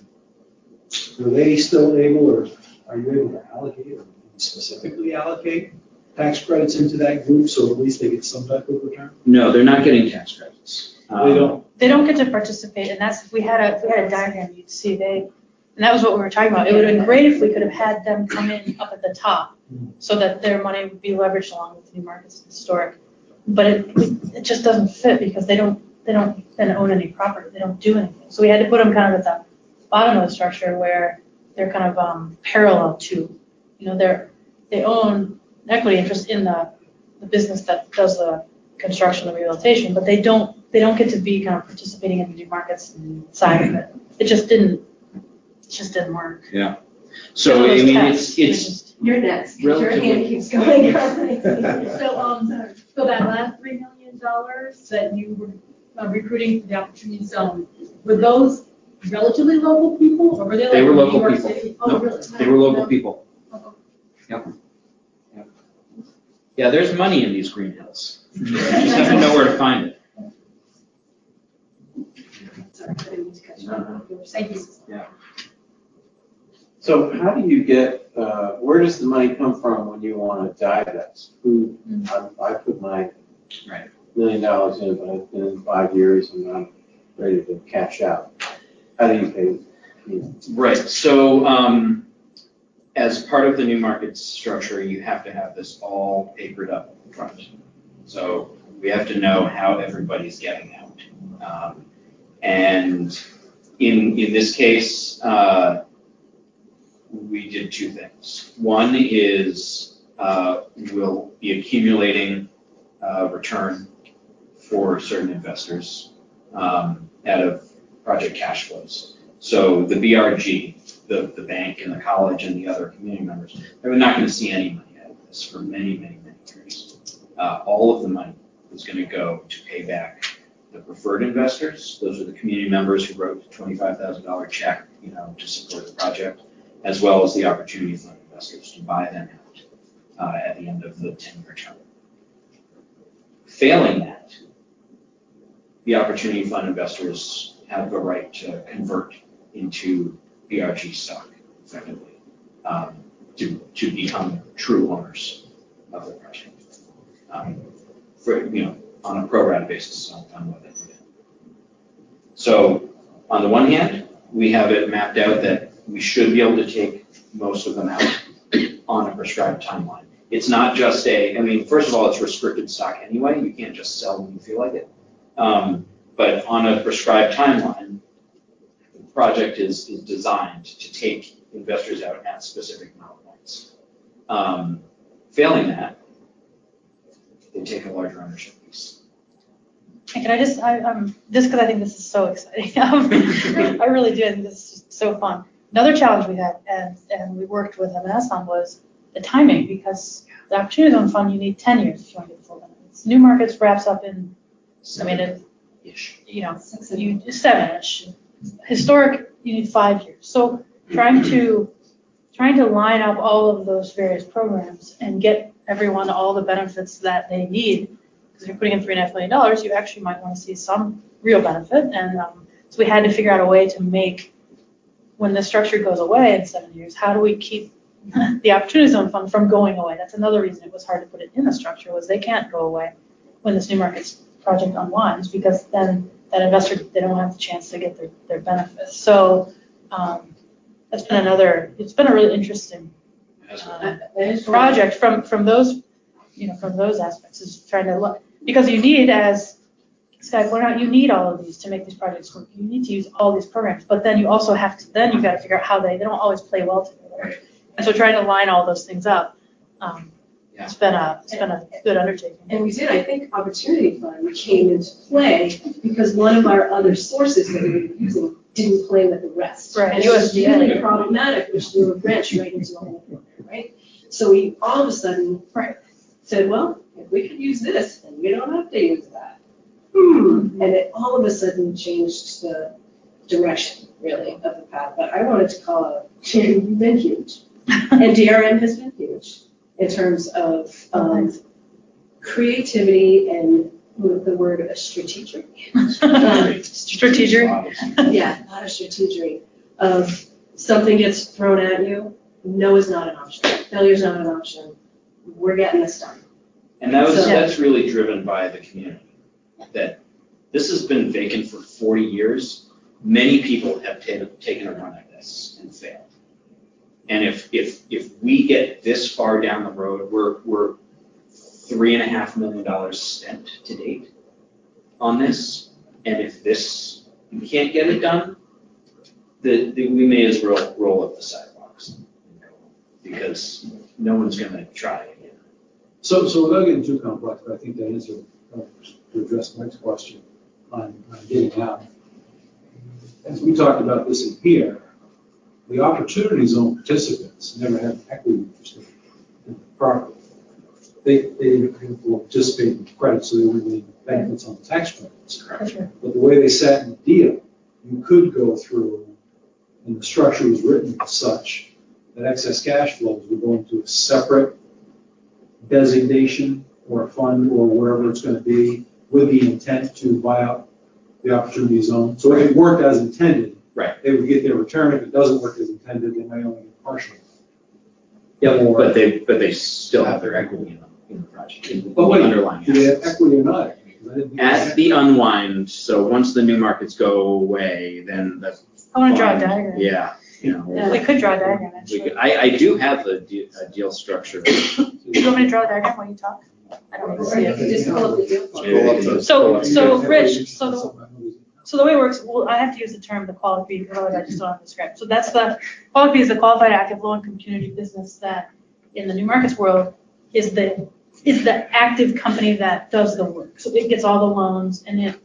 are they still able, or are you able to allocate, or specifically allocate tax credits into that group so at least they get some type of return? No, they're not getting tax credits. They don't. They don't get to participate, and that's, if we had a, if we had a diagram, you'd see they, and that was what we were talking about. It would have been great if we could have had them come in up at the top so that their money would be leveraged along with New Markets Historic. But it, it just doesn't fit because they don't, they don't then own any property. They don't do anything. So we had to put them kind of at the bottom of the structure where they're kind of um, parallel to, you know, they're, they own equity interest in the, the business that does the construction and rehabilitation, but they don't, they don't get to be kind of participating in the New Markets side of it. It just didn't, it just didn't work. Yeah. So, I mean, it's, it's You're next, 'cause your relatively. hand keeps going on. So, um, so that last three million dollars that you were uh, recruiting for the Opportunity Zone, were those relatively local people, or were they like They were from New local York people. City? Oh, No, really? they were local No. people. Yep. Yep. Yeah, there's money in these green hills. You just have to know where to find it. Sorry, I didn't mean to cut you off. You were saying- Yeah. So how do you get, uh, where does the money come from when you want to divest? Who, I, I put my Right. million dollars in, but it's been in five years and I'm ready to cash out. How do you pay? You Right, so um, as part of the new market structure, you have to have this all papered up front. So we have to know how everybody's getting out. Um, and in, in this case, uh, we did two things. One is uh, we'll be accumulating uh, return for certain investors um, out of project cash flows. So the B R G, the, the bank and the college and the other community members, they're not going to see any money out of this for many, many, many years. Uh, all of the money is going to go to pay back the preferred investors. Those are the community members who wrote a twenty-five thousand dollars check, you know, to support the project, as well as the opportunity fund investors to buy them out uh, at the end of the ten-year term. Failing that, the opportunity fund investors have the right to convert into B R G stock, effectively, um, to, to become true owners of the project. Um, for, you know, on a pro rata basis on, on what they put in. So on the one hand, we have it mapped out that we should be able to take most of them out on a prescribed timeline. It's not just a, I mean, first of all, it's restricted stock anyway. You can't just sell when you feel like it. Um, but on a prescribed timeline, the project is, is designed to take investors out at specific milestones. Um, failing that, they take a larger ownership piece. And can I just, I, um, just because I think this is so exciting. um, I really do. I think this is just so fun. Another challenge we had, and, and we worked with M and S on, was the timing, because the Opportunity Zone Fund, you need ten years if you want to get the full benefits. New Markets wraps up in, I mean, it, you know, you seven-ish. Historic, you need five years. So trying to trying to line up all of those various programs and get everyone all the benefits that they need, because if you're putting in three and a half million dollars, you actually might want to see some real benefit. And um, so we had to figure out a way to make, when the structure goes away in seven years, how do we keep the Opportunity Zone Fund from going away? That's another reason it was hard to put it in the structure, was they can't go away when this New Markets project unwinds, because then that investor, they don't have the chance to get their, their benefits. So um, that's been another, it's been a really interesting uh, project from, from those, you know, from those aspects, is trying to look, because you need, as Sky pointed out, you need all of these to make these projects work. You need to use all these programs, but then you also have to, then you've got to figure out how they, they don't always play well together. And so trying to line all those things up, um, yeah. it's been a, it's been a good undertaking. And we did, I think, Opportunity Fund came into play because one of our other sources that we were using didn't play with the rest. Right. And it was really problematic, which threw a wrench right into the whole thing, right? So we all of a sudden right. said, well, if we could use this, then we don't have to use that. Hmm. And it all of a sudden changed the direction, really, of the path. But I wanted to call out, you've been huge. And D R M has been huge in terms of um, creativity and the word uh, strategic. um, strategic. Yeah, a lot of strategery. Of something gets thrown at you, no is not an option. Failure is not an option. We're getting this done. And that was So, that's really driven by the community. That this has been vacant for forty years. Many people have t- taken a run at this and failed. And if if if we get this far down the road, we're we're three and a half million dollars spent to date on this. And if this you can't get it done, the, the we may as well roll up the sidewalks, because no one's going to try again. So, so without getting too complex, but I think that is a, uh, to address Mike's question on, on getting out. As we talked about this in here, the Opportunity Zone participants never had equity interest in the property. They, they will participate in credit, so they would need benefits on the tax credits. Right. But the way they sat in the deal, you could go through, and the structure was written as such, that excess cash flows would go into a separate designation or a fund or wherever it's going to be, with the intent to buy out the Opportunity Zone. So if it worked as intended, right, they would get their return. If it doesn't work as intended, they might only get partially. Yeah, but they, but they still have their equity in the, in the project, in the But what, underlying do they have assets. equity or not? Because I didn't- At the unwind, so once the new markets go away, then the. I want to draw a fund- diagram. Yeah, you know. Yeah, we could draw a diagram, We actually. could, I, I do have a deal, a deal structure. Do you want me to draw a diagram while you talk? I don't need to see it. Just pull up the deal. Pull up the- So, so Rich, so the, so the way it works, well, I have to use the term the qualified, because otherwise I just don't have the script. So that's the, qualified is the qualified active low-income community business that, in the new markets world, is the, is the active company that does the work. So it gets all the loans, and it,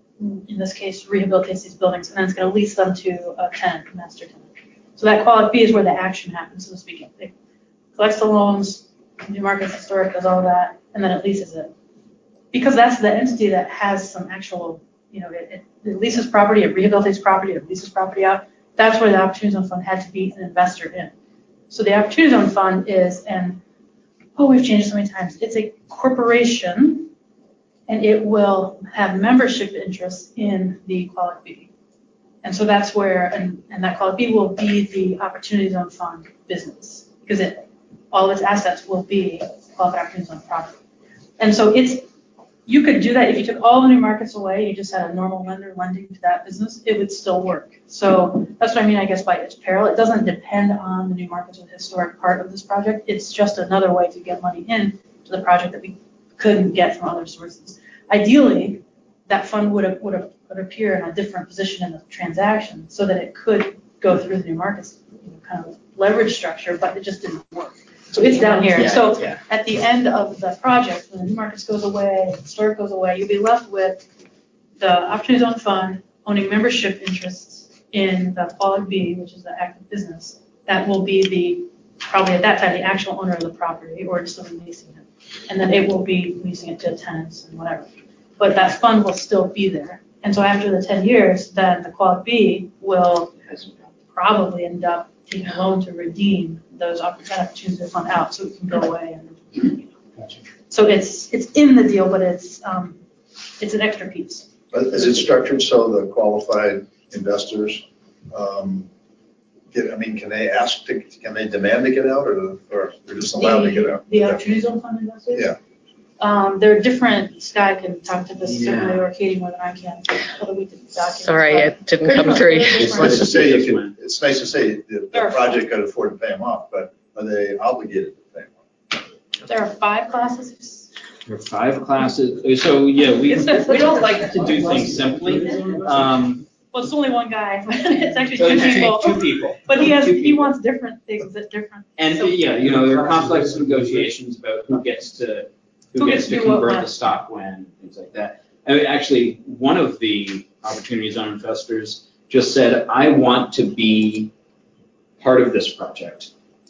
in this case, rehabilitates these buildings, and then it's gonna lease them to a tenant, a master tenant. So that qualified B is where the action happens, so to speak. It collects the loans, new markets historic does all that, and then it leases it. Because that's the entity that has some actual, you know, it, it, it leases property, it rehabilitates property, it leases property out. That's where the Opportunity Zone Fund had to be an investor in. So the Opportunity Zone Fund is, and oh, we've changed it so many times. It's a corporation, and it will have membership interests in the Qualic B. And so that's where, and, and that Qualic B will be the Opportunity Zone Fund business, because it, all of its assets will be Qualified Opportunity Zone property. And so it's, you could do that if you took all the new markets away, you just had a normal lender lending to that business, it would still work. So that's what I mean, I guess, by its parallel. It doesn't depend on the new markets or the historic part of this project. It's just another way to get money in to the project that we couldn't get from other sources. Ideally, that fund would have, would have, would appear in a different position in the transaction so that it could go through the new markets, you know, kind of leverage structure, but it just didn't work. So it's down here. Yeah, So yeah. at the end of the project, when the new markets goes away, the historic goes away, you'll be left with the Opportunity Zone Fund owning membership interests in the Qualic B, which is the active business. That will be the, probably at that time, the actual owner of the property, or just leasing it. And then it will be leasing it to tenants and whatever. But that fund will still be there. And so after the ten years, then the Qualic B will probably end up taking a loan to redeem those opportunities to fund out, so it can go away. And you know. So it's it's in the deal, but it's um, it's an extra piece. But is it structured so the qualified investors um, get? I mean, can they ask to? Can they demand to get out, or or they're just allowed the, to get out? The Opportunity Zone Fund investors. Yeah. Um, they're different. Sky can talk to this Yeah. certainly, or Katie more than I can. Whether we can document. Sorry, but it didn't they're come different. through. They're It's different. nice to say you can. It's nice to say the, the There are project could afford to pay them off, but are they obligated to pay them off? There are five classes. There are five classes, so yeah, we, we don't like to do things simply. Um, Well, it's only one guy, but it's actually so two it's people. two people. But he has Two he people. wants different things at different. And so- yeah, you know, there are complex negotiations about who gets to, who Who gets gets to to do what convert when. the stock when, things like that. I mean, actually, one of the Opportunity Zone investors just said, I want to be part of this project.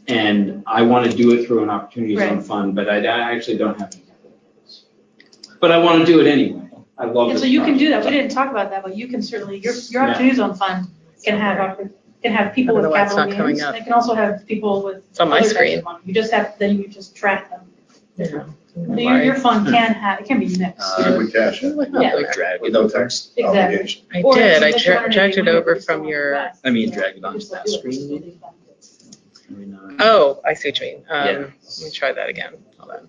And I want to do it through an Opportunity Zone Right. fund, but I, I actually don't have any capital. But I want to do it anyway. I love And this so you can do that. We project. didn't talk about that, but you can certainly, your, your Yeah. Opportunity Zone Fund can have, oppor- can have people I don't with know why it's capital not coming means. up. It can also have people with. It's on my other types of screen. money. You just have, then you just track them. Yeah. So Your, your fund can have, it can be mixed. Uh, with cash, in, Yeah. like drag with no tax Exactly. obligation. I Or did. if I you dra- live dragged it under over the from unit, your. you I mean, still drag it onto just that do it. screen. I mean, uh, Oh, I see what you mean. Um, Yeah. Let me try that again. Hold on.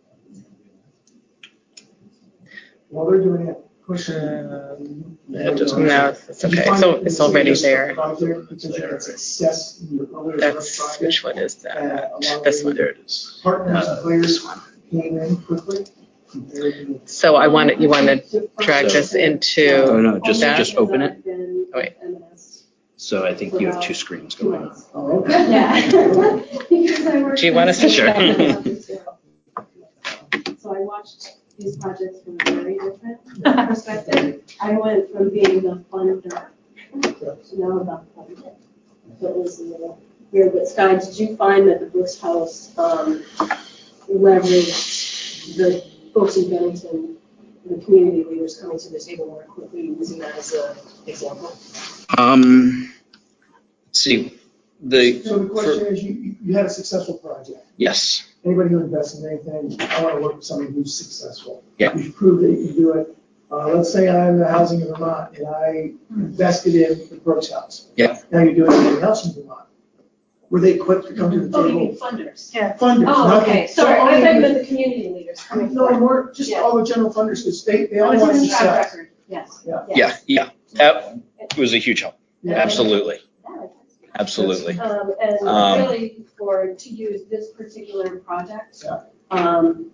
While they're doing it, question. Um, it just- no, it's okay. So it's already there. Success in your earlier That's, project, which one is uh, that? along This with one. There it is. Partners Uh, and players this one. came in quickly. compared to the- So I want, you want to drag this into. Oh, no, just, that? just open it. Oh, wait. So I think you have two screens going. Oh, okay. Yeah. Because I worked Do you want us to in- Sure. So I watched these projects from a very different perspective. I went from being the funder to now the funder. So it was a little weird, but Sky, did you find that the Brooks House um, leveraged the folks in Bennington, the community leaders coming to the table more quickly, using that as an example? Um, let's see, the, So the for- question is, you, you had a successful project. yes, Anybody who invests in anything, I want to work with somebody who's successful. Yeah. You've proved that you can do it. Uh, let's say I'm the housing in Vermont and I invested in the Brooks House. Yeah. Now you're doing anything else in Vermont. were they equipped to come to the Oh, you table? mean funders? Yeah. Funders, Oh, not okay, the- sorry, I not thought you the- meant the community leaders coming No, forward. more, just Yeah. all the general funders, because they, they Oh, all it's want in to the track decide. record, yes. Yeah. yes. Yeah, yeah, that was a huge help. Yeah. Absolutely, absolutely. Um, and Um, really, for, to use this particular project, Yeah. um,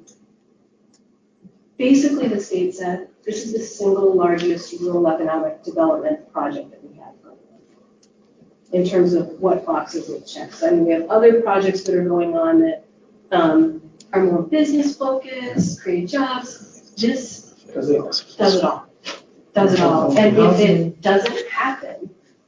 basically the state said, this is the single largest rural economic development project that we have going on, in terms of what boxes it checks. I mean, we have other projects that are going on that um, are more business focused, create jobs. This Does it? does it all, does it all. And if it doesn't happen,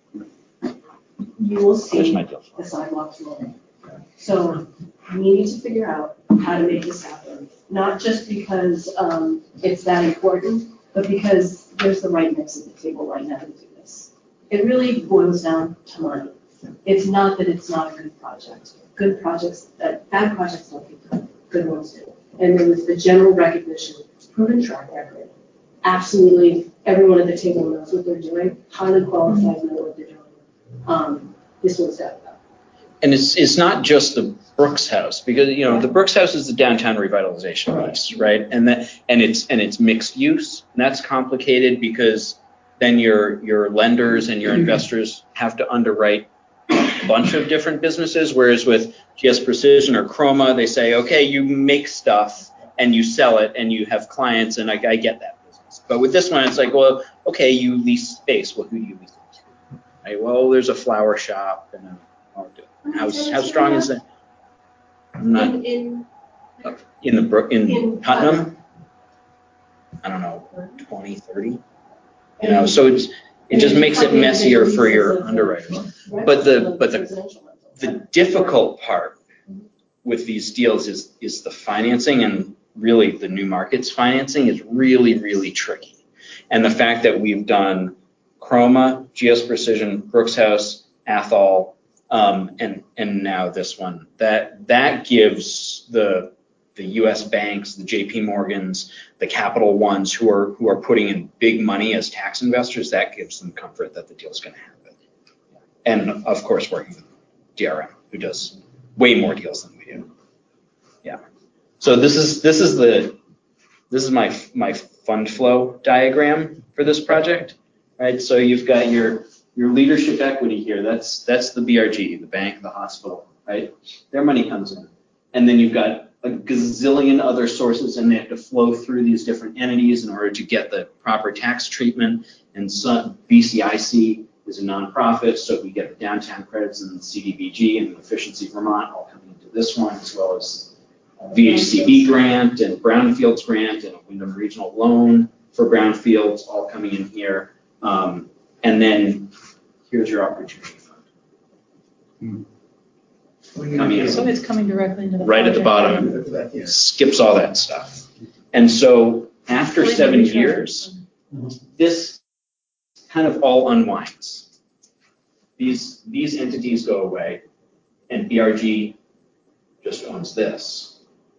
you will There's see my deal. the sidewalks rolling. So we need to figure out how to make this happen, not just because um, it's that important, but because there's the right mix at the table right now to do this. It really boils down to money. It's not that it's not a good project. Good projects, uh, bad projects don't get done, good ones do. And there was the general recognition, proven track record. Absolutely, everyone at the table knows what they're doing, highly qualified, know what they're doing. Um, this one's that. And it's, it's not just the Brooks House, because, you know, the Brooks House is the downtown revitalization piece, right? And that, and it's, and it's mixed use, and that's complicated because then your, your lenders and your investors have to underwrite a bunch of different businesses, whereas with G S Precision or Chroma, they say, okay, you make stuff and you sell it and you have clients, and I, I get that business. But with this one, it's like, well, okay, you lease space. Well, who do you lease it to? Right? Well, there's a flower shop and a, how, how strong is that? I'm not, In, in, in the Brook, in in Putnam? I don't know, twenty, thirty? You know, so it's, it just makes it messier for your underwriters. But the, but the, the difficult part with these deals is, is the financing, and really the new markets financing is really, really tricky. And the fact that we've done Chroma, G S Precision, Brooks House, Athol, um, and, and now this one, that, that gives the, the U S banks, the J P Morgans, the Capital Ones who are, who are putting in big money as tax investors, that gives them comfort that the deal's going to happen. And of course, working with D R M, who does way more deals than we do. Yeah. So this is, this is the, this is my, my fund flow diagram for this project, right? So you've got your, your leadership equity here. That's, that's the B R G, the bank, the hospital, right? Their money comes in. And then you've got a gazillion other sources, and they have to flow through these different entities in order to get the proper tax treatment. And some, B C I C is a nonprofit, so we get the downtown credits, and C D B G and Efficiency Vermont all coming into this one, as well as V H C B grant and Brownfields grant and a Wyndham Regional loan for Brownfields all coming in here. Um, and then here's your opportunity fund. Coming in. So it's coming directly into the Right at the project. bottom, skips all that stuff. And so after seven years, this kind of all unwinds. These, these entities go away, and B R G just owns this,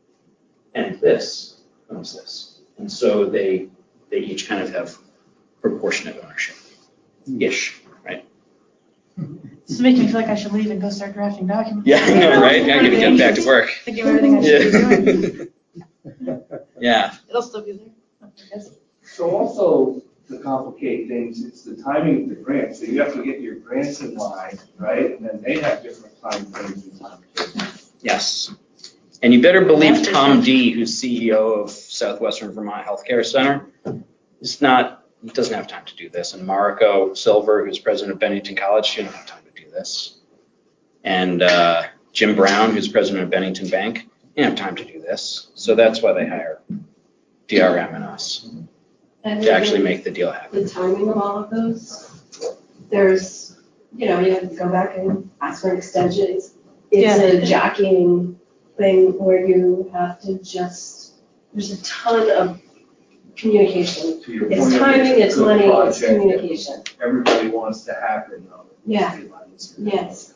and this owns this. And so they, they each kind of have proportionate ownership-ish, right? This is making me feel like I should leave and go start drafting documents. Yeah, I know, right? I gotta get back to work. Think of everything I should be doing. Yeah. It'll still be there. Yes. So also, to complicate things, it's the timing of the grant. So you have to get your grants in line, right? And then they have different time frames and time frames. Yes. And you better believe Tom D, who's C E O of Southwestern Vermont Healthcare Center, is not, he doesn't have time to do this. And Mariko Silver, who's president of Bennington College, she doesn't have time to do this. And uh, Jim Brown, who's president of Bennington Bank, he doesn't have time to do this. So that's why they hire D R M and us And to actually make the deal happen. The timing of all of those, there's, you know, you have to go back and ask for an extension. It's, it's Yeah. a jockeying thing where you have to just, there's a ton of communication. To your It's point, timing, it's a it's good money, it's project. communication. Everybody wants to happen, though. Yeah. Yes.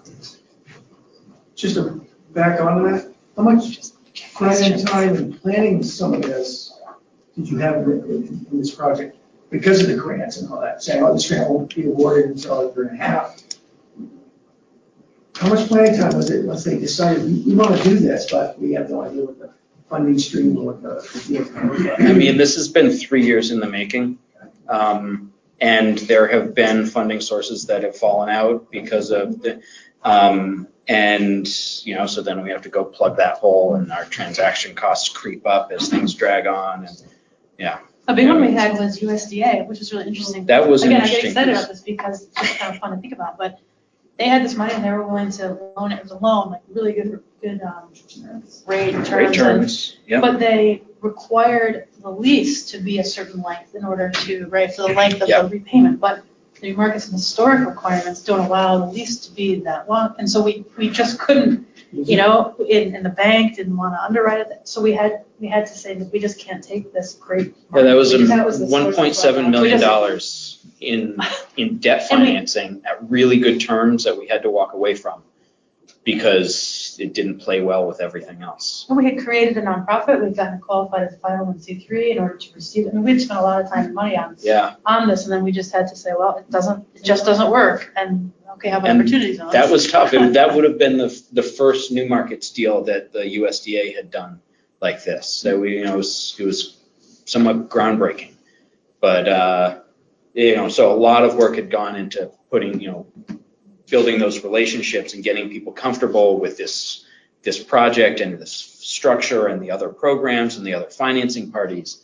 Just to back on that, how much planning time and planning some of this did you have in, in, in this project? Because of the grants and all that, saying, oh, this grant won't be awarded until a year and a half. how much planning time was it, once they decided, we, we want to do this, but we have no idea what the funding stream or what the, the deal's going to look like? I mean, this has been three years in the making. Um, and there have been funding sources that have fallen out because of the, um, and, you know, so then we have to go plug that hole and our transaction costs creep up as things drag on and, yeah. A big one we had was U S D A, which is really interesting. That was Again, interesting. I get excited about this because it's just kind of fun to think about, but they had this money and they were willing to loan it. It was a loan, like really good, good um, rate terms. Great terms, yeah. But they required the lease to be a certain length in order to, right, for the length of Yep. the repayment. But the markets and historic requirements don't allow the lease to be that long. And so we, we just couldn't, you know, in, in the bank didn't want to underwrite it. So we had, we had to say that we just can't take this great. Yeah, that was We a just- that was the one source point of seven our- million we just- dollars in, in debt And we- financing at really good terms that we had to walk away from because it didn't play well with everything else. When we had created a nonprofit, we've gotten qualified as a five oh one c three in order to receive it. I mean, we'd spent a lot of time and money on, Yeah. on this, and then we just had to say, well, it doesn't, it just doesn't work. And, okay, how about And opportunity zones? that was tough. It- That would have been the, the first New Markets deal that the U S D A had done like this. So we, you know, it was, it was somewhat groundbreaking. But, uh, you know, so a lot of work had gone into putting, you know, building those relationships and getting people comfortable with this, this project and this structure and the other programs and the other financing parties.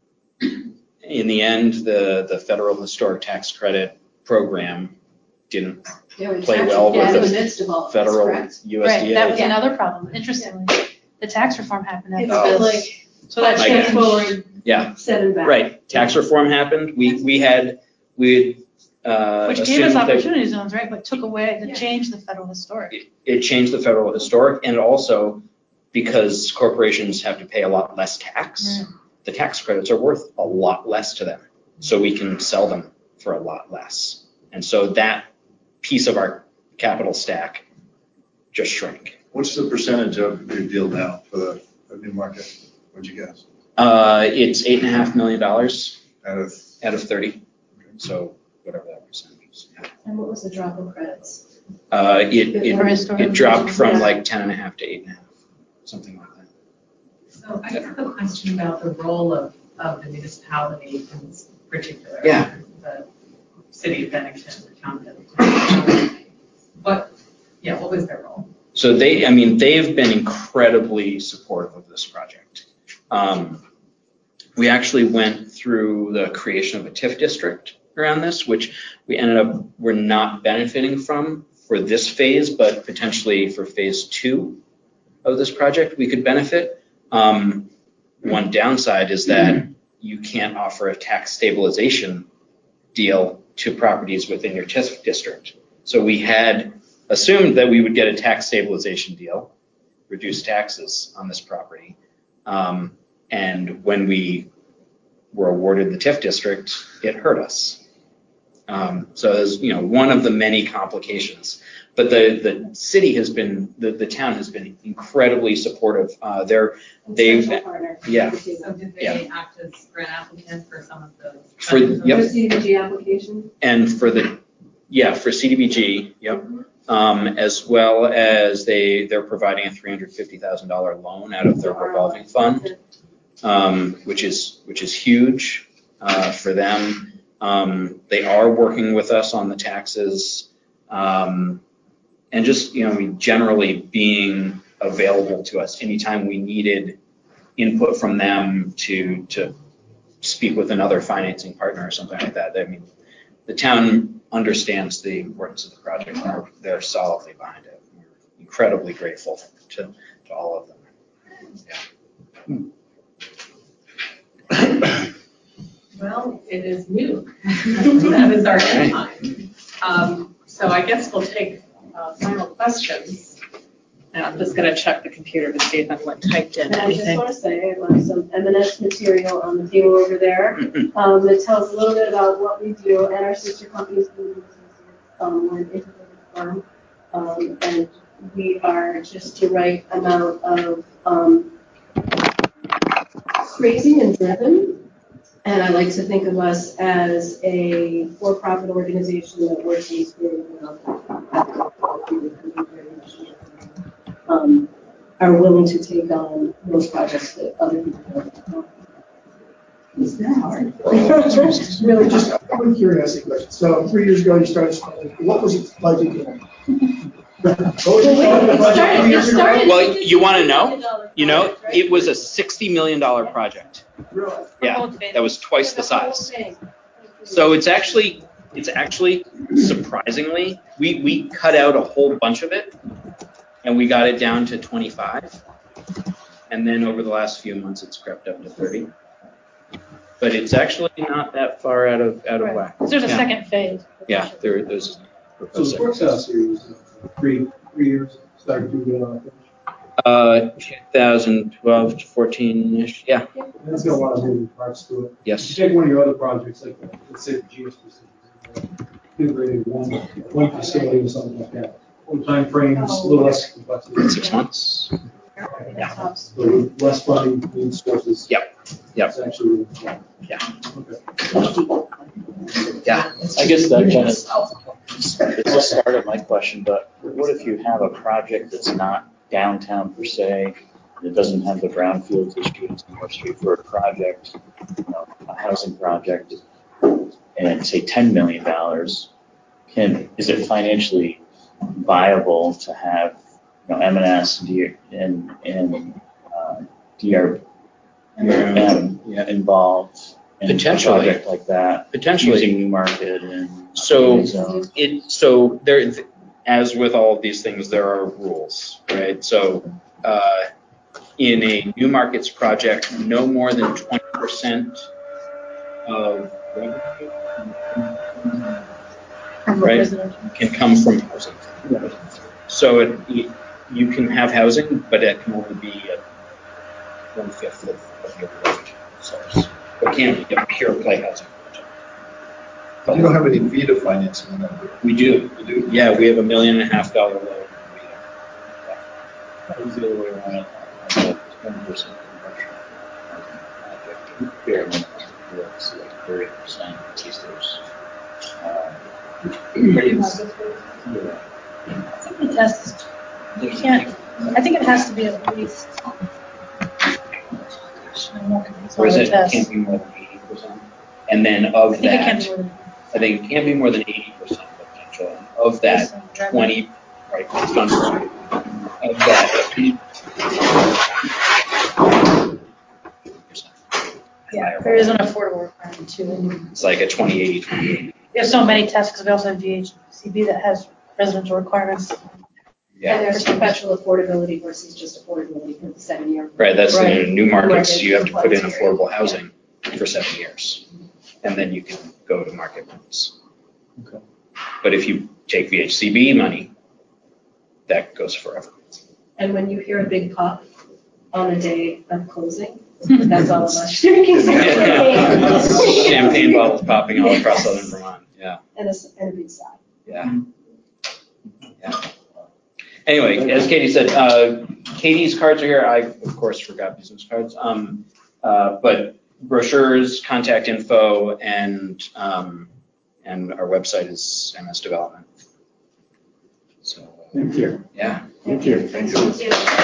In the end, the, the federal historic tax credit program didn't Yeah, we play tax- well yeah, with in the the midst of all of this, federal correct? U S D A. Right, that was another problem. Interestingly, the tax reform happened It's after been this. like, So that Like- changed. forward, Yeah, seven back. right. Tax reform happened. We, we had, we had, uh, Which gave us assumed that opportunity zones, right, but took away, that changed the federal historic. it changed the federal historic, and also because corporations have to pay a lot less tax, Mm. the tax credits are worth a lot less to them. So we can sell them for a lot less. And so that piece of our capital stack just shrank. What's the percentage of your deal now for the, the new market? What'd you guess? Uh, it's eight and a half million dollars Out of, out of thirty. So whatever that percentage is. Yeah. And what was the drop in credits? Uh, it, For it, historic it dropped from Yeah. like ten and a half to eight and a half, something like that. So I have a question about the role of, of the municipality in this particular. Yeah. The city of Bennington, the town of Bennington. What, yeah, what was their role? So they, I mean, they've been incredibly supportive of this project. Um, we actually went through the creation of a TIF district around this, which we ended up, we're not benefiting from for this phase, but potentially for phase two of this project, we could benefit. Um, one downside is that you can't offer a tax stabilization deal to properties within your TIF district. So we had assumed that we would get a tax stabilization deal, reduce taxes on this property. Um, and when we were awarded the TIF district, it hurt us. Um, so it's, you know, one of the many complications. But the, the city has been, the, the town has been incredibly supportive. Uh, they're, they've, Essential partner. yeah. So did they Yeah. act as grant applicants for some of those? For, yep. The C D B G application? And for the, yeah, for C D B G, yep. Um, as well as they, they're providing a three hundred fifty thousand dollars loan out of their revolving fund, um, which is, which is huge, uh, for them. Um, they are working with us on the taxes, um, and just, you know, I mean, generally being available to us anytime we needed input from them to, to speak with another financing partner or something like that. I mean, the town understands the importance of the project and they're, they're solidly behind it. We're incredibly grateful to, to all of them. Yeah. Well, it is new. That is our deadline. Um, so I guess we'll take uh, final questions. And I'm just going to check the computer to see if anyone typed in And I just anything. want to say, I left some M and S material on the table over there um, that tells a little bit about what we do and our sister companies. Um, we're an integrated firm, um, and we are just the right amount of um, crazy and driven. And I like to think of us as a for-profit organization that works in the spirit of nonprofit. um, are willing to take on those projects that other people don't. It's that hard. Really, just one curiosity question. So three years ago, you started spending, what was it budgeted? Well, you want to know? You know, it was a sixty million dollars project. Yeah, that was twice the size. So it's actually, it's actually surprisingly, we, we cut out a whole bunch of it and we got it down to twenty-five. And then over the last few months, it's crept up to thirty. But it's actually not that far out of out of Right. whack. There's a Yeah. second phase. Yeah, there, there's. So the Sports House series, three, three years, started to get on. Uh, twenty twelve to fourteen-ish, yeah. It's got a lot of moving parts to it. Yes. You take one of your other projects, like, let's say the G S Precision, integrated one, one facility or something like that. What time frames, a little less complexity. Six months. Yeah. So less funding, lead sources. Yep. Yep. It's actually, yeah. Yeah. Okay. Yeah. I guess that kind of, it's the start of my question, but what if you have a project that's not downtown per se, it doesn't have the brownfields issue, it's a more straightforward project, you know, a housing project, and say ten million dollars, can, is it financially viable to have, you know, M and S and, and uh, D R M yeah. involved in Potentially. a project like that? Potentially. Using Newmarket and. So Zone. it so there, as with all of these things, there are rules, right? So uh, in a new markets project, no more than twenty percent of revenue right, can come from housing. So it, it, you can have housing, but it can only be at one fifth of, of your rate source. It can't be a pure play housing. You don't have any VITA financing in that. We do. We do. Yeah, we have a million and a half dollar loan. That was the other way around. twenty percent commercial project. Bare minimum works like thirty percent. At least there's. Yeah. I think the test is, you can't, I think it has to be at least. Or is it can't be more than eighty percent? And then of I think it can that, be more than. I think it can't be more than eighty percent potential. And of that, twenty, right, based on, of that, Yeah, there is an affordable requirement too. it's like a twenty eighty, twenty eighty. We have so many tests because we also have V H C B that has residential requirements. Yeah. And there's perpetual affordability versus just affordability for the seven year. Right, that's Right. in new markets, Market you have to put in criteria. affordable housing for seven years. And then you can go to market rents. Okay. But if you take V H C B money, that goes forever. And when you hear a big pop on the day of closing, that's all of us drinking champagne. Champagne bottles popping all across southern Vermont, yeah. And a, and a big sigh. Yeah. Yeah. Anyway, as Katie said, uh, Katie's cards are here. I, of course, forgot business cards. Um, uh, but brochures, contact info, and um, and our website is M S Development. So. Thank you. Yeah. Thank you. Thank you.